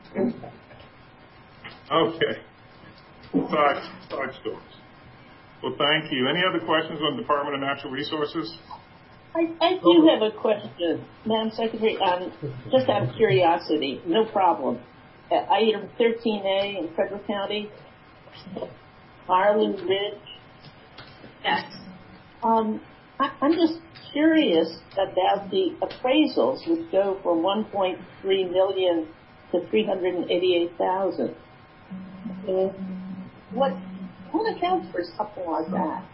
Okay. Side, side stories. Well, thank you. Any other questions on the Department of Natural Resources? I, I do have a question, Madam Secretary, um, just out of curiosity, no problem. Uh, item thirteen A in Frederick County, Harlan Ridge. Yes. Um, I, I'm just curious about the appraisals, which go from one point three million to three hundred eighty-eight thousand. Uh, what what accounts for something like that?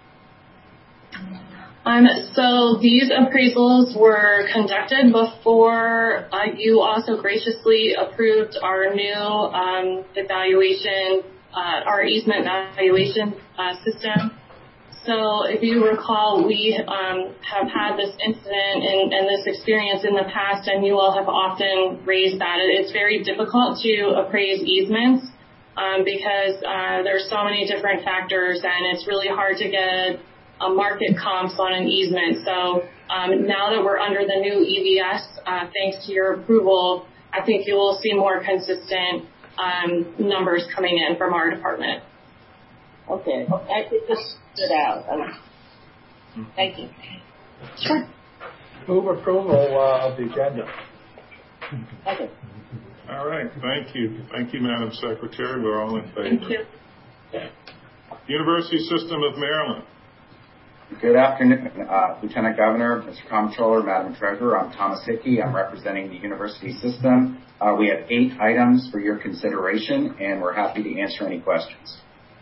Um, so these appraisals were conducted before uh, you also graciously approved our new um, evaluation, uh, our easement evaluation uh, system. So if you recall, we um, have had this incident and, and this experience in the past, and you all have often raised that. It's very difficult to appraise easements um, because uh, there's so many different factors, and it's really hard to get a market comps on an easement. So um, now that we're under the new E V S, uh, thanks to your approval, I think you will see more consistent um, numbers coming in from our department. Okay, I, it just stood out. Um, thank you. Sure. Move approval uh, of the agenda. Okay. All right. Thank you. Thank you, Madam Secretary. We're all in favor. Thank you. University System of Maryland. Good afternoon, uh, Lieutenant Governor, Mister Comptroller, Madam Treasurer. I'm Thomas Hickey. I'm representing the university system. Uh, we have eight items for your consideration, and we're happy to answer any questions.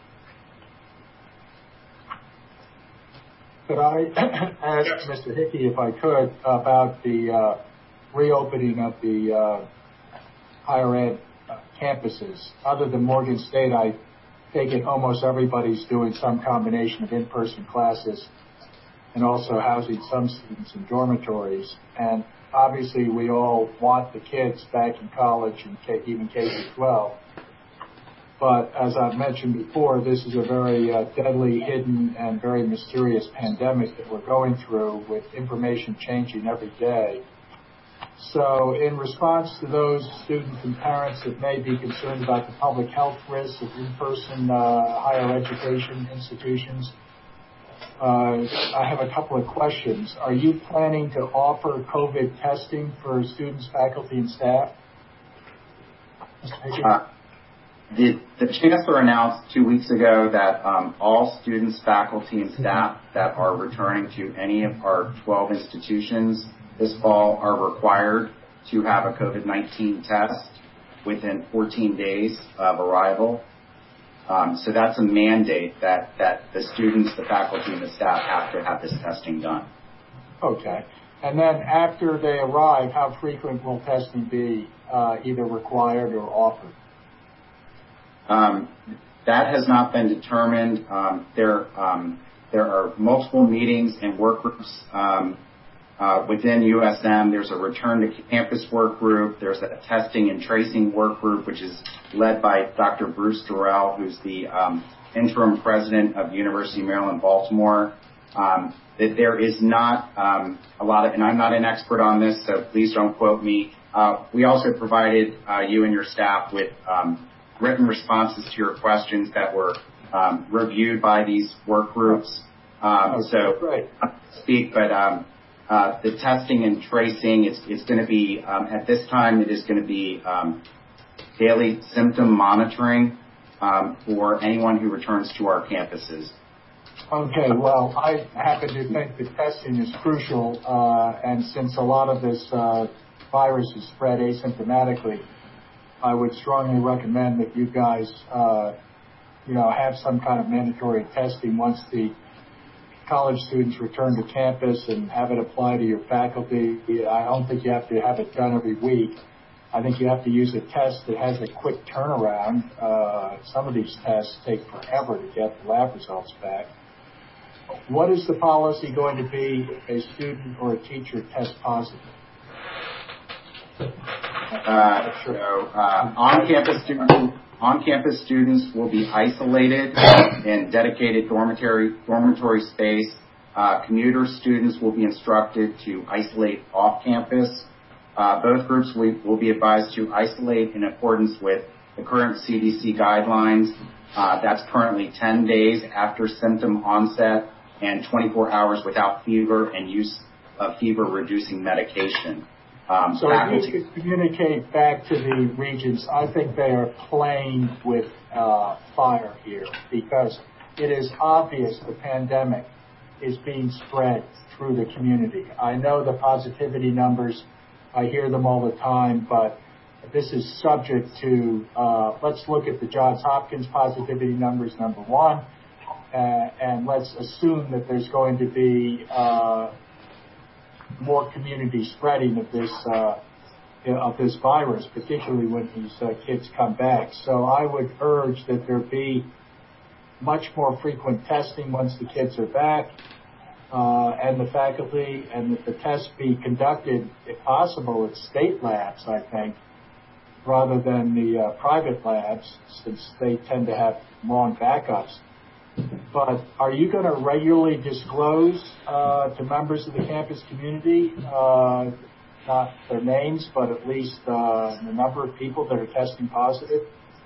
Could I ask yes. Mister Hickey, if I could, about the uh, reopening of the uh, higher ed uh, campuses? Other than Morgan State, I take it almost everybody's doing some combination of in-person classes and also housing some students in dormitories. And obviously, we all want the kids back in college and K, even K through twelve. But as I've mentioned before, this is a very uh, deadly, hidden, and very mysterious pandemic that we're going through, with information changing every day. So in response to those students and parents that may be concerned about the public health risks of in-person uh, higher education institutions, uh, I have a couple of questions. Are you planning to offer COVID testing for students, faculty, and staff? Uh, the, the Chancellor announced two weeks ago that um, all students, faculty, and staff that are returning to any of our twelve institutions this fall are required to have a COVID nineteen test within fourteen days of arrival. Um, so that's a mandate that, that the students, the faculty, and the staff have to have this testing done. Okay. And then after they arrive, how frequent will testing be, uh, either required or offered? Um, that has not been determined. Um, there, um, there are multiple meetings and work groups um, uh, within U S M. There's a return to campus work group. There's a testing and tracing work group, which is led by Doctor Bruce Durrell, who's the um, interim president of University of Maryland, Baltimore. Um, that there is not um, a lot of, and I'm not an expert on this, so please don't quote me. Uh, we also provided uh, you and your staff with um, written responses to your questions that were um, reviewed by these work groups. Um, oh, so great. I can't speak, but um, uh, the testing and tracing, it's, it's going to be, um, at this time, it is going to be um, daily symptom monitoring um, for anyone who returns to our campuses. Okay, well, I happen to think that testing is crucial, uh, and since a lot of this uh, virus is spread asymptomatically, I would strongly recommend that you guys, uh, you know, have some kind of mandatory testing once the college students return to campus and have it apply to your faculty. I don't think you have to have it done every week. I think you have to use a test that has a quick turnaround. Uh, some of these tests take forever to get the lab results back. What is the policy going to be if a student or a teacher tests positive? Uh, so uh, on-campus students, on-campus students will be isolated in dedicated dormitory dormitory space. Uh, commuter students will be instructed to isolate off-campus. Uh, both groups will, will be advised to isolate in accordance with the current C D C guidelines. Uh, that's currently ten days after symptom onset and twenty-four hours without fever and use of fever-reducing medication. Um, so faculty- if you could communicate back to the regents, I think they are playing with uh, fire here because it is obvious the pandemic is being spread through the community. I know the positivity numbers, I hear them all the time, but this is subject to, uh, let's look at the Johns Hopkins positivity numbers, number one, uh, and let's assume that there's going to be uh, more community spreading of this uh, of this virus, particularly when these uh, kids come back. So I would urge that there be much more frequent testing once the kids are back, uh, and the faculty, and that the tests be conducted, if possible, at state labs, I think, rather than the uh, private labs, since they tend to have long backups. But are you going to regularly disclose uh, to members of the campus community, uh, not their names, but at least uh, the number of people that are testing positive?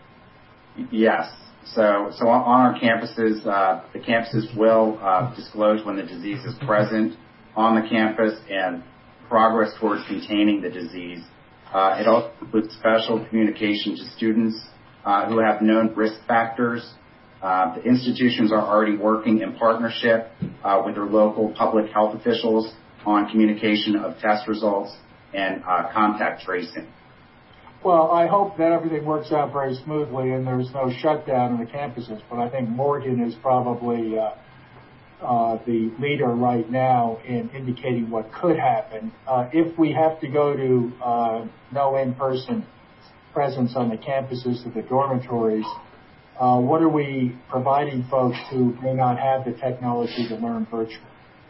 Yes. So, so on our campuses, uh, the campuses will uh, disclose when the disease is present on the campus and progress towards containing the disease. Uh, it also includes special communication to students uh, who have known risk factors. Uh, the institutions are already working in partnership uh, with their local public health officials on communication of test results and uh, contact tracing. Well, I hope that everything works out very smoothly and there's no shutdown in the campuses, but I think Morgan is probably uh, uh, the leader right now in indicating what could happen. Uh, if we have to go to uh, no in-person presence on the campuses of the dormitories, Uh, what are we providing folks who may not have the technology to learn virtually?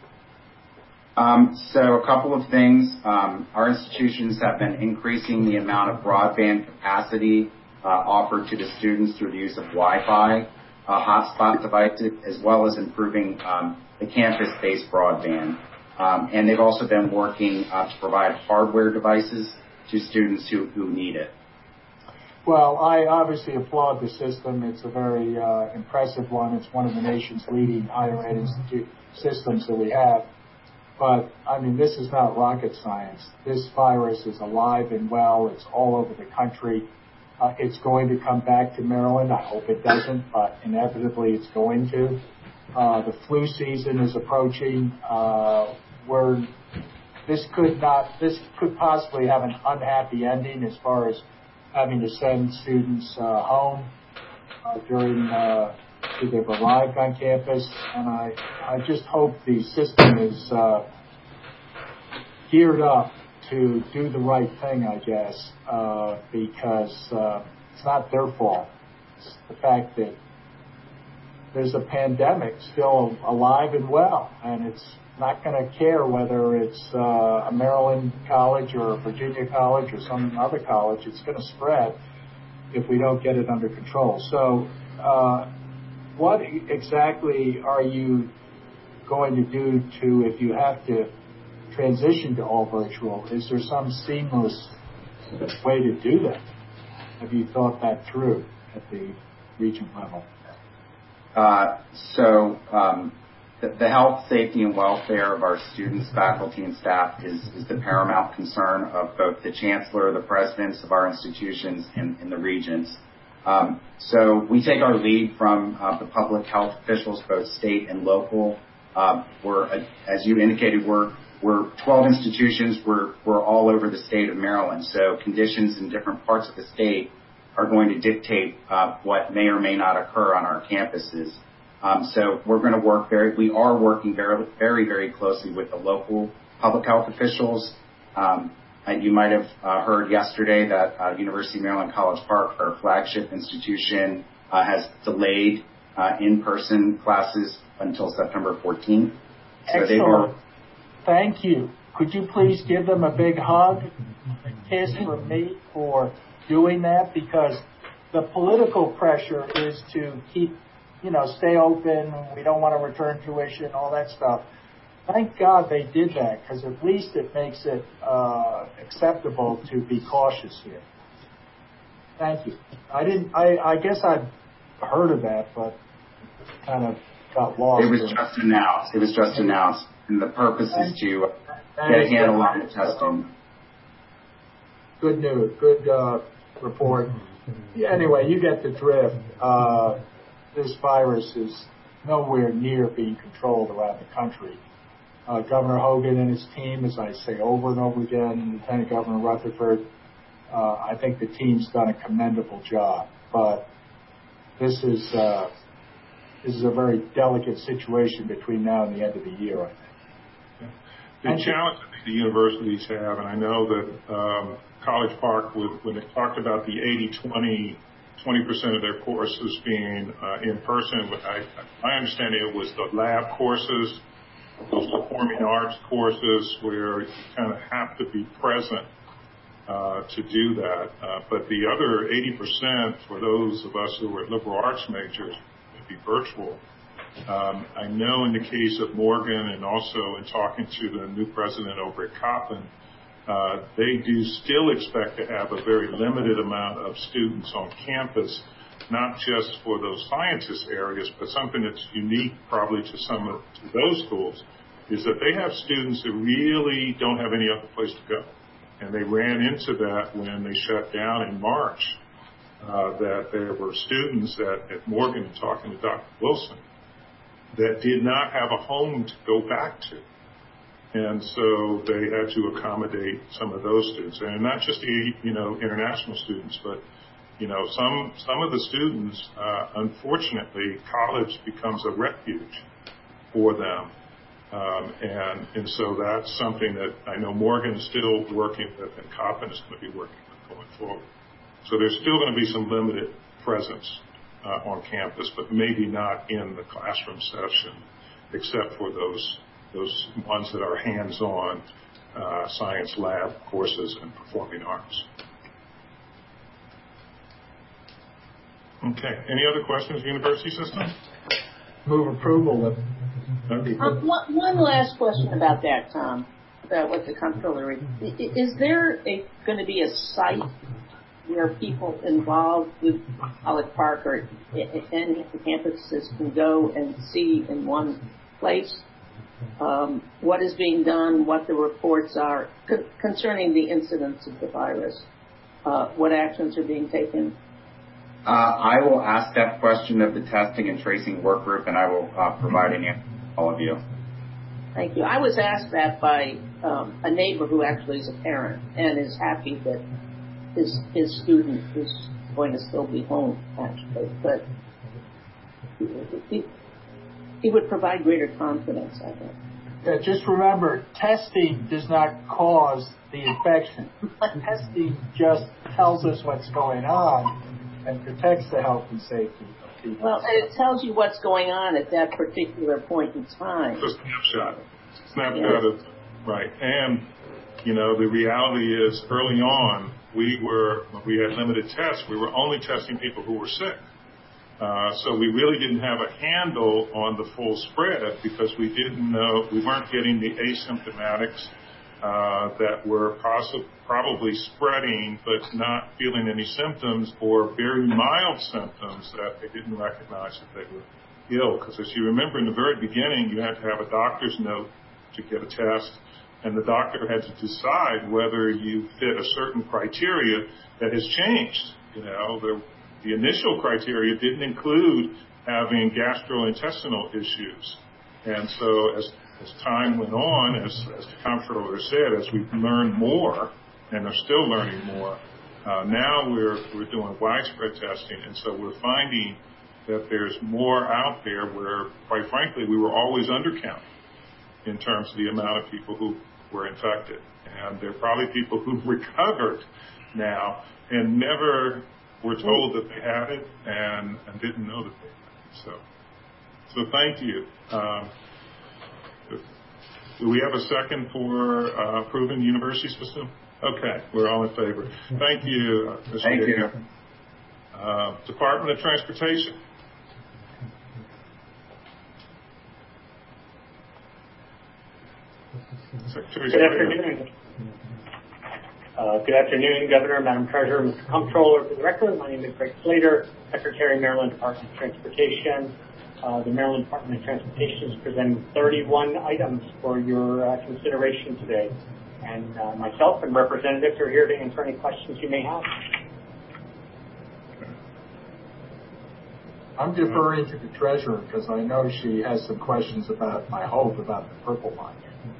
Um, so a couple of things. Um, our institutions have been increasing the amount of broadband capacity uh, offered to the students through the use of Wi-Fi, uh, hotspot devices, as well as improving um, the campus-based broadband. Um, and they've also been working uh, to provide hardware devices to students who, who need it. Well, I obviously applaud the system. It's a very uh, impressive one. It's one of the nation's leading higher ed institute systems that we have. But, I mean, this is not rocket science. This virus is alive and well. It's all over the country. Uh, it's going to come back to Maryland. I hope it doesn't, but inevitably it's going to. Uh, the flu season is approaching. Uh, we're, this could not, this could possibly have an unhappy ending as far as having to send students uh, home uh, during uh, till they've arrived on campus, and I, I just hope the system is uh, geared up to do the right thing, I guess, uh, because uh, it's not their fault. It's the fact that there's a pandemic still alive and well, and it's not going to care whether it's uh, a Maryland college or a Virginia college or some other college. It's going to spread if we don't get it under control. So uh, what exactly are you going to do to, if you have to transition to all virtual, is there some seamless way to do that? Have you thought that through at the region level? Uh, so um, the, the health, safety, and welfare of our students, faculty, and staff is, is the paramount concern of both the chancellor, the presidents of our institutions, and, and the regents. Um, so we take our lead from uh, the public health officials, both state and local. Uh, we're, uh, as you indicated, we're we're twelve institutions. We're we're all over the state of Maryland. So conditions in different parts of the state are going to dictate uh, what may or may not occur on our campuses. Um, so we're going to work very, we are working very, very, very closely with the local public health officials. Um, and you might have uh, heard yesterday that uh, University of Maryland College Park, our flagship institution, uh, has delayed uh, in-person classes until September fourteenth. So Excellent. They are, Thank you. Could you please give them a big hug, a kiss from me for doing that, because the political pressure is to keep, you know, stay open. We don't want to return tuition, all that stuff. Thank God they did that, because at least it makes it uh, acceptable to be cautious here. Thank you. I didn't. I, I guess I've heard of that, but kind of got lost. It was just announced. It was just announced, and the purpose is to get a handle on the testing. Good news. Good uh, report. Yeah, anyway, you get the drift. Uh, this virus is nowhere near being controlled around the country. Uh, Governor Hogan and his team, as I say over and over again, Lieutenant Governor Rutherford, uh, I think the team's done a commendable job. But this is uh, this is a very delicate situation between now and the end of the year, I think. The and challenge that the universities have, and I know that um, College Park, when they talked about the eighty twenty, twenty percent of their courses being uh, in person, I, my understanding it was the lab courses, those performing arts courses where you kind of have to be present uh, to do that. Uh, but the other eighty percent for those of us who are liberal arts majors would be virtual. Um, I know in the case of Morgan and also in talking to the new president over at Coppin, uh, they do still expect to have a very limited amount of students on campus, not just for those scientist areas, but something that's unique probably to some of to those schools is that they have students that really don't have any other place to go. And they ran into that when they shut down in March, uh, that there were students at, at Morgan, talking to Doctor Wilson, that did not have a home to go back to. And so they had to accommodate some of those students. And not just the, you know, international students, but, you know, some some of the students, uh, unfortunately, college becomes a refuge for them. Um, and, and so that's something that I know Morgan is still working with and Coppin is going to be working with going forward. So there's still going to be some limited presence Uh, on campus, but maybe not in the classroom session, except for those those ones that are hands-on uh, science lab courses and performing arts. Okay. Any other questions, university system? Move approval of. Okay. Um, one, one last question about that, Tom, about what the comptroller is. Is there a, going to be a site where people involved with College Park or any of the campuses can go and see in one place um, what is being done, what the reports are co- concerning the incidence of the virus, uh, what actions are being taken? Uh, I will ask that question of the testing and tracing work group, and I will uh, provide an answer to all of you. Thank you. I was asked that by um, a neighbor who actually is a parent and is happy that his his student is going to still be home, actually, but it, it would provide greater confidence, I think. Yeah, just remember, testing does not cause the infection. Testing just tells us what's going on and protects the health and safety of people. Well, and it tells you what's going on at that particular point in time. It's a snapshot. Snapshot yes. of, right. And, you know, the reality is early on, we were, when we had limited tests, we were only testing people who were sick. Uh, so we really didn't have a handle on the full spread because we didn't know, we weren't getting the asymptomatics uh, that were possi- probably spreading but not feeling any symptoms, or very mild symptoms that they didn't recognize that they were ill. Because as you remember, in the very beginning, you had to have a doctor's note to get a test, and the doctor had to decide whether you fit a certain criteria that has changed. You know, the, the initial criteria didn't include having gastrointestinal issues. And so as, as time went on, as, as the comptroller said, as we've learned more, and are still learning more, uh, now we're, we're doing widespread testing, and so we're finding that there's more out there where, quite frankly, we were always undercounting in terms of the amount of people who were infected. And there are probably people who've recovered now and never were told that they had it and, and didn't know that they had it. So, so thank you. Um, do we have a second for uh, approving the university system? Okay, we're all in favor. Thank you, uh, Mister Thank you. Uh, Department of Transportation. Secretary Good afternoon. Uh, good afternoon, Governor, Madam Treasurer, Mister Comptroller. For the record, my name is Greg Slater, Secretary, Maryland Department of Transportation. Uh, the Maryland Department of Transportation is presenting thirty-one items for your uh, consideration today. And uh, myself and representatives are here to answer any questions you may have. I'm deferring to the treasurer because I know she has some questions about, I hope, about the purple line.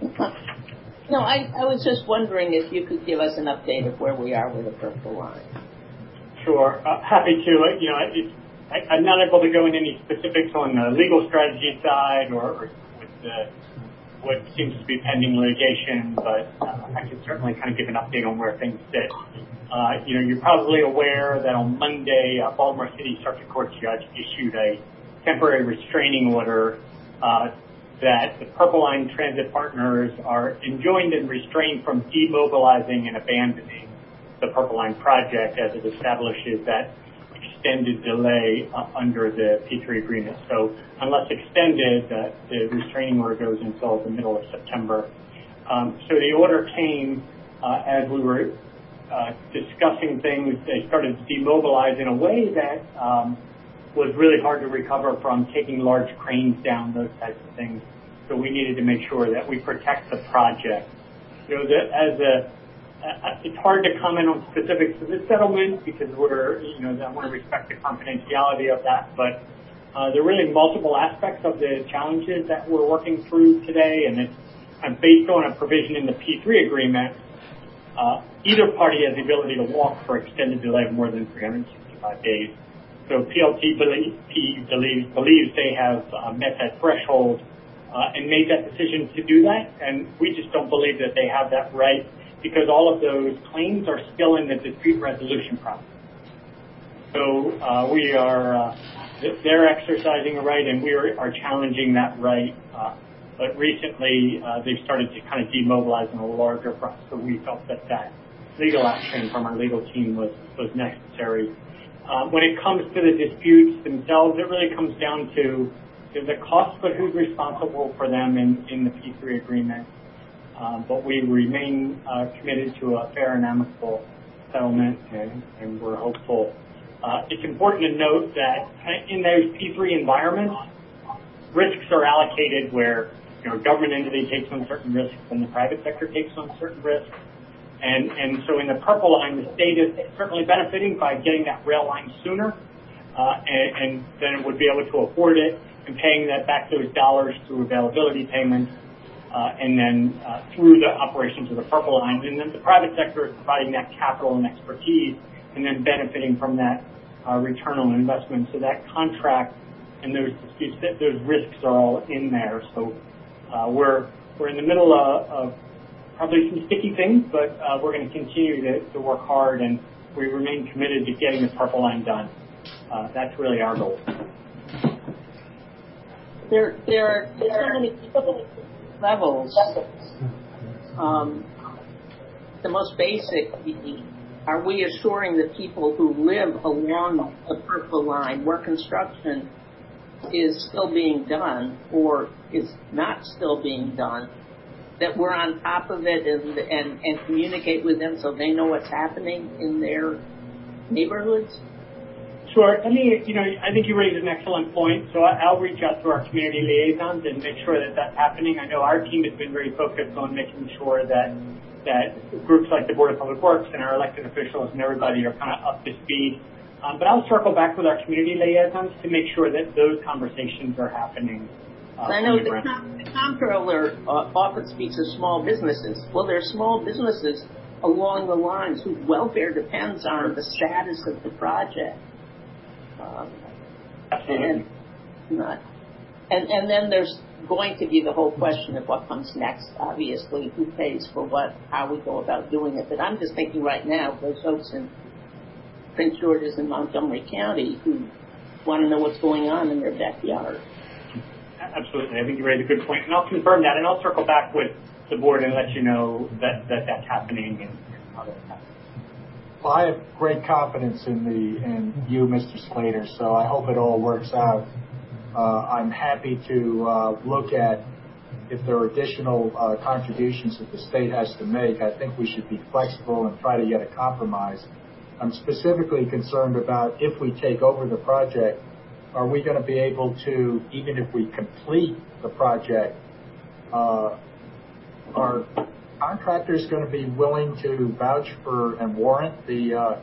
No, I, I was just wondering if you could give us an update of where we are with the purple line. Sure, uh, happy to. Uh, you know, it, I, I'm not able to go into any specifics on the legal strategy side or, or with the, what seems to be pending litigation, but uh, I can certainly kind of give an update on where things sit. Uh, you know, you're probably aware that on Monday, uh, Baltimore City Circuit Court judge issued a temporary restraining order uh, that the Purple Line Transit Partners are enjoined and restrained from demobilizing and abandoning the Purple Line project as it establishes that extended delay uh, under the P three agreement. So unless extended, uh, the restraining order goes until the middle of September. Um, so the order came uh, as we were uh, discussing things. They started to demobilize in a way that um, was really hard to recover from, taking large cranes down, those types of things. So we needed to make sure that we protect the project. You know, that as a Uh, it's hard to comment on specifics of the settlement because we're, you know, I want to respect the confidentiality of that. But uh, there are really multiple aspects of the challenges that we're working through today, and it's uh, based on a provision in the P three agreement. Uh, either party has the ability to walk for extended delay of more than three hundred sixty-five days. So P L T believe, believes, believes they have uh, met that threshold uh, and made that decision to do that, and we just don't believe that they have that right, because all of those claims are still in the dispute resolution process. So uh, we are, uh, they're exercising a right, and we are, are challenging that right. Uh, but recently, uh, they've started to kind of demobilize in a larger front. So we felt that that legal action from our legal team was, was necessary. Uh, when it comes to the disputes themselves, it really comes down to the cost, but who's responsible for them in, in the P three agreement. Um, but we remain uh, committed to a fair and amicable settlement, and, and we're hopeful. Uh, it's important to note that in those P three environments, risks are allocated where, you know, government entity takes on certain risks and the private sector takes on certain risks. And, and so in the Purple Line, the state is certainly benefiting by getting that rail line sooner, uh, and, and then it would be able to afford it and paying that back those dollars through availability payments. Uh, and then uh, through the operations of the Purple Line, and then the private sector is providing that capital and expertise, and then benefiting from that uh, return on investment. So that contract and those disputes, those risks are all in there. So uh, we're we're in the middle of, of probably some sticky things, but uh, we're going to continue to, to work hard, and we remain committed to getting the Purple Line done. Uh, that's really our goal. There, there are so many people. Levels. Um, the most basic, are we assuring the people who live along the Purple Line where construction is still being done or is not still being done that we're on top of it and, and, and communicate with them so they know what's happening in their neighborhoods? Sure. I mean, you know, I think you raised an excellent point. So I'll reach out to our community liaisons and make sure that that's happening. I know our team has been very focused on making sure that that groups like the Board of Public Works and our elected officials and everybody are kind of up to speed. Um, but I'll circle back with our community liaisons to make sure that those conversations are happening. Uh, I know the, com- the comptroller uh, often speaks of small businesses. Well, there are small businesses along the lines whose welfare depends on the status of the project. Um, and, not, and and then there's going to be the whole question of what comes next, obviously, who pays for what, how we go about doing it. But I'm just thinking right now, those folks in Prince George's and Montgomery County who want to know what's going on in their backyard. Absolutely. I think you raised a good point. And I'll confirm that, and I'll circle back with the board and let you know that, that that's happening and how that's happening. Well, I have great confidence in the in you, Mister Slater, so I hope it all works out. Uh, I'm happy to uh, look at if there are additional uh, contributions that the state has to make. I think we should be flexible and try to get a compromise. I'm specifically concerned about if we take over the project, are we going to be able to, even if we complete the project, uh, are contractors going to be willing to vouch for and warrant the, uh,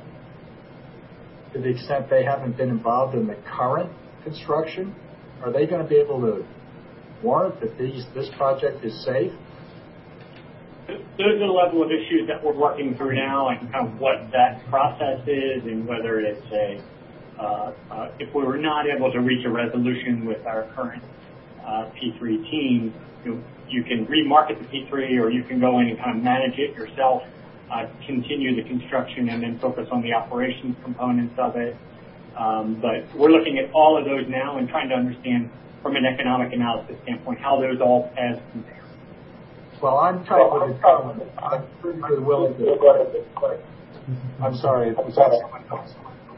to the extent they haven't been involved in the current construction? Are they going to be able to warrant that these, this project is safe? Those are the level of issues that we're working through now and kind of what that process is and whether it's a, uh, uh, if we were not able to reach a resolution with our current uh, P three team, you, you can remarket the P three or you can go in and kind of manage it yourself, uh, continue the construction and then focus on the operations components of it. Um, but we're looking at all of those now and trying to understand from an economic analysis standpoint how those all paths compare. Well, I'm tight with the I'm pretty willing to. I'm sorry, was that someone else?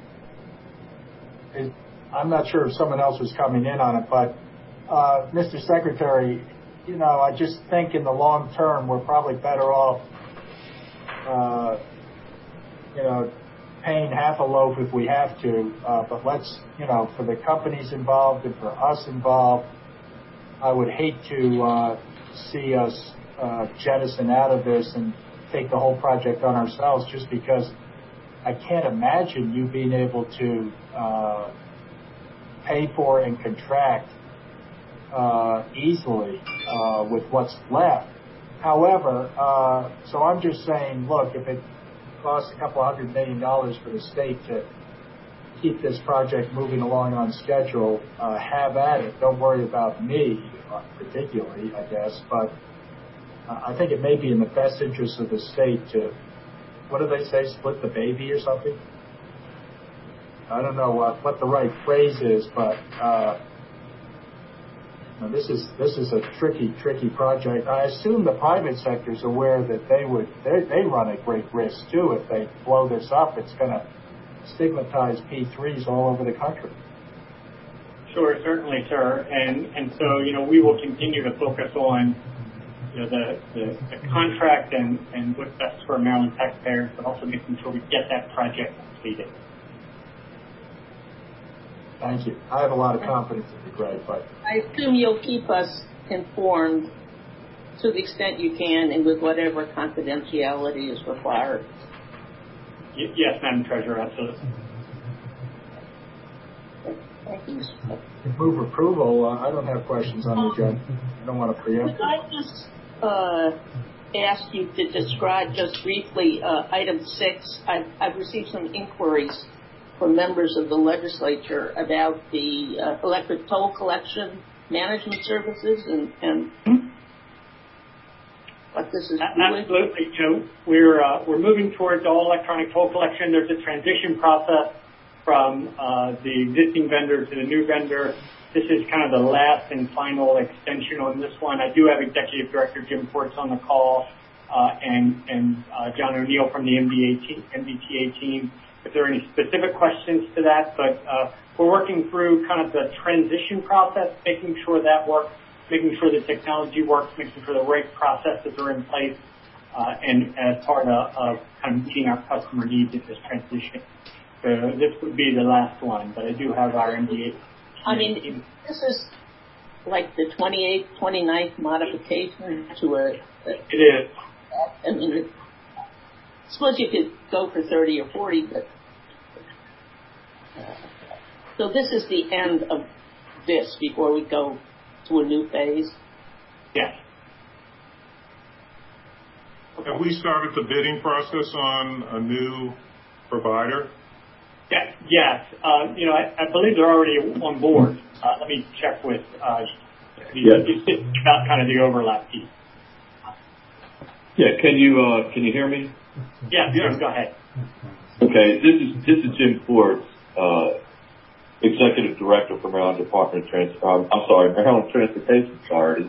I'm not sure if someone else was coming in on it, but uh, Mister Secretary, you know, I just think in the long term we're probably better off, uh, you know, paying half a loaf if we have to. Uh, but let's, you know, for the companies involved and for us involved, I would hate to uh, see us uh, jettison out of this and take the whole project on ourselves, just because I can't imagine you being able to uh, pay for and contract uh, easily uh, with what's left. However, uh, so I'm just saying, look, if it costs a couple hundred million dollars for the state to keep this project moving along on schedule, uh, have at it. Don't worry about me particularly, I guess, but uh, I think it may be in the best interest of the state to, what do they say, split the baby or something? I don't know what, what the right phrase is, but uh, this is this is a tricky, tricky project. I assume the private sector is aware that they would they, they run a great risk too if they blow this up. It's going to stigmatize P threes all over the country. Sure, certainly, sir. And and so you know we will continue to focus on you know the the, the contract and and what's best for Maryland taxpayers, but also making sure we get that project completed. Thank you. I have a lot of confidence in you, Greg, but I assume you'll keep us informed to the extent you can and with whatever confidentiality is required. Y- yes, Madam Treasurer, absolutely. Thank you. Move approval. Uh, I don't have questions on the agenda. I don't want to preempt. Could I just uh, ask you to describe just briefly uh, item six? I've, I've received some inquiries from members of the legislature about the uh, electric toll collection management services and, and what this is doing. Absolutely. So we're uh, we're moving towards all electronic toll collection. There's a transition process from uh, the existing vendor to the new vendor. This is kind of the last and final extension on this one. I do have Executive Director Jim Ports on the call uh, and and uh, John O'Neill from the M D A team, M D T A team. If there are any specific questions to that, but uh, we're working through kind of the transition process, making sure that works making sure the technology works, making sure the right processes are in place, uh, and as part of, of kind of meeting our customer needs in this transition. So this would be the last one, but I do have our M D A. I mean, this is like the twenty-eighth, twenty-ninth modification to a... a it is. I mean, I suppose you could go for thirty or forty, but... Uh, so this is the end of this before we go to a new phase? Yes. Have we started the bidding process on a new provider? Yeah, yes. Uh, you know, I, I believe they're already on board. Uh, let me check with uh, the, yes. it's just about kind of the overlap piece. Yeah, can you uh, can you hear me? Yeah, yeah. Go ahead. Okay, this is this is Jim Ford, uh, Executive Director for Maryland Department of Trans. Um, I'm sorry, Maryland Transportation Authority.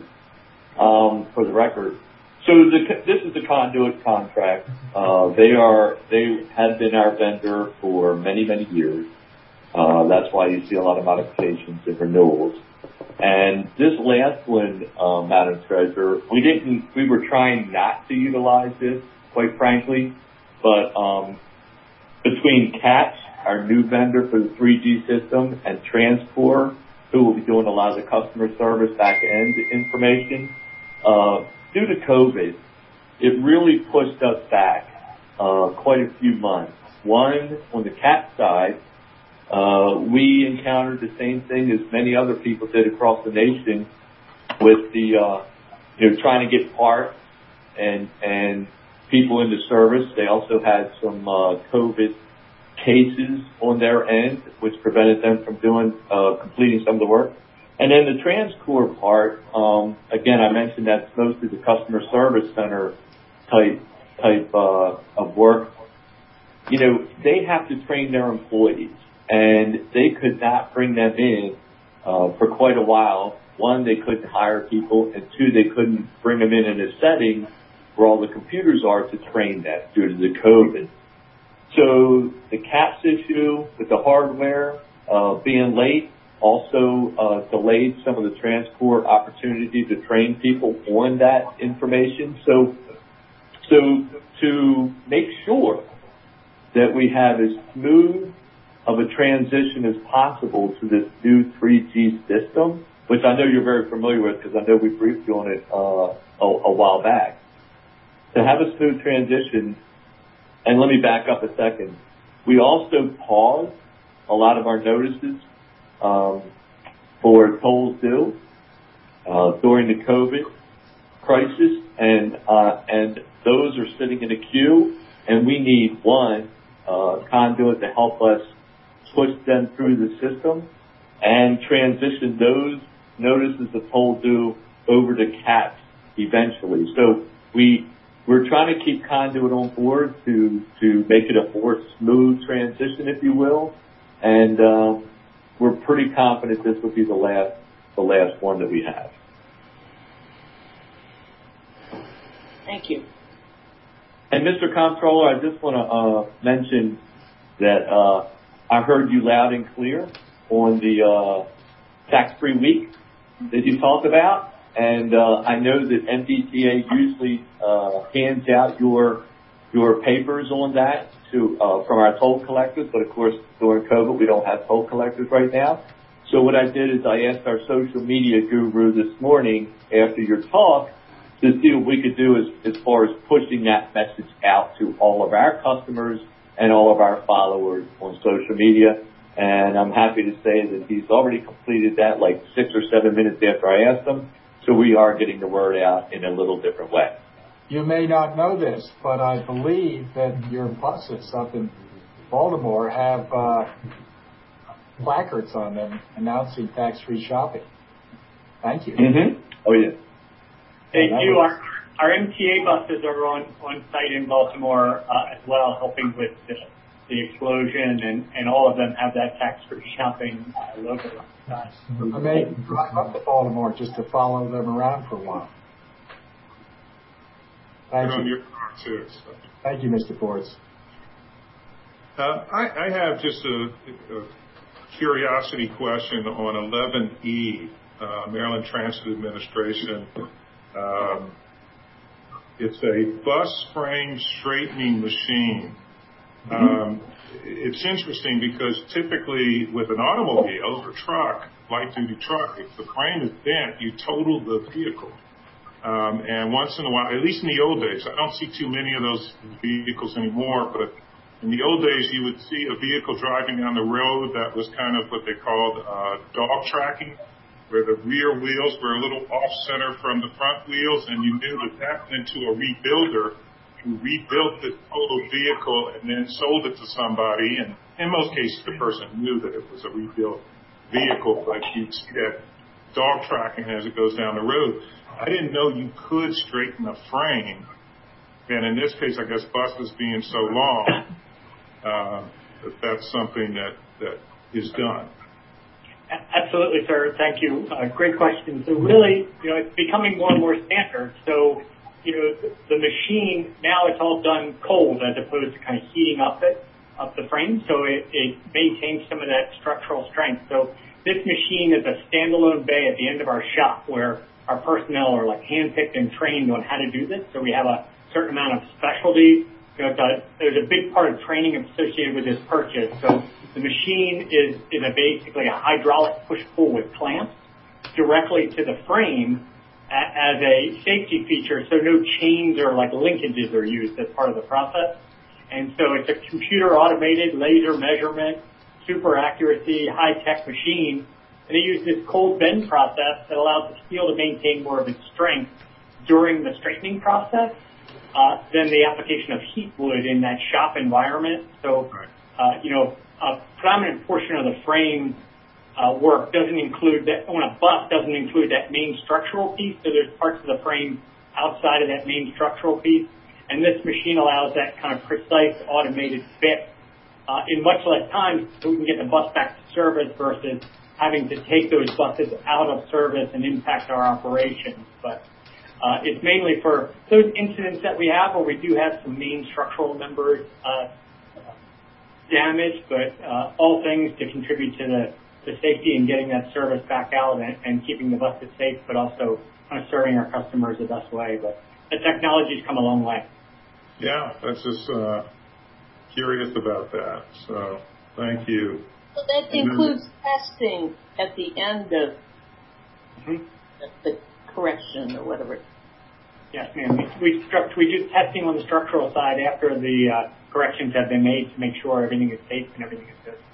Um, for the record, so the, this is the conduit contract. Uh, they are they have been our vendor for many many years. Uh, that's why you see a lot of modifications and renewals. And this last one, uh, Madam Treasurer, we didn't, we were trying not to utilize this, quite frankly, but, um, between CATS, our new vendor for the three G system, and TransCore, who will be doing a lot of the customer service back-end information, uh, due to COVID, it really pushed us back, uh, quite a few months. One, on the CATS side, Uh, we encountered the same thing as many other people did across the nation with the, uh, you know, trying to get parts and, and people into service. They also had some, uh, COVID cases on their end, which prevented them from doing, uh, completing some of the work. And then the TransCore part, um, again, I mentioned that's mostly the customer service center type, type, uh, of work. You know, they have to train their employees. And they could not bring them in uh, for quite a while. One, they couldn't hire people, and two, they couldn't bring them in in a setting where all the computers are to train them due to the COVID. So the CATS issue with the hardware uh, being late also uh, delayed some of the TransCore opportunity to train people on that information. So, so to make sure that we have as smooth of a transition as possible to this new three G system, which I know you're very familiar with because I know we briefed you on it uh, a, a while back. To have a smooth transition, and let me back up a second, we also paused a lot of our notices um, for tolls due uh, during the COVID crisis, and uh, and those are sitting in a queue, and we need one uh, conduit to help us push them through the system and transition those notices of toll due over to CATS eventually. So we, we're trying to keep conduit on board to, to make it a more smooth transition, if you will. And, uh, we're pretty confident this will be the last, the last one that we have. Thank you. And Mister Comptroller, I just want to, uh, mention that, uh, I heard you loud and clear on the uh, tax-free week that you talked about, and uh, I know that M D T A usually uh, hands out your your papers on that to uh, from our toll collectors, but of course during COVID we don't have toll collectors right now. So what I did is I asked our social media guru this morning after your talk to see what we could do as, as far as pushing that message out to all of our customers and all of our followers on social media. And I'm happy to say that he's already completed that like six or seven minutes after I asked him. So we are getting the word out in a little different way. You may not know this, but I believe that your buses up in Baltimore have uh, placards on them announcing tax-free shopping. Thank you. Mm-hmm. Oh, yeah. Thank you. Our, our M T A buses are on, on site in Baltimore uh, as well, helping with the, the explosion, and, and all of them have that tax-free shopping uh, logo on the side. I may drive up to Baltimore just to follow them around for a while. Thank Put you. on your car too. So. Thank you, Mister Fords. Uh, I, I have just a, a curiosity question on eleven E. uh, Maryland Transit Administration. Um, it's a bus frame straightening machine. Um, it's interesting because typically with an automobile or truck, light-duty truck, if the frame is bent, you total the vehicle. Um, and once in a while, at least in the old days, I don't see too many of those vehicles anymore, but in the old days, you would see a vehicle driving down the road that was kind of what they called uh, dog tracking, where the rear wheels were a little off-center from the front wheels, and you knew that that went to a rebuilder who rebuilt the total vehicle and then sold it to somebody. And in most cases, the person knew that it was a rebuilt vehicle, but you'd see that dog tracking as it goes down the road. I didn't know you could straighten a frame, and in this case, I guess buses being so long, uh, that that's something that, that is done. Absolutely, sir. Thank you. Uh, great question. So really, you know, it's becoming more and more standard. So, you know, the, the machine, now it's all done cold as opposed to kind of heating up it, up the frame. So it, it maintains some of that structural strength. So this machine is a standalone bay at the end of our shop where our personnel are like handpicked and trained on how to do this. So we have a certain amount of specialty. You know, a, there's a big part of training associated with this purchase. So the machine is, is a basically a hydraulic push-pull with clamps directly to the frame a, as a safety feature. So no chains or like linkages are used as part of the process. And so it's a computer automated laser measurement, super accuracy, high-tech machine. And they use this cold bend process that allows the steel to maintain more of its strength during the straightening process uh, than the application of heat would in that shop environment. So, uh, you know, a predominant portion of the frame uh, work doesn't include that, on a bus doesn't include that main structural piece. So there's parts of the frame outside of that main structural piece. And this machine allows that kind of precise automated fit uh, in much less time so we can get the bus back to service versus having to take those buses out of service and impact our operations. But uh, it's mainly for those incidents that we have where we do have some main structural members uh, damaged, but uh, all things to contribute to the, the safety and getting that service back out and, and keeping the buses safe, but also kind of serving our customers the best way. But the technology's come a long way. Yeah, that's just uh, curious about that. So thank you. So that includes testing at the end of mm-hmm. the correction or whatever. Yes, ma'am. We, we, we do testing on the structural side after the uh, corrections have been made to make sure everything is safe and everything is good.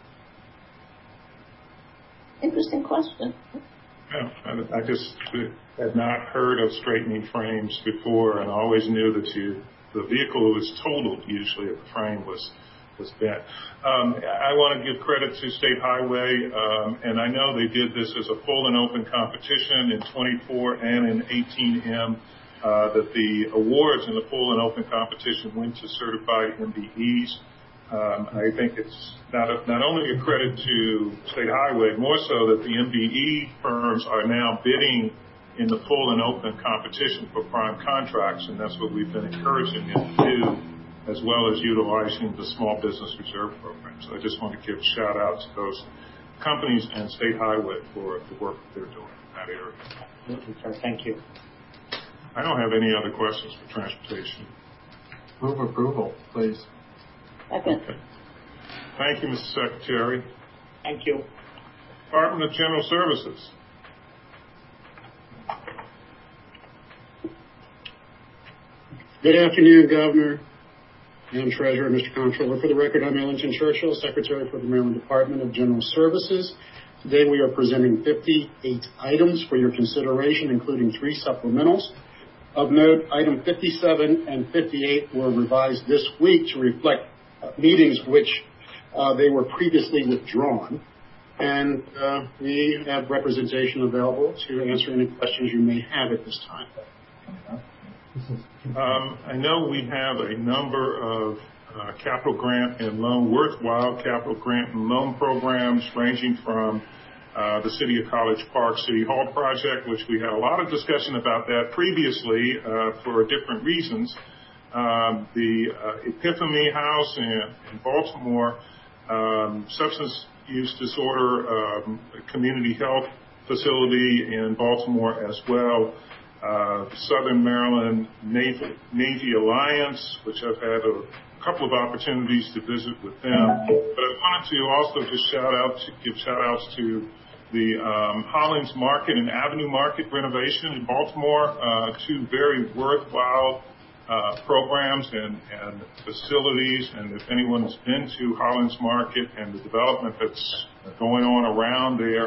Interesting question. Yeah, I, I just had not heard of straightening frames before, and I always knew that you, the vehicle was totaled usually if the frame was was bent. Um, I want to give credit to State Highway, um, and I know they did this as a full and open competition in twenty-four and in eighteen M. Uh, that the awards in the full and open competition went to certified M B Es. Um, I think it's not a, not only a credit to State Highway, more so that the M B E firms are now bidding in the full and open competition for prime contracts, and that's what we've been encouraging them to do, as well as utilizing the Small Business Reserve Program. So I just want to give a shout out to those companies and State Highway for the work that they're doing in that area. Thank you, sir. Thank you. I don't have any other questions for transportation. Move approval, please. Second. Okay. Thank you, Mister Secretary. Thank you. Department of General Services. Good afternoon, Governor, Madam Treasurer, Mister Comptroller. For the record, I'm Ellington Churchill, Secretary for the Maryland Department of General Services. Today we are presenting fifty-eight items for your consideration, including three supplementals. Of note, item fifty-seven and fifty-eight were revised this week to reflect uh, meetings which uh, they were previously withdrawn. And uh, we have representation available to answer any questions you may have at this time. Um, I know we have a number of uh, capital grant and loan, worthwhile capital grant and loan programs ranging from uh, the City of College Park City Hall project, which we had a lot of discussion about that previously uh, for different reasons. Um, the uh, Epiphany House in, in Baltimore, um, substance use disorder um, community health facility in Baltimore as well. Uh, Southern Maryland Navy, Navy Alliance, which I've had a couple of opportunities to visit with them. But I wanted to also just shout out to give shout outs to the um, Hollins Market and Avenue Market renovation in Baltimore, uh, two very worthwhile uh, programs and, and facilities. And if anyone's been to Hollins Market and the development that's going on around there,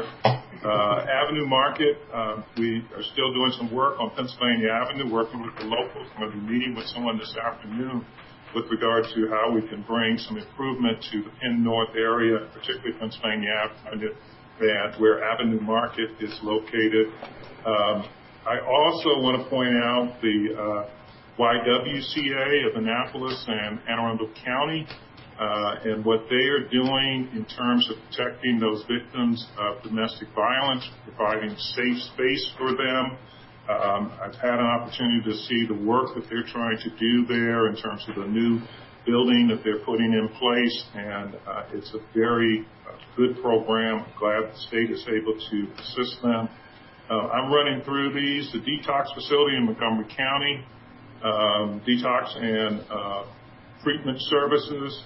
uh, Avenue Market, uh, we are still doing some work on Pennsylvania Avenue, working with the locals. I'm going to be meeting with someone this afternoon with regard to how we can bring some improvement to the Penn North area, particularly Pennsylvania Avenue, that where Avenue Market is located. Um, I also want to point out the uh, Y W C A of Annapolis and Anne Arundel County uh, and what they are doing in terms of protecting those victims of domestic violence, providing safe space for them. Um, I've had an opportunity to see the work that they're trying to do there in terms of the new building that they're putting in place, and uh, it's a very uh, good program. I'm glad the state is able to assist them. Uh, I'm running through these. The detox facility in Montgomery County, um, detox and uh, treatment services,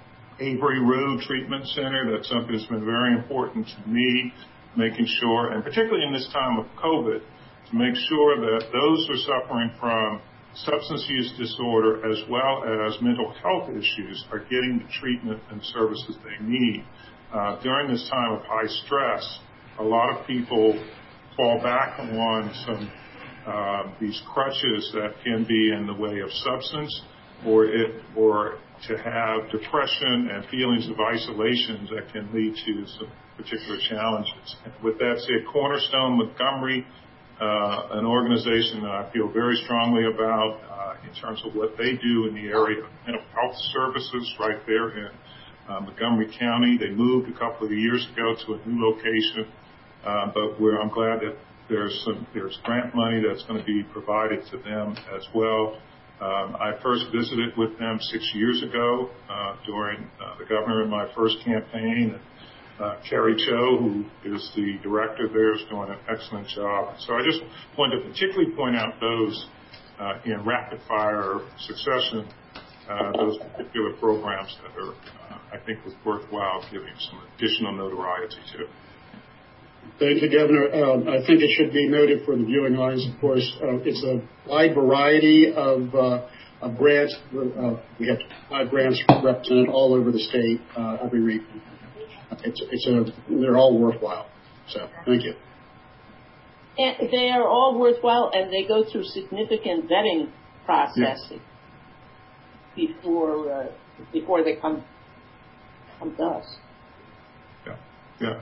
Avery Road Treatment Center. That's something that's been very important to me, making sure, and particularly in this time of COVID, to make sure that those who are suffering from substance use disorder as well as mental health issues are getting the treatment and services they need. Uh, during this time of high stress, a lot of people fall back on some uh, these crutches that can be in the way of substance, or it or to have depression and feelings of isolation that can lead to some particular challenges. With that said, Cornerstone Montgomery, uh, an organization that I feel very strongly about uh, in terms of what they do in the area of mental health services right there in uh, Montgomery County. They moved a couple of years ago to a new location, uh, but we're, I'm glad that there's some, there's grant money that's going to be provided to them as well. Um, I first visited with them six years ago uh, during uh, the governor in my first campaign. And, uh, Carrie Cho, who is the director there, is doing an excellent job. So I just wanted to particularly point out those uh, in rapid fire succession, uh, those particular programs that are, uh, I think, was worthwhile giving some additional notoriety to. Thank you, Governor. Um, I think it should be noted for the viewing audience, of course, uh, it's a wide variety of, uh, of grants. Uh, we have five grants represented all over the state, uh, every region. It's, it's a, they're all worthwhile. So, thank you. And they are all worthwhile, and they go through significant vetting processing yeah. before uh, before they come come to us. Yeah. Yeah.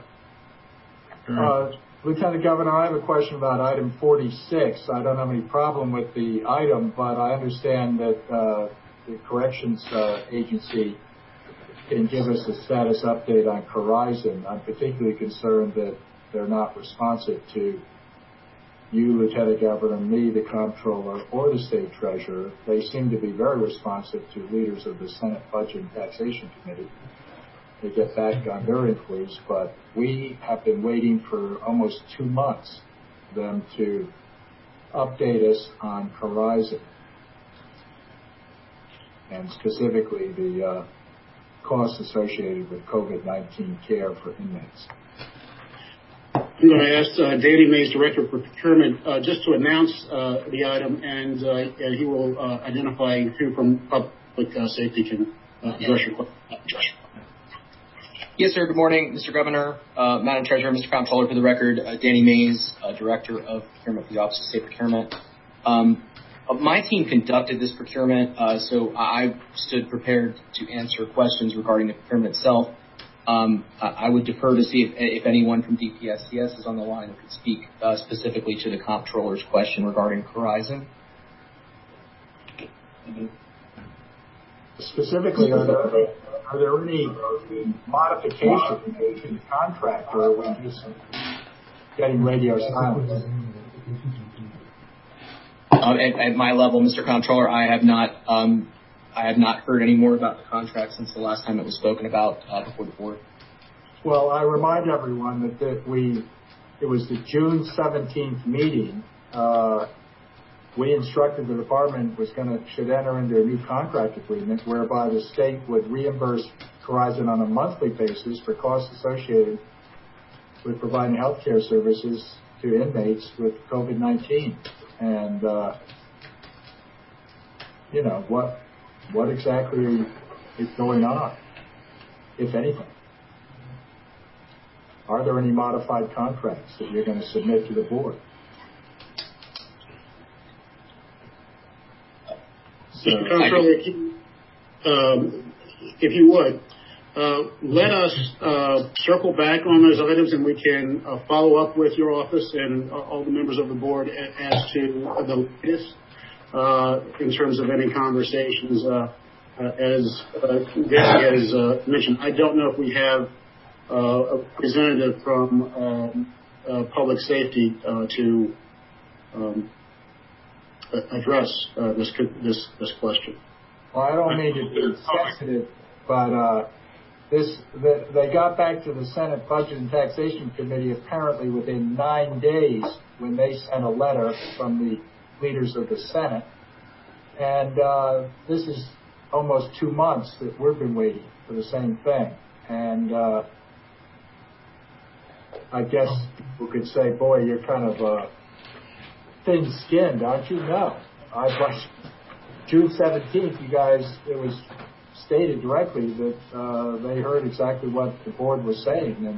Uh, Lieutenant Governor, I have a question about item forty-six. I don't have any problem with the item, but I understand that uh, the corrections uh, agency can give us a status update on Corizon. I'm particularly concerned that they're not responsive to you, Lieutenant Governor, me, the Comptroller, or the State Treasurer. They seem to be very responsive to leaders of the Senate Budget and Taxation Committee to get back on their inquiries, but we have been waiting for almost two months for them to update us on Corizon, and specifically the uh, costs associated with COVID nineteen care for inmates. I'm going to ask uh, Danny Mays, Director for Procurement, uh, just to announce uh, the item, and, uh, and he will uh, identify who from Public uh, Safety can uh, address your question. Josh. Yes, sir. Good morning, Mister Governor, uh, Madam Treasurer, Mister Comptroller. For the record, uh, Danny Mays, uh, Director of Procurement for the Office of State Procurement. Um, uh, my team conducted this procurement, uh, so I stood prepared to answer questions regarding the procurement itself. Um, I, I would defer to see if, if anyone from D P S C S is on the line who could speak uh, specifically to the Comptroller's question regarding Corizon. Specifically, are there, are there any modifications to the contract, or are we just getting radio silence? Um, at, at my level, Mister Comptroller, I have not um, I have not heard any more about the contract since the last time it was spoken about uh, before the board. Well, I remind everyone that, that we it was the June seventeenth meeting, uh, we instructed the department was going to should enter into a new contract agreement whereby the state would reimburse Corizon on a monthly basis for costs associated with providing health care services to inmates with COVID nineteen. And, uh, you know, what what exactly is going on, if anything? Are there any modified contracts that you're going to submit to the board? So, Mister Comptroller, if you, um, if you would, uh, let us uh, circle back on those items, and we can uh, follow up with your office and uh, all the members of the board as to uh, the latest uh, in terms of any conversations. Uh, uh, as uh, Gary has uh, mentioned, I don't know if we have uh, a representative from um, uh, public safety uh, to um, address uh, this this this question. Well, I don't mean to be sensitive, but uh, this the, they got back to the Senate Budget and Taxation Committee apparently within nine days when they sent a letter from the leaders of the Senate, and uh, this is almost two months that we've been waiting for the same thing. And uh, I guess people could say, "Boy, you're kind of." Uh, thin-skinned, aren't you? No. I watched June seventeenth, you guys, it was stated directly that uh, they heard exactly what the board was saying, and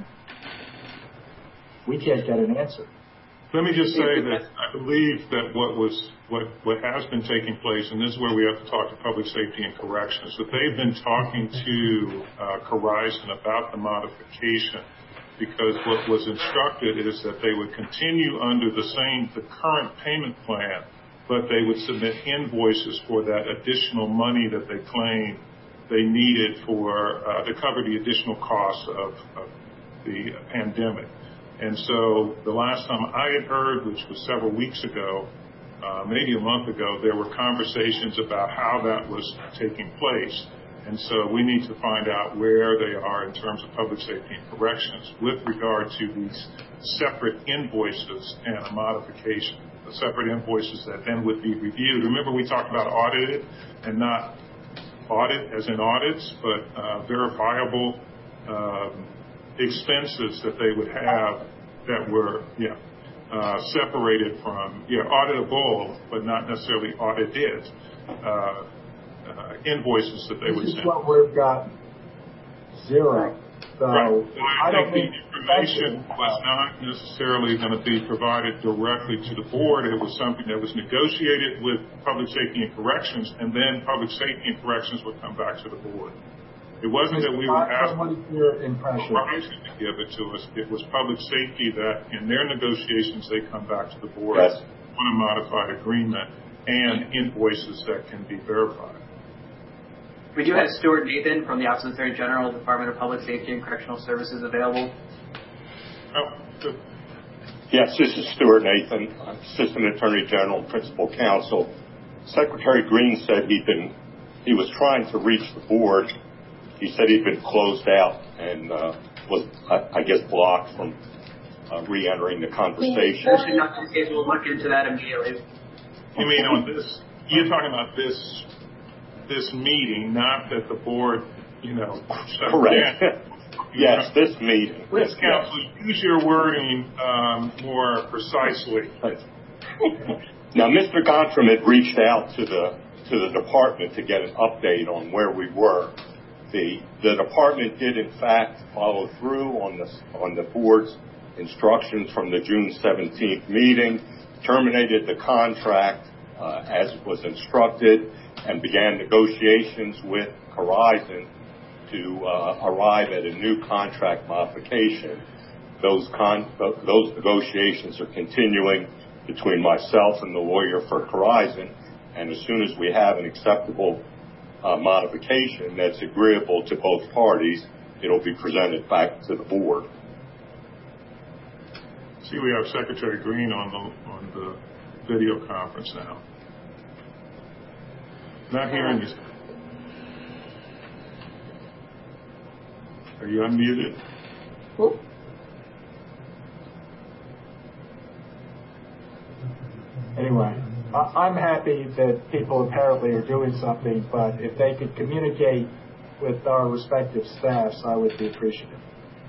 we can't get an answer. Let me just say that I believe that what was what, what has been taking place, and this is where we have to talk to Public Safety and Corrections, that they've been talking to uh, Corizon about the modification, because what was instructed is that they would continue under the same, the current payment plan, but they would submit invoices for that additional money that they claimed they needed for uh, to cover the additional costs of, of the pandemic. And so the last time I had heard, which was several weeks ago, uh, maybe a month ago, there were conversations about how that was taking place. And so we need to find out where they are in terms of public safety and corrections with regard to these separate invoices and a modification, the separate invoices that then would be reviewed. Remember, we talked about audited and not audit as in audits, but uh, verifiable um, expenses that they would have that were, yeah, uh, separated from, yeah, auditable, but not necessarily audited. Uh, Uh, invoices that they this would is send. What we've got zero. So right. Well, I, I think don't the information was not necessarily going to be provided directly to the board. It was something that was negotiated with Public Safety and Corrections, and then Public Safety and Corrections would come back to the board. It wasn't that we were asking Corizon to give it to us. It was Public Safety that, in their negotiations, they come back to the board yes. on a modified agreement and invoices that can be verified. We do have Stuart Nathan from the Office of the Attorney General, Department of Public Safety and Correctional Services available. Oh, good. Yes, this is Stuart Nathan, Assistant Attorney General, Principal Counsel. Secretary Green said he'd been, he was trying to reach the board. He said he'd been closed out and uh, was, I, I guess, blocked from uh, re-entering the conversation. We'll look into that immediately. You mean on this? You're talking about this this meeting, not that the board, you know. Correct. Yes, this meeting. Please, counsel, yes. Use your wording um, more precisely. Now, Mister Gontram had reached out to the to the department to get an update on where we were. The the department did, in fact, follow through on the on the board's instructions from the June seventeenth meeting, terminated the contract uh, as was instructed, and began negotiations with Corizon to uh, arrive at a new contract modification. Those con- those negotiations are continuing between myself and the lawyer for Corizon, and as soon as we have an acceptable uh, modification that's agreeable to both parties, it'll be presented back to the board. See, we have Secretary Green on the on the video conference now. Not hearing you. Are you unmuted? Whoop. I'm happy that people apparently are doing something, but if they could communicate with our respective staffs, I would be appreciative.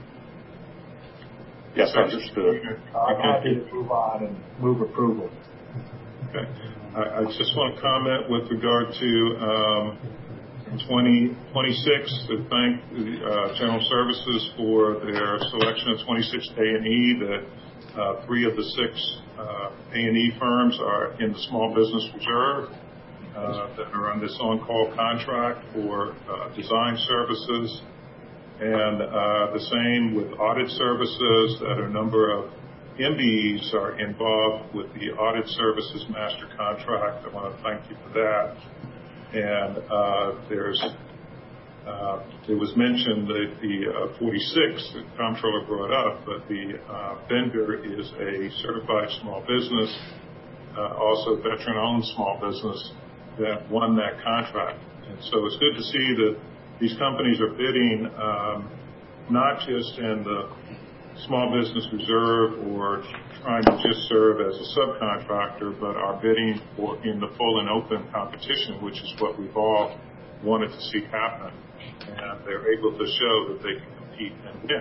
Yes, understood. I'm happy to move on and move approval. Okay. I, I just want to comment with regard to um, twenty twenty-six to thank the uh, General Services for their selection of twenty-six A and E, that uh, three of the six uh, A and E firms are in the Small Business Reserve uh, that are on this on-call contract for uh, design services. And uh, the same with audit services, that a number of M B Es are involved with the audit services master contract. I want to thank you for that. And uh, there's, uh, it was mentioned that the uh, forty-six that the comptroller brought up, but the uh, vendor is a certified small business, uh, also veteran-owned small business that won that contract. And so it's good to see that these companies are bidding um, not just in the small business reserve or trying to just serve as a subcontractor, but are bidding for in the full and open competition, which is what we've all wanted to see happen. And they're able to show that they can compete and win.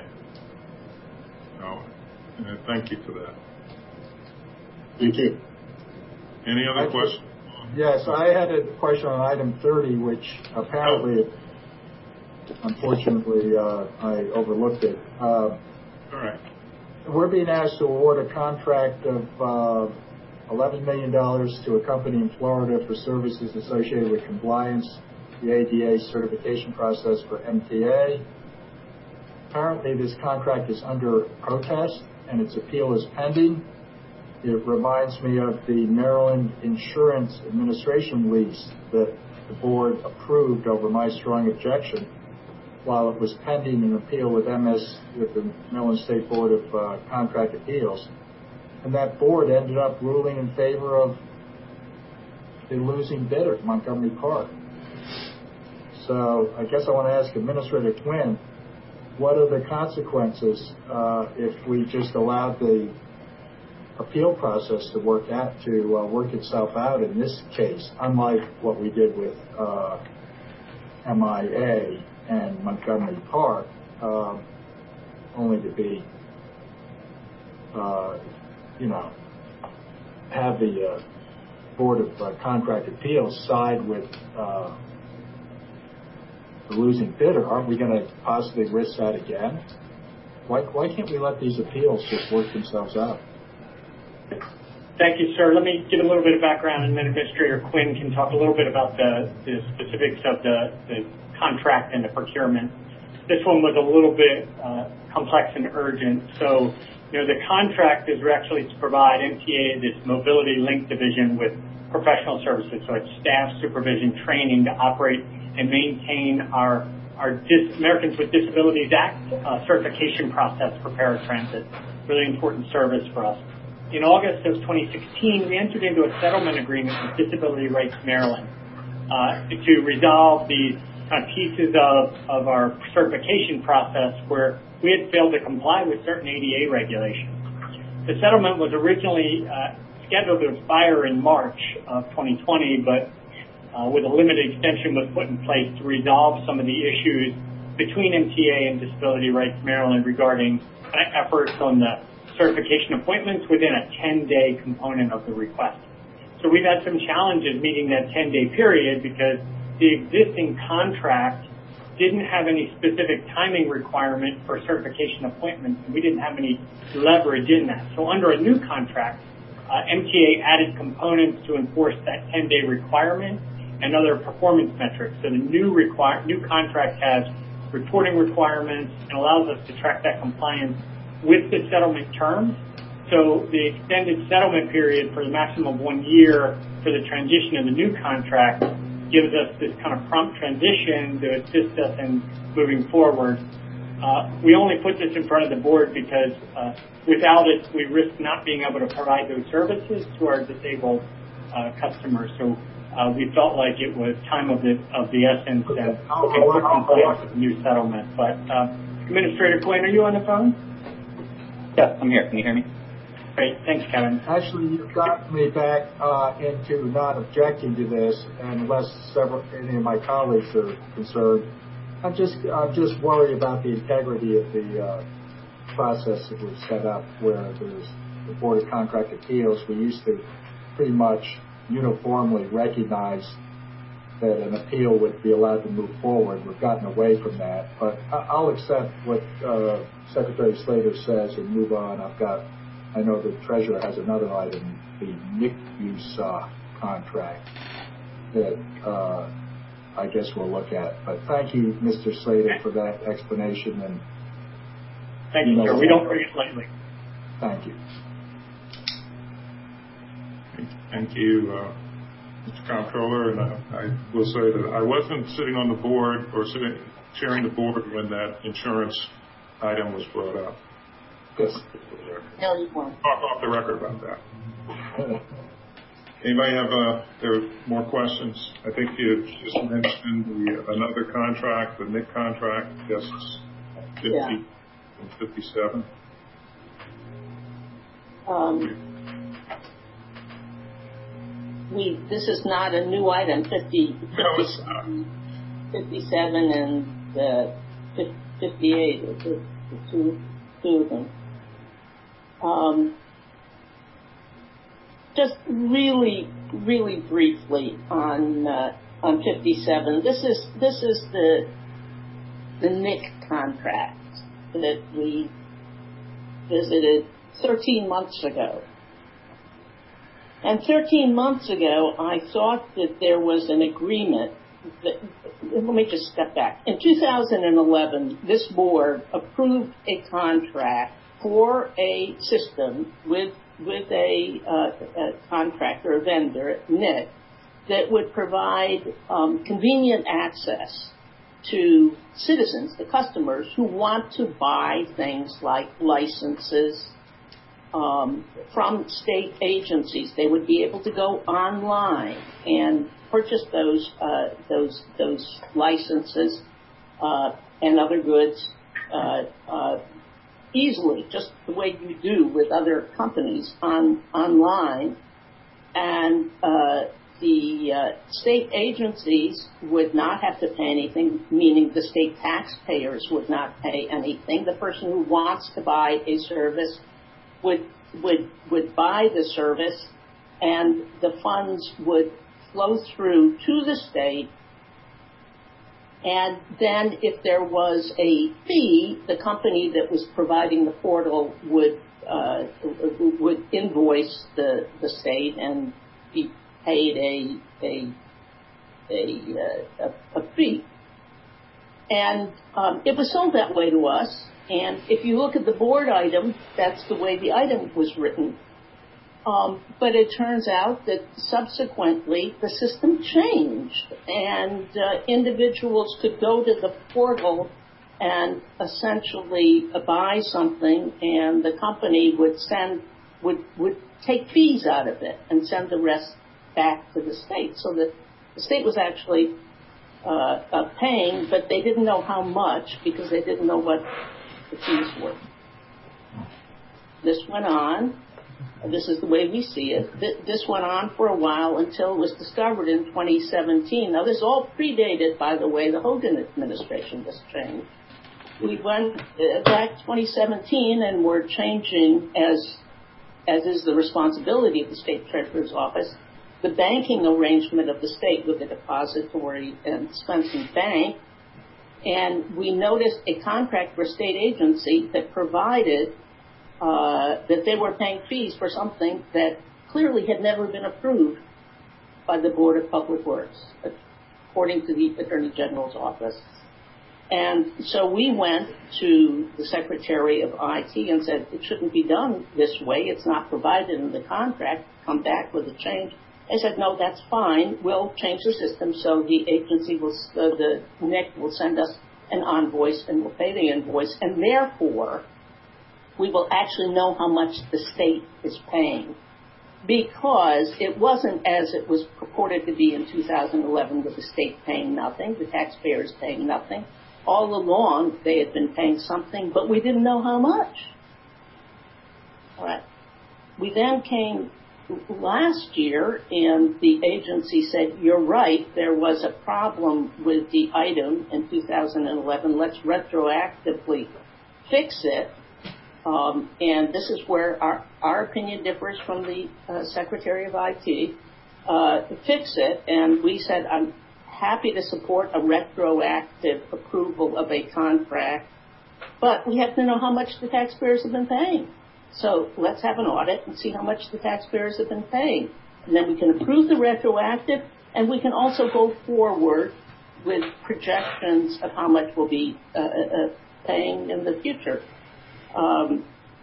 So, and thank you for that. Thank you. Any other questions? Yes, I had a question on item thirty, which apparently, unfortunately, uh, I overlooked it. Uh, All right. We're being asked to award a contract of uh, eleven million dollars to a company in Florida for services associated with compliance, the A D A certification process for M T A. Apparently, this contract is under protest, and its appeal is pending. It reminds me of the Maryland Insurance Administration lease that the board approved over my strong objection while it was pending an appeal with M S, with the Maryland State Board of uh, Contract Appeals. And that board ended up ruling in favor of the losing bidder, Montgomery Park. So I guess I want to ask Administrator Quinn, what are the consequences uh, if we just allowed the appeal process to work out, to uh, work itself out in this case, unlike what we did with uh, M I A and Montgomery Park, uh, only to be, uh, you know, have the uh, Board of uh, Contract Appeals side with uh, the losing bidder. Aren't we going to possibly risk that again? Why, why can't we let these appeals just work themselves out? Thank you, sir. Let me give a little bit of background, and then Administrator Quinn can talk a little bit about the, the specifics of the, the contract and the procurement. This one was a little bit uh, complex and urgent. So, you know, the contract is actually to provide M T A, this mobility link division, with professional services. So it's staff, supervision, training to operate and maintain our, our Dis- Americans with Disabilities Act uh, certification process for paratransit. Really important service for us. In August of twenty sixteen, we entered into a settlement agreement with Disability Rights Maryland uh, to resolve the kind of pieces of, of our certification process where we had failed to comply with certain A D A regulations. The settlement was originally uh, scheduled to expire in March of twenty twenty, but uh, with a limited extension was put in place to resolve some of the issues between M T A and Disability Rights Maryland regarding kind of efforts on the certification appointments within a ten-day component of the request. So we've had some challenges meeting that ten-day period because the existing contract didn't have any specific timing requirement for certification appointments, and we didn't have any leverage in that. So under a new contract, uh, M T A added components to enforce that ten-day requirement and other performance metrics. So the new require, new contract has reporting requirements and allows us to track that compliance with the settlement terms. So the extended settlement period for the maximum of one year for the transition of the new contract gives us this kind of prompt transition to assist us in moving forward. Uh, we only put this in front of the board because uh, without it, we risk not being able to provide those services to our disabled uh, customers. So uh, we felt like it was time of the of the essence to put in place a new settlement. But uh, Administrator Quinn, are you on the phone? Yes, I'm here. Can you hear me? Great. Thanks, Kevin. Actually, you've gotten me back uh, into not objecting to this, and unless several, any of my colleagues are concerned, I'm just I'm just worried about the integrity of the uh, process that we've set up, where there's the Board of Contract Appeals. We used to pretty much uniformly recognize that an appeal would be allowed to move forward. We've gotten away from that, but I'll accept what uh, Secretary Slater says and move on. I've got, I know the Treasurer has another item, the N I C use uh, contract that uh, I guess we'll look at. But thank you, Mister Slater, for that explanation. And thank you, you know, sir. We don't forget lightly. Thank you. Thank you, uh, Mister Comptroller. And uh, I will say that I wasn't sitting on the board or sitting chairing the board when that insurance item was brought up. Yes. No, you weren't. Talk off the record about that. Anybody have uh, there are more questions? I think you just mentioned the, another contract, the N I C contract. Yes, fifty yeah. and fifty-seven. Um, we this is not a new item. fifty, no, it's not. fifty-seven and uh, fifty-eight. The, the two, two of them. Um, just really, really briefly on uh, on fifty-seven. This is this is the the N I C contract that we visited thirteen months ago. And thirteen months ago, I thought that there was an agreement. That, let me just step back. In two thousand eleven, this board approved a contract for a system with with a, uh, a contractor, a vendor, N I C, that would provide um, convenient access to citizens, the customers, who want to buy things like licenses um, from state agencies. They would be able to go online and purchase those uh, those those licenses uh, and other goods uh, uh, easily, just the way you do with other companies on online. And uh, the uh, state agencies would not have to pay anything, meaning the state taxpayers would not pay anything. The person who wants to buy a service would would would buy the service, and the funds would flow through to the state. And then if there was a fee, the company that was providing the portal would uh, would invoice the, the state and be paid a a a, a, a fee. And um, it was sold that way to us. And if you look at the board item, that's the way the item was written. Um, but it turns out that subsequently the system changed, and uh, individuals could go to the portal and essentially buy something, and the company would send would would take fees out of it and send the rest back to the state. So that the state was actually uh, uh, paying, but they didn't know how much because they didn't know what the fees were. This went on. This is the way we see it. This went on for a while until it was discovered in twenty seventeen. Now, this all predated, by the way, the Hogan administration, this change. We went back twenty seventeen and we're changing, as as is the responsibility of the state treasurer's office, the banking arrangement of the state with the depository and dispensing bank. And we noticed a contract for a state agency that provided Uh, that they were paying fees for something that clearly had never been approved by the Board of Public Works, according to the Attorney General's office. And so we went to the Secretary of I T and said, it shouldn't be done this way. It's not provided in the contract. Come back with a change. They said, no, that's fine. We'll change the system so the agency will, uh, the N I C will send us an invoice and we'll pay the invoice. And therefore, we will actually know how much the state is paying, because it wasn't as it was purported to be in two thousand eleven with the state paying nothing, the taxpayers paying nothing. All along, they had been paying something, but we didn't know how much. All right. we then came last year, and the agency said, you're right, there was a problem with the item in two thousand eleven. Let's retroactively fix it. Um, and this is where our, our opinion differs from the uh, Secretary of I T. Uh, fix it, and we said, I'm happy to support a retroactive approval of a contract, but we have to know how much the taxpayers have been paying. So let's have an audit and see how much the taxpayers have been paying. And then we can approve the retroactive, and we can also go forward with projections of how much we'll be uh, uh, paying in the future. Um,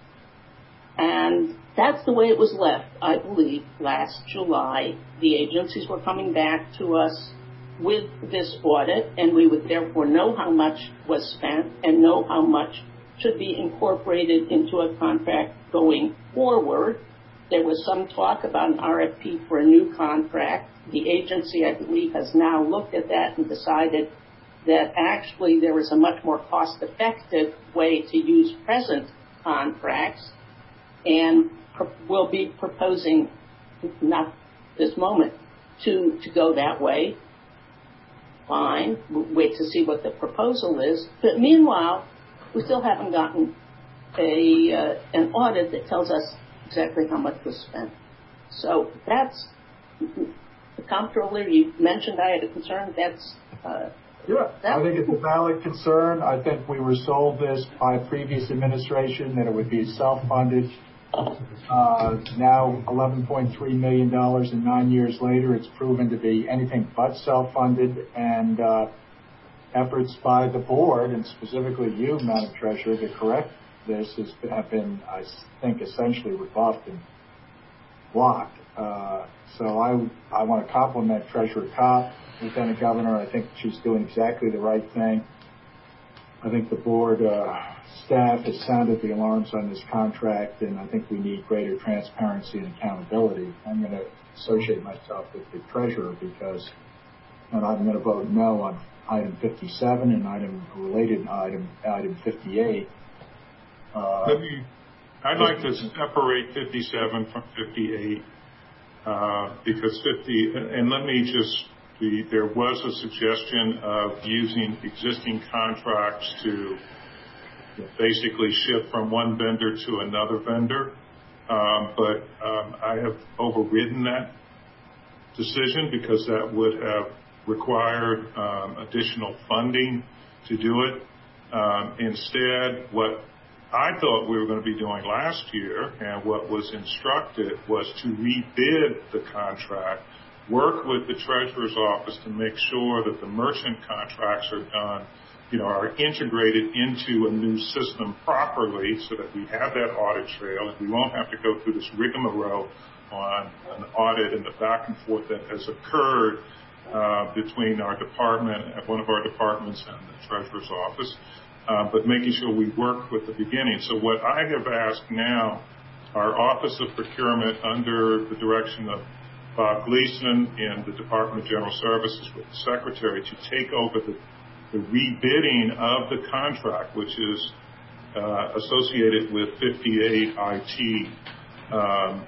and that's the way it was left, I believe, last July. The agencies were coming back to us with this audit, and we would therefore know how much was spent and know how much should be incorporated into a contract going forward. There was some talk about an R F P for a new contract. The agency, I believe, has now looked at that and decided that actually there is a much more cost-effective way to use present contracts, and pro- will be proposing, not this moment, to, to go that way. Fine, we'll wait to see what the proposal is. But meanwhile, we still haven't gotten a uh, an audit that tells us exactly how much was spent. So that's the comptroller. You mentioned I had a concern. That's uh, yeah. I think it's a valid concern. I think we were sold this by previous administration that it would be self-funded. Uh, now, eleven point three million dollars, and nine years later, it's proven to be anything but self-funded. And uh, efforts by the board, and specifically you, Madam Treasurer, to correct this has, have been, I think, essentially rebuffed and blocked. Uh, so I, I want to compliment Treasurer Kopp, Lieutenant Governor. I think she's doing exactly the right thing. I think the board uh, staff has sounded the alarms on this contract, and I think we need greater transparency and accountability. I'm going to associate myself with the Treasurer because and I'm going to vote no on item fifty-seven and item related item item fifty-eight. Uh, Let me, I'd like to separate fifty-seven from fifty-eight uh, because fifty, and let me just, the, there was a suggestion of using existing contracts to basically shift from one vendor to another vendor, um, but um, I have overridden that decision because that would have required um, additional funding to do it. Um, instead, what I thought we were going to be doing last year and what was instructed was to rebid the contract, work with the Treasurer's Office to make sure that the merchant contracts are done, you know, are integrated into a new system properly so that we have that audit trail and we won't have to go through this rigmarole on an audit and the back and forth that has occurred uh, between our department, one of our departments and the Treasurer's Office. Uh, but making sure we work with the beginning. So what I have asked now, our Office of Procurement under the direction of Bob Gleason and the Department of General Services with the Secretary to take over the, the rebidding of the contract, which is uh, associated with fifty-eight I T. Um,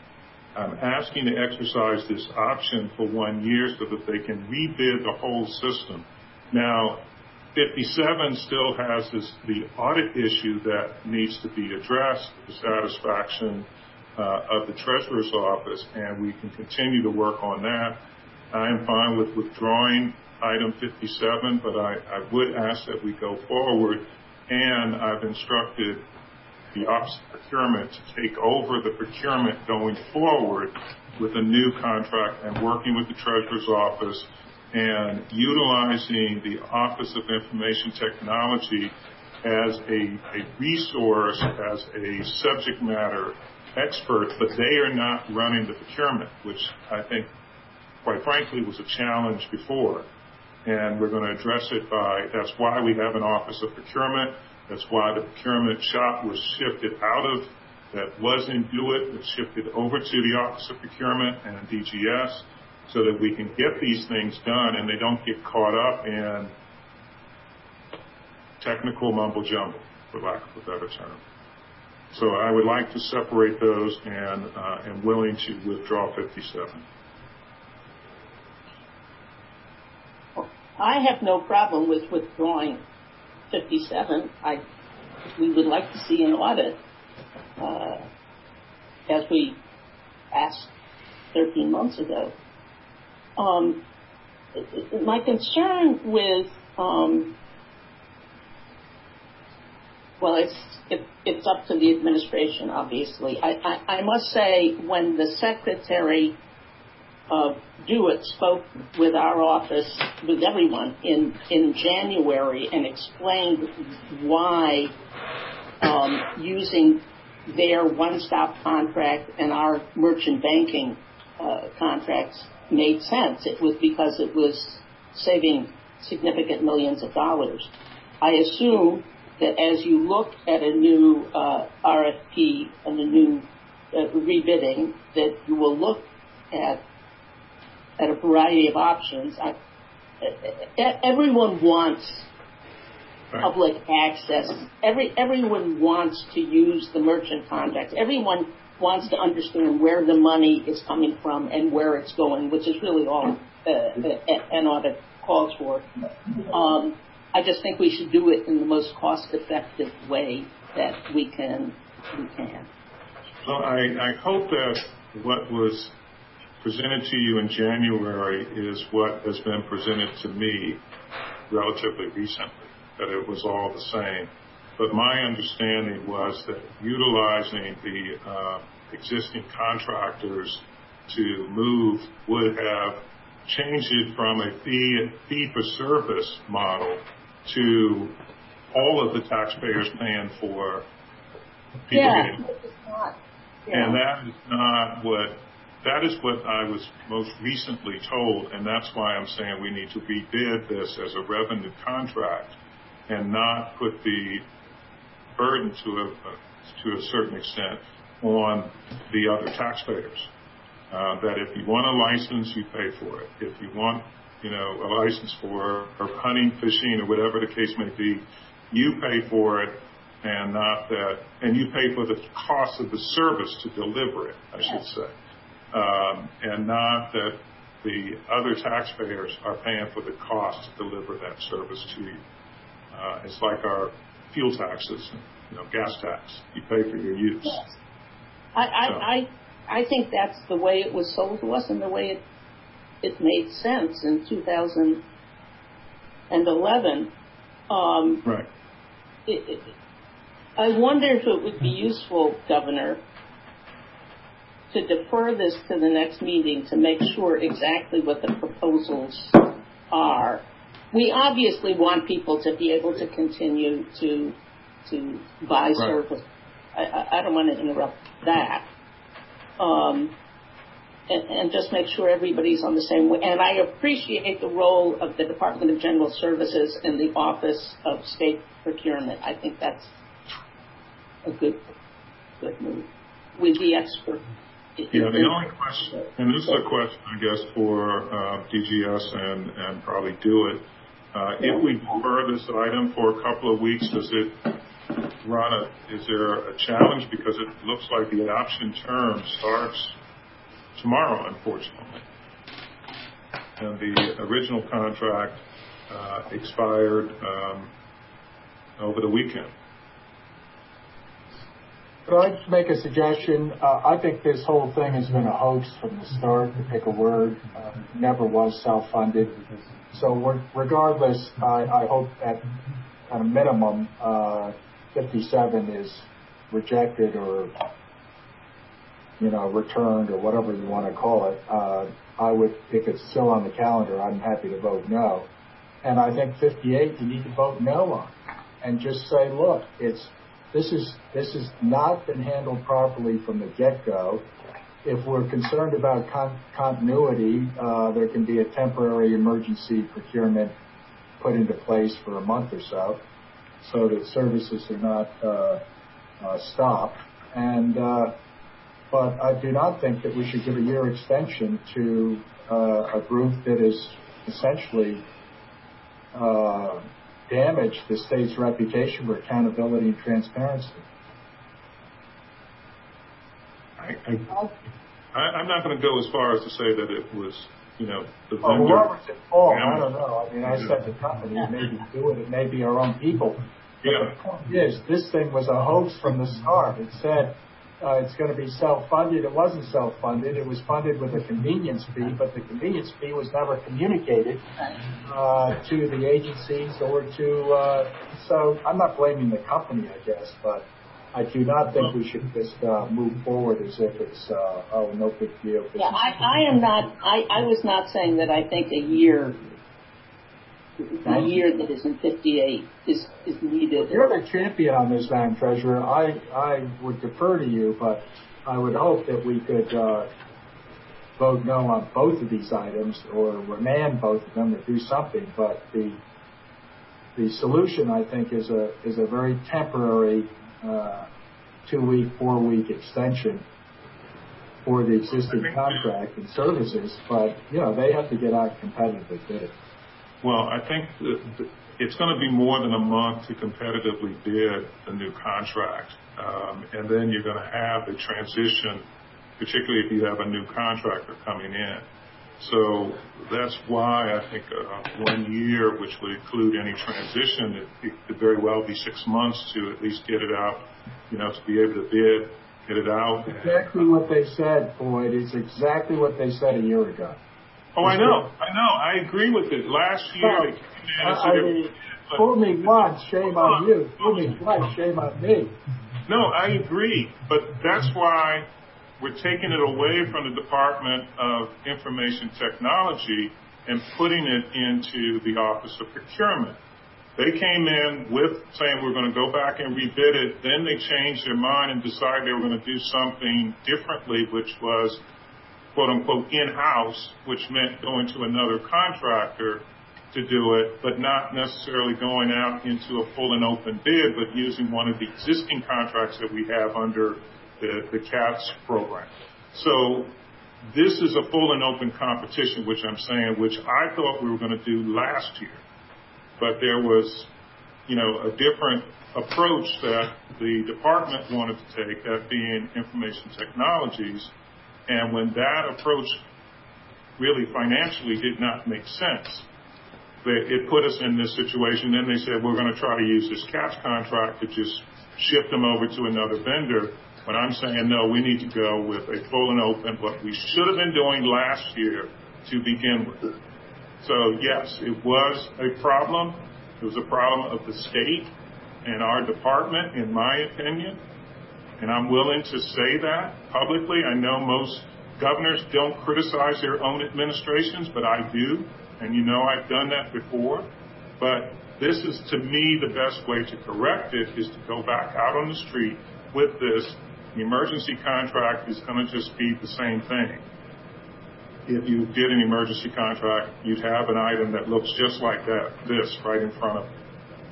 I'm asking to exercise this option for one year so that they can rebid the whole system. Now, fifty-seven still has this, the audit issue that needs to be addressed, the satisfaction uh, of the Treasurer's Office, and we can continue to work on that. I am fine with withdrawing item fifty-seven, but I, I would ask that we go forward, and I've instructed the Office of Procurement to take over the procurement going forward with a new contract and working with the Treasurer's Office and utilizing the Office of Information Technology as a, a resource, as a subject matter expert, but they are not running the procurement, which I think, quite frankly, was a challenge before. And we're going to address it by, that's why we have an Office of Procurement. That's why the procurement shop was shifted out of, that was in DeWitt, was shifted over to the Office of Procurement and D G S, so that we can get these things done and they don't get caught up in technical mumbo jumbo, for lack of a better term. So I would like to separate those and uh, am willing to withdraw fifty-seven. I have no problem with withdrawing fifty-seven. I, we would like to see an audit, uh, as we asked thirteen months ago. Um, my concern with, um, well, it's it, it's up to the administration, obviously. I, I, I must say, when the Secretary of DeWitt spoke with our office, with everyone in, in January, and explained why um, using their one-stop contract and our merchant banking uh, contracts made sense. It was because it was saving significant millions of dollars. I assume that as you look at a new uh, R F P and a new uh, rebidding, that you will look at at a variety of options. I, everyone wants public access. Every everyone wants to use the merchant contracts. Everyone wants to understand where the money is coming from and where it's going, which is really all uh, an audit calls for. Um, I just think we should do it in the most cost-effective way that we can. We can. Well, I, I hope that what was presented to you in January is what has been presented to me relatively recently, that it was all the same. But my understanding was that utilizing the uh, existing contractors to move would have changed it from a fee, fee-for-service model to all of the taxpayers paying for people yeah. getting yeah. And that is not what, that is what I was most recently told, and that's why I'm saying we need to rebid this as a revenue contract and not put the burden to a, to a certain extent on the other taxpayers. Uh, that if you want a license, you pay for it. If you want, you know, a license for or hunting, fishing, or whatever the case may be, you pay for it, and not that, and you pay for the cost of the service to deliver it, I should say, um, and not that the other taxpayers are paying for the cost to deliver that service to you. Uh, it's like our fuel taxes, you know, gas tax. You pay for your use. Yes. I, I, so. I, I think that's the way it was sold to us and the way it it made sense in two thousand eleven. Um, right. It, it, I wonder if it would be useful, Governor, to defer this to the next meeting to make sure exactly what the proposals are. We obviously want people to be able to continue to to buy right. service. I, I, I don't want to interrupt that. Um, and, and just make sure everybody's on the same way. And I appreciate the role of the Department of General Services and the Office of State Procurement. I think that's a good good move with the expert. Yeah, the only question, and this is a question, I guess, for uh, D G S and, and probably DeWitt. Uh, yeah. If we defer this item for a couple of weeks, does it run a, is there a challenge? Because it looks like the option term starts tomorrow, unfortunately. And the original contract uh, expired um, over the weekend. Could I just make a suggestion? Uh, I think this whole thing has been a hoax from the start, to pick a word. Uh, never was self-funded. So regardless, I, I hope at, at a minimum, uh, fifty-seven is rejected or, you know, returned or whatever you want to call it. Uh, I would, if it's still on the calendar, I'm happy to vote no. And I think fifty-eight, you need to vote no on. And just say, look, it's, This is this has not been handled properly from the get-go. If we're concerned about con- continuity, uh, there can be a temporary emergency procurement put into place for a month or so, so that services are not uh, uh, stopped. And uh, but I do not think that we should give a year extension to uh, a group that is essentially Uh, damage the state's reputation for accountability and transparency. I, I, I'm not going to go as far as to say that it was, you know, the well, vendor. whoever's at fault, I don't know. I mean, I said the company, it may be doing it, may be our own people. But Yeah. the point is, this thing was a hoax from the start. It said uh, it's going to be self-funded. It wasn't self-funded. It was funded with a convenience fee, but the convenience fee was never communicated uh, to the agencies or to. Uh, so I'm not blaming the company, I guess, but I do not think we should just uh, move forward as if it's uh, oh no big deal. Yeah, I, I am not. I, I was not saying that I think a year. A year that isn't fifty-eight is, is needed. You're the champion on this, Madam Treasurer. I, I would defer to you, but I would hope that we could uh, vote no on both of these items or remand both of them or do something. But the the solution, I think, is a is a very temporary uh, two-week, four-week extension for the existing contract and services. But you know they have to get out competitively bid. Well, I think that it's going to be more than a month to competitively bid the new contract. Um, and then you're going to have the transition, particularly if you have a new contractor coming in. So that's why I think uh, one year, which would include any transition, it, it could very well be six months to at least get it out, you know, to be able to bid, get it out. Exactly what they said, Boyd. It's exactly what they said a year ago. Oh, I know, I know. I agree with it. Last year, they came in and said, I mean, fool me once, shame on you. Fool me twice, shame on me. No, I agree, but that's why we're taking it away from the Department of Information Technology and putting it into the Office of Procurement. They came in with saying we're going to go back and rebid it. Then they changed their mind and decided they were going to do something differently, which was quote-unquote in-house, which meant going to another contractor to do it, but not necessarily going out into a full and open bid, but using one of the existing contracts that we have under the, the C A T S program. So this is a full and open competition, which I'm saying, which I thought we were going to do last year. But there was, you know, a different approach that the department wanted to take, that being information technologies. And when that approach really financially did not make sense, it put us in this situation. Then they said, we're going to try to use this C A T S contract to just shift them over to another vendor. But I'm saying, no, we need to go with a full and open, what we should have been doing last year to begin with. So, yes, it was a problem. It was a problem of the state and our department, in my opinion. And I'm willing to say that publicly. I know most governors don't criticize their own administrations, but I do. And you know I've done that before. But this is, to me, the best way to correct it is to go back out on the street with this. The emergency contract is going to just be the same thing. If you did an emergency contract, you'd have an item that looks just like that, this, right in front of you.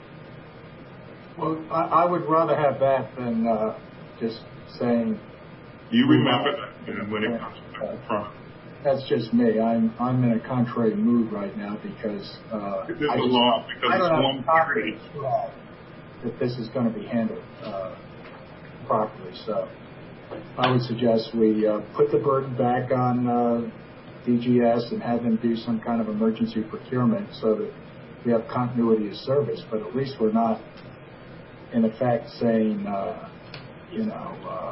Well, I, I would rather have that than uh, just saying. You remember that when it comes back to front. That's just me. I'm I'm in a contrary mood right now because uh, It is I, a just, law because I don't it's have one confidence that this is going to be handled uh, properly. So I would suggest we uh, put the burden back on uh, D G S and have them do some kind of emergency procurement so that we have continuity of service. But at least we're not, in effect, saying, uh, you know, uh,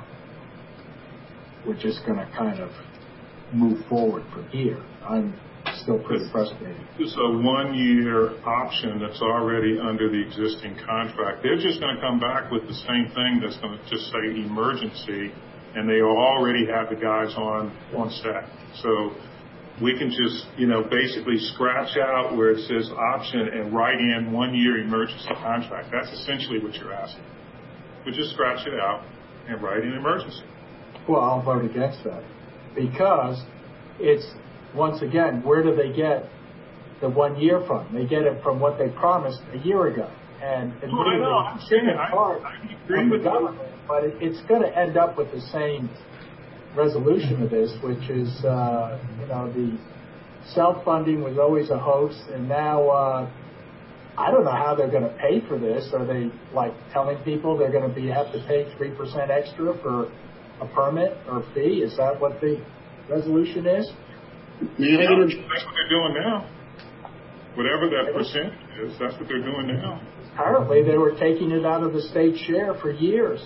we're just going to kind of move forward from here. I'm still pretty frustrated. It's a one-year option that's already under the existing contract. They're just going to come back with the same thing that's going to just say emergency, and they already have the guys on on staff. So we can just, you know, basically scratch out where it says option and write in one-year emergency contract. That's essentially what you're asking. We just scratch it out and write in emergency. Well, I'll vote against that because it's, once again, where do they get the one year from? They get it from what they promised a year ago. And well, I know, I'm saying, I, I agree with government, but it, it's going to end up with the same resolution of this, which is, uh, you know, the self-funding was always a hoax, and now uh, I don't know how they're going to pay for this. Are they like telling people they're going to be have to pay three percent extra for a permit or fee? Is that what the resolution is? Yeah, that's what they're doing now. Whatever that percentage is, that's what they're doing now. Apparently, they were taking it out of the state share for years.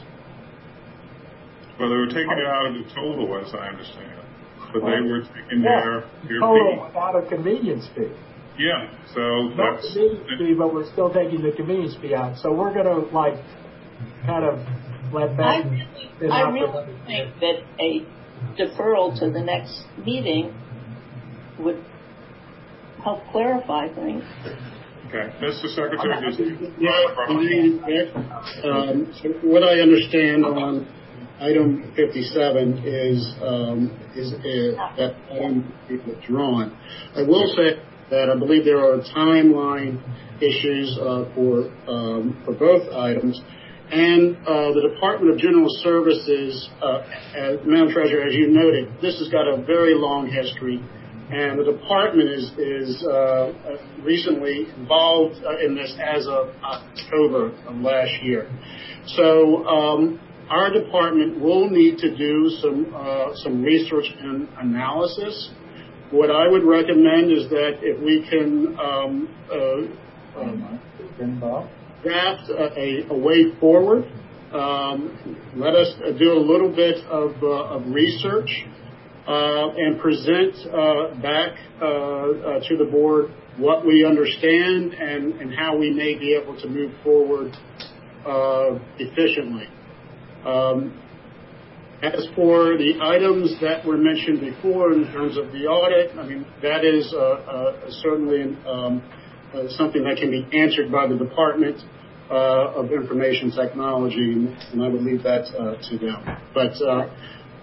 Well, they were taking it out of the total, as I understand. But they were taking yeah, their, their total fee. without a convenience fee. Yeah, so Not that's... convenience fee, but we're still taking the convenience fee out. So we're going to, like, kind of let that... I really, I really think that a deferral to the next meeting would help clarify things. Okay, Mister Secretary, just... Yeah, um, so what I understand on item fifty-seven is um, is uh, that item is withdrawn. I will say that I believe there are timeline issues uh, for um, for both items, and uh, the Department of General Services, uh, as, Madam Treasurer, as you noted, this has got a very long history. And the department is is uh, recently involved uh, in this as of October of last year. So um, our department will need to do some uh, some research and analysis. What I would recommend is that if we can um, uh, um, draft a, a way forward, um, let us do a little bit of, uh, of research. Uh, and present uh, back uh, uh, to the board what we understand and, and how we may be able to move forward uh, efficiently. Um, as for the items that were mentioned before in terms of the audit, I mean, that is uh, uh, certainly um, uh, something that can be answered by the Department uh, of Information Technology, and I would leave that uh, to them. But uh,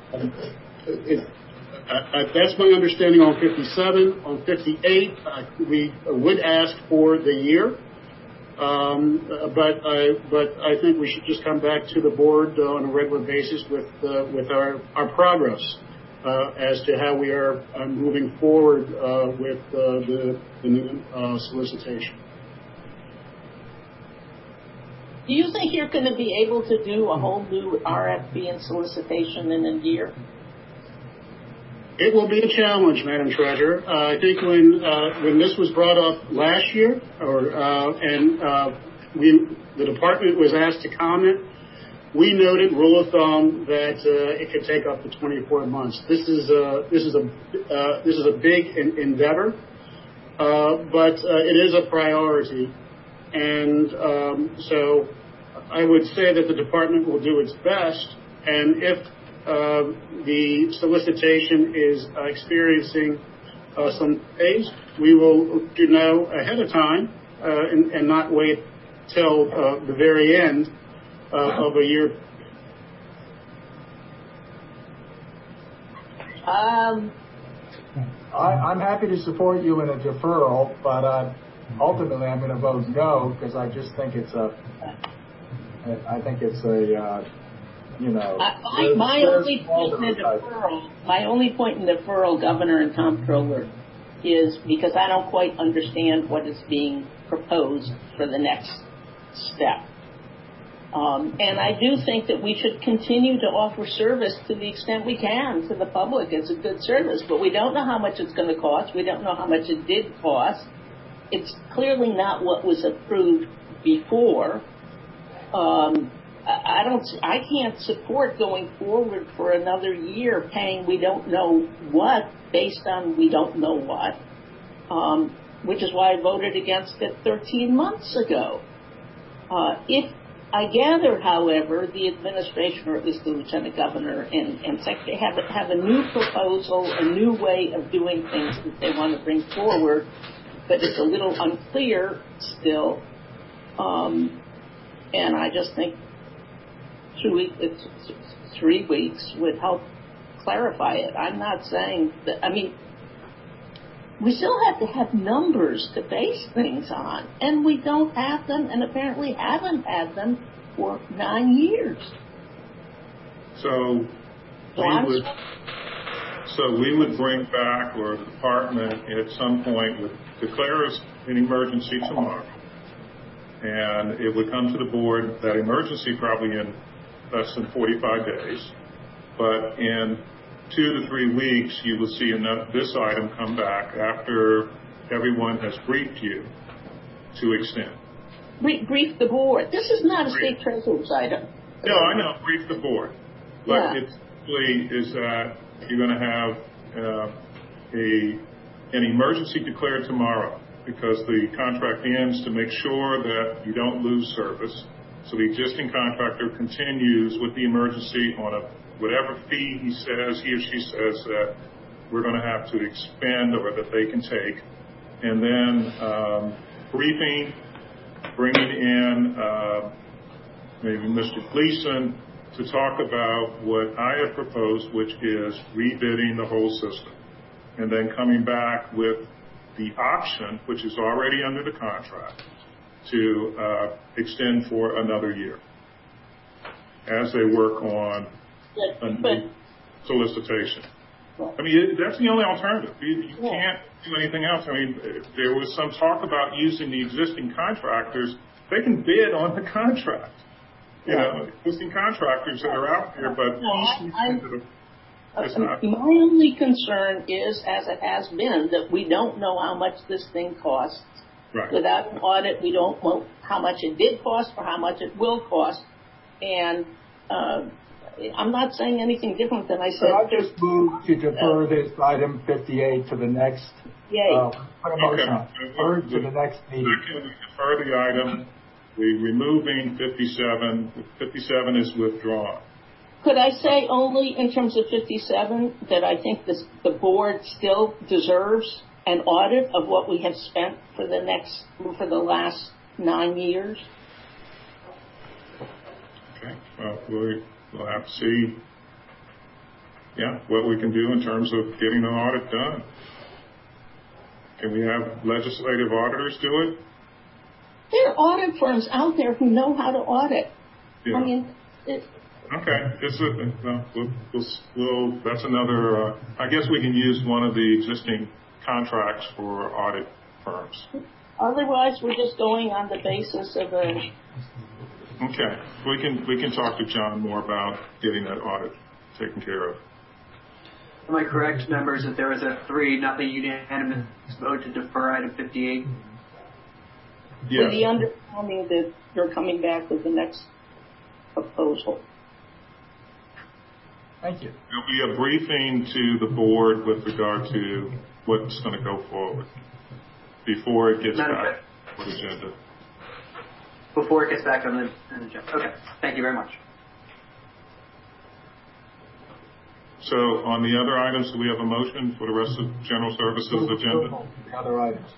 it, Uh, that's my understanding on fifty-seven. On fifty-eight, uh, we would ask for the year, um, but I but I think we should just come back to the board uh, on a regular basis with uh, with our our progress uh, as to how we are uh, moving forward uh, with uh, the, the new uh, solicitation. Do you think you're going to be able to do a whole new R F P and solicitation in a year? It will be a challenge, Madam Treasurer. Uh, I think when uh, when this was brought up last year, or uh, and uh, we the department was asked to comment, we noted rule of thumb that uh, it could take up to twenty-four months. This is a this is a uh, this is a big in, endeavor, uh, but uh, it is a priority, and um, so I would say that the department will do its best, and if Uh, the solicitation is uh, experiencing uh, some delays, we will you know ahead of time uh, and, and not wait till uh, the very end uh, of a year. Um, I, I'm happy to support you in a deferral, but uh, ultimately I'm going to vote no because I just think it's a. I think it's a. Uh, You know, I, my only point in the deferral, my only point in deferral, Governor and Comptroller, is because I don't quite understand what is being proposed for the next step. Um, and I do think that we should continue to offer service to the extent we can to the public. It's a good service, but we don't know how much it's going to cost. We don't know how much it did cost. It's clearly not what was approved before. Um, I don't. I can't support going forward for another year paying we don't know what based on we don't know what, um, which is why I voted against it thirteen months ago. Uh, if I gather, however, the administration, or at least the Lieutenant Governor and, and Secretary, have have a new proposal, a new way of doing things that they want to bring forward, but it's a little unclear still. Um, and I just think. Two weeks, three weeks would help clarify it. I'm not saying that, I mean, we still have to have numbers to base things on, and we don't have them, and apparently haven't had them for nine years. So, so we I'm would, so we would bring back, or the department at some point would declare an emergency tomorrow, and it would come to the board, that emergency probably in less than forty-five days, But in two to three weeks, you will see enough, this item come back after everyone has briefed you to extend. Brief, brief the board. This is not a state treasurer's item. No, I know, brief the board. But Yeah. it's simply is that you're going to have uh, a an emergency declared tomorrow because the contract ends to make sure that you don't lose service. So the existing contractor continues with the emergency on a whatever fee he says, he or she says that we're going to have to expend or that they can take. And then um, briefing, bringing in uh, maybe Mister Gleason to talk about what I have proposed, which is rebidding the whole system. And then coming back with the option, which is already under the contract, to uh, extend for another year as they work on a new solicitation. I mean, it, that's the only alternative. You, you can't do anything else. I mean, there was some talk about using the existing contractors. They can bid on the contract. You know, existing contractors that are out there, but it's not. My only concern is, as it has been, that we don't know how much this thing costs. Right. Without an audit, we don't know how much it did cost or how much it will cost. And uh, I'm not saying anything different than I said. So I just move to defer this item fifty-eight to the next. Yay. Uh, okay. Defer to the next meeting. Defer the item. We're removing fifty-seven. fifty-seven is withdrawn. Could I say only in terms of fifty-seven that I think this, the board still deserves an audit of what we have spent for the next, for the last nine years? Okay. Well, we'll, we'll have to see, yeah, what we can do in terms of getting an audit done. Can we have legislative auditors do it? There are audit firms out there who know how to audit. Yeah. I mean, it, okay. It's a, well, we'll, we'll, we'll, that's another, uh, I guess we can use one of the existing contracts for audit firms. Otherwise, we're just going on the basis of a... Okay. We can, we can talk to John more about getting that audit taken care of. Am I correct, members, that there was a three, nothing unanimous vote to defer item fifty-eight? Yes. With the understanding that you're coming back with the next proposal. Thank you. There'll be a briefing to the board with regard to what's going to go forward before it gets Madam back on the agenda. Before it gets back on the, on the agenda. Okay. Thank you very much. So on the other items, do we have a motion for the rest of general services agenda? The other items.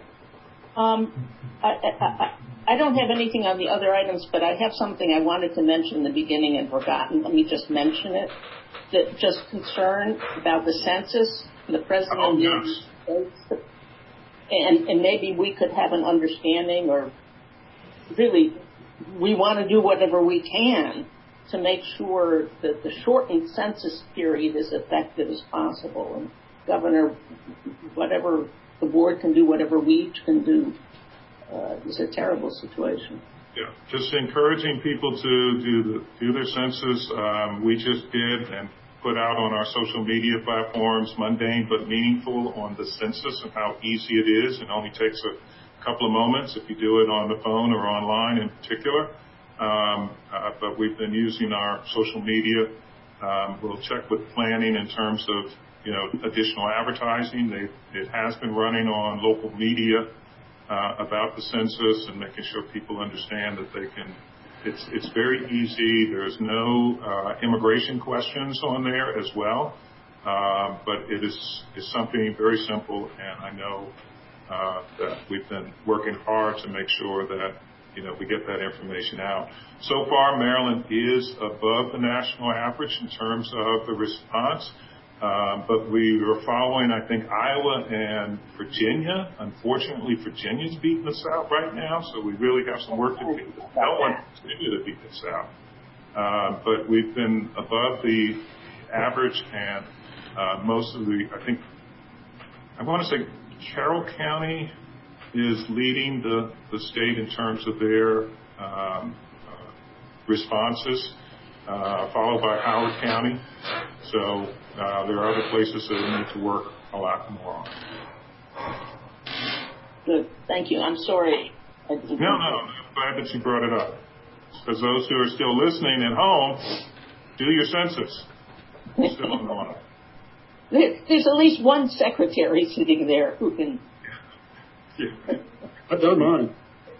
Um, I, I, I don't have anything on the other items, but I have something I wanted to mention in the beginning and forgotten. Let me just mention it. That just concern about the census, the president oh, of the yes. United States, and, and maybe we could have an understanding, or really, we want to do whatever we can to make sure that the shortened census period is effective as possible. And Governor, whatever the board can do, whatever we can do, uh, is a terrible situation. Yeah, just encouraging people to do the, do their census. Um, we just did and put out on our social media platforms, mundane but meaningful, on the census and how easy it is. It only takes a couple of moments if you do it on the phone or online in particular. Um, uh, but we've been using our social media. Um, we'll check with planning in terms of, you know, additional advertising. They, it has been running on local media uh, about the census and making sure people understand that they can. It's it's very easy. There's no uh, immigration questions on there as well, uh, but it is is something very simple. And I know uh, that we've been working hard to make sure that, you know, we get that information out. So far, Maryland is above the national average in terms of the response. Um, but we are following, I think, Iowa and Virginia. Unfortunately, Virginia's beating us out right now, so we really have some work to do. I don't want Virginia to beat us out. Uh, but we've been above the average, and uh, most of the, I think, I want to say Carroll County is leading the, the state in terms of their um, uh, responses. uh, followed by Howard County. So uh, there are other places that we need to work a lot more on. Good. Thank you. I'm sorry. No, no. I'm glad that you brought it up. Because those who are still listening at home, do your census. It's still on. There's at least one secretary sitting there who can. Yeah. I've done mine.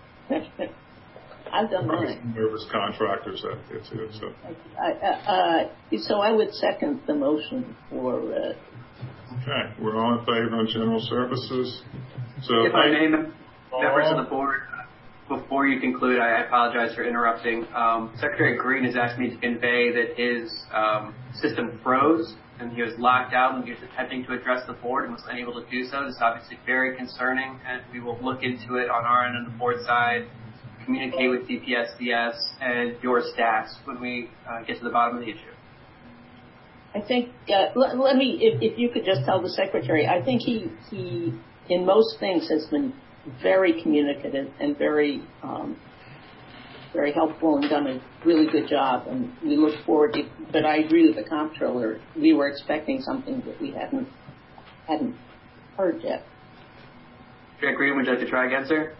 I've done mine. Nervous contractors out there too. So. I, uh, uh, so I would second the motion for. Uh, okay, we're all in favor on general services. So if I may, members of the board, before you conclude, I apologize for interrupting. Um, Secretary Green has asked me to convey that his um, system froze and he was locked out and he was attempting to address the board and was unable to do so. This is obviously very concerning, and we will look into it on our end on the board side, communicate with D P S D S and your staffs when we uh, get to the bottom of the issue. I think, uh, let, let me, if, if you could just tell the secretary, I think he, he in most things has been very communicative and very, um, very helpful and done a really good job. And we look forward to, but I agree with the comptroller. We were expecting something that we hadn't, hadn't heard yet. Secretary Green, would you like to try again, sir?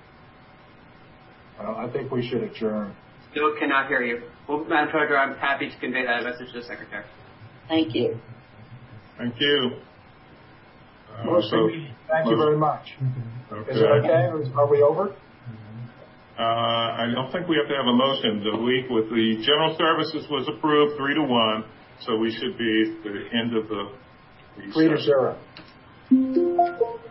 Well, I think we should adjourn. Still cannot hear you. Well, Madam Treasurer, I'm happy to convey that message to the Secretary. Thank you. Thank you. Uh, Motion. so, Thank you very much. Okay. Is it okay? Are we over? Uh, I don't think we have to have a motion. The week with the general services was approved three to one, so we should be at the end of the. Three to zero.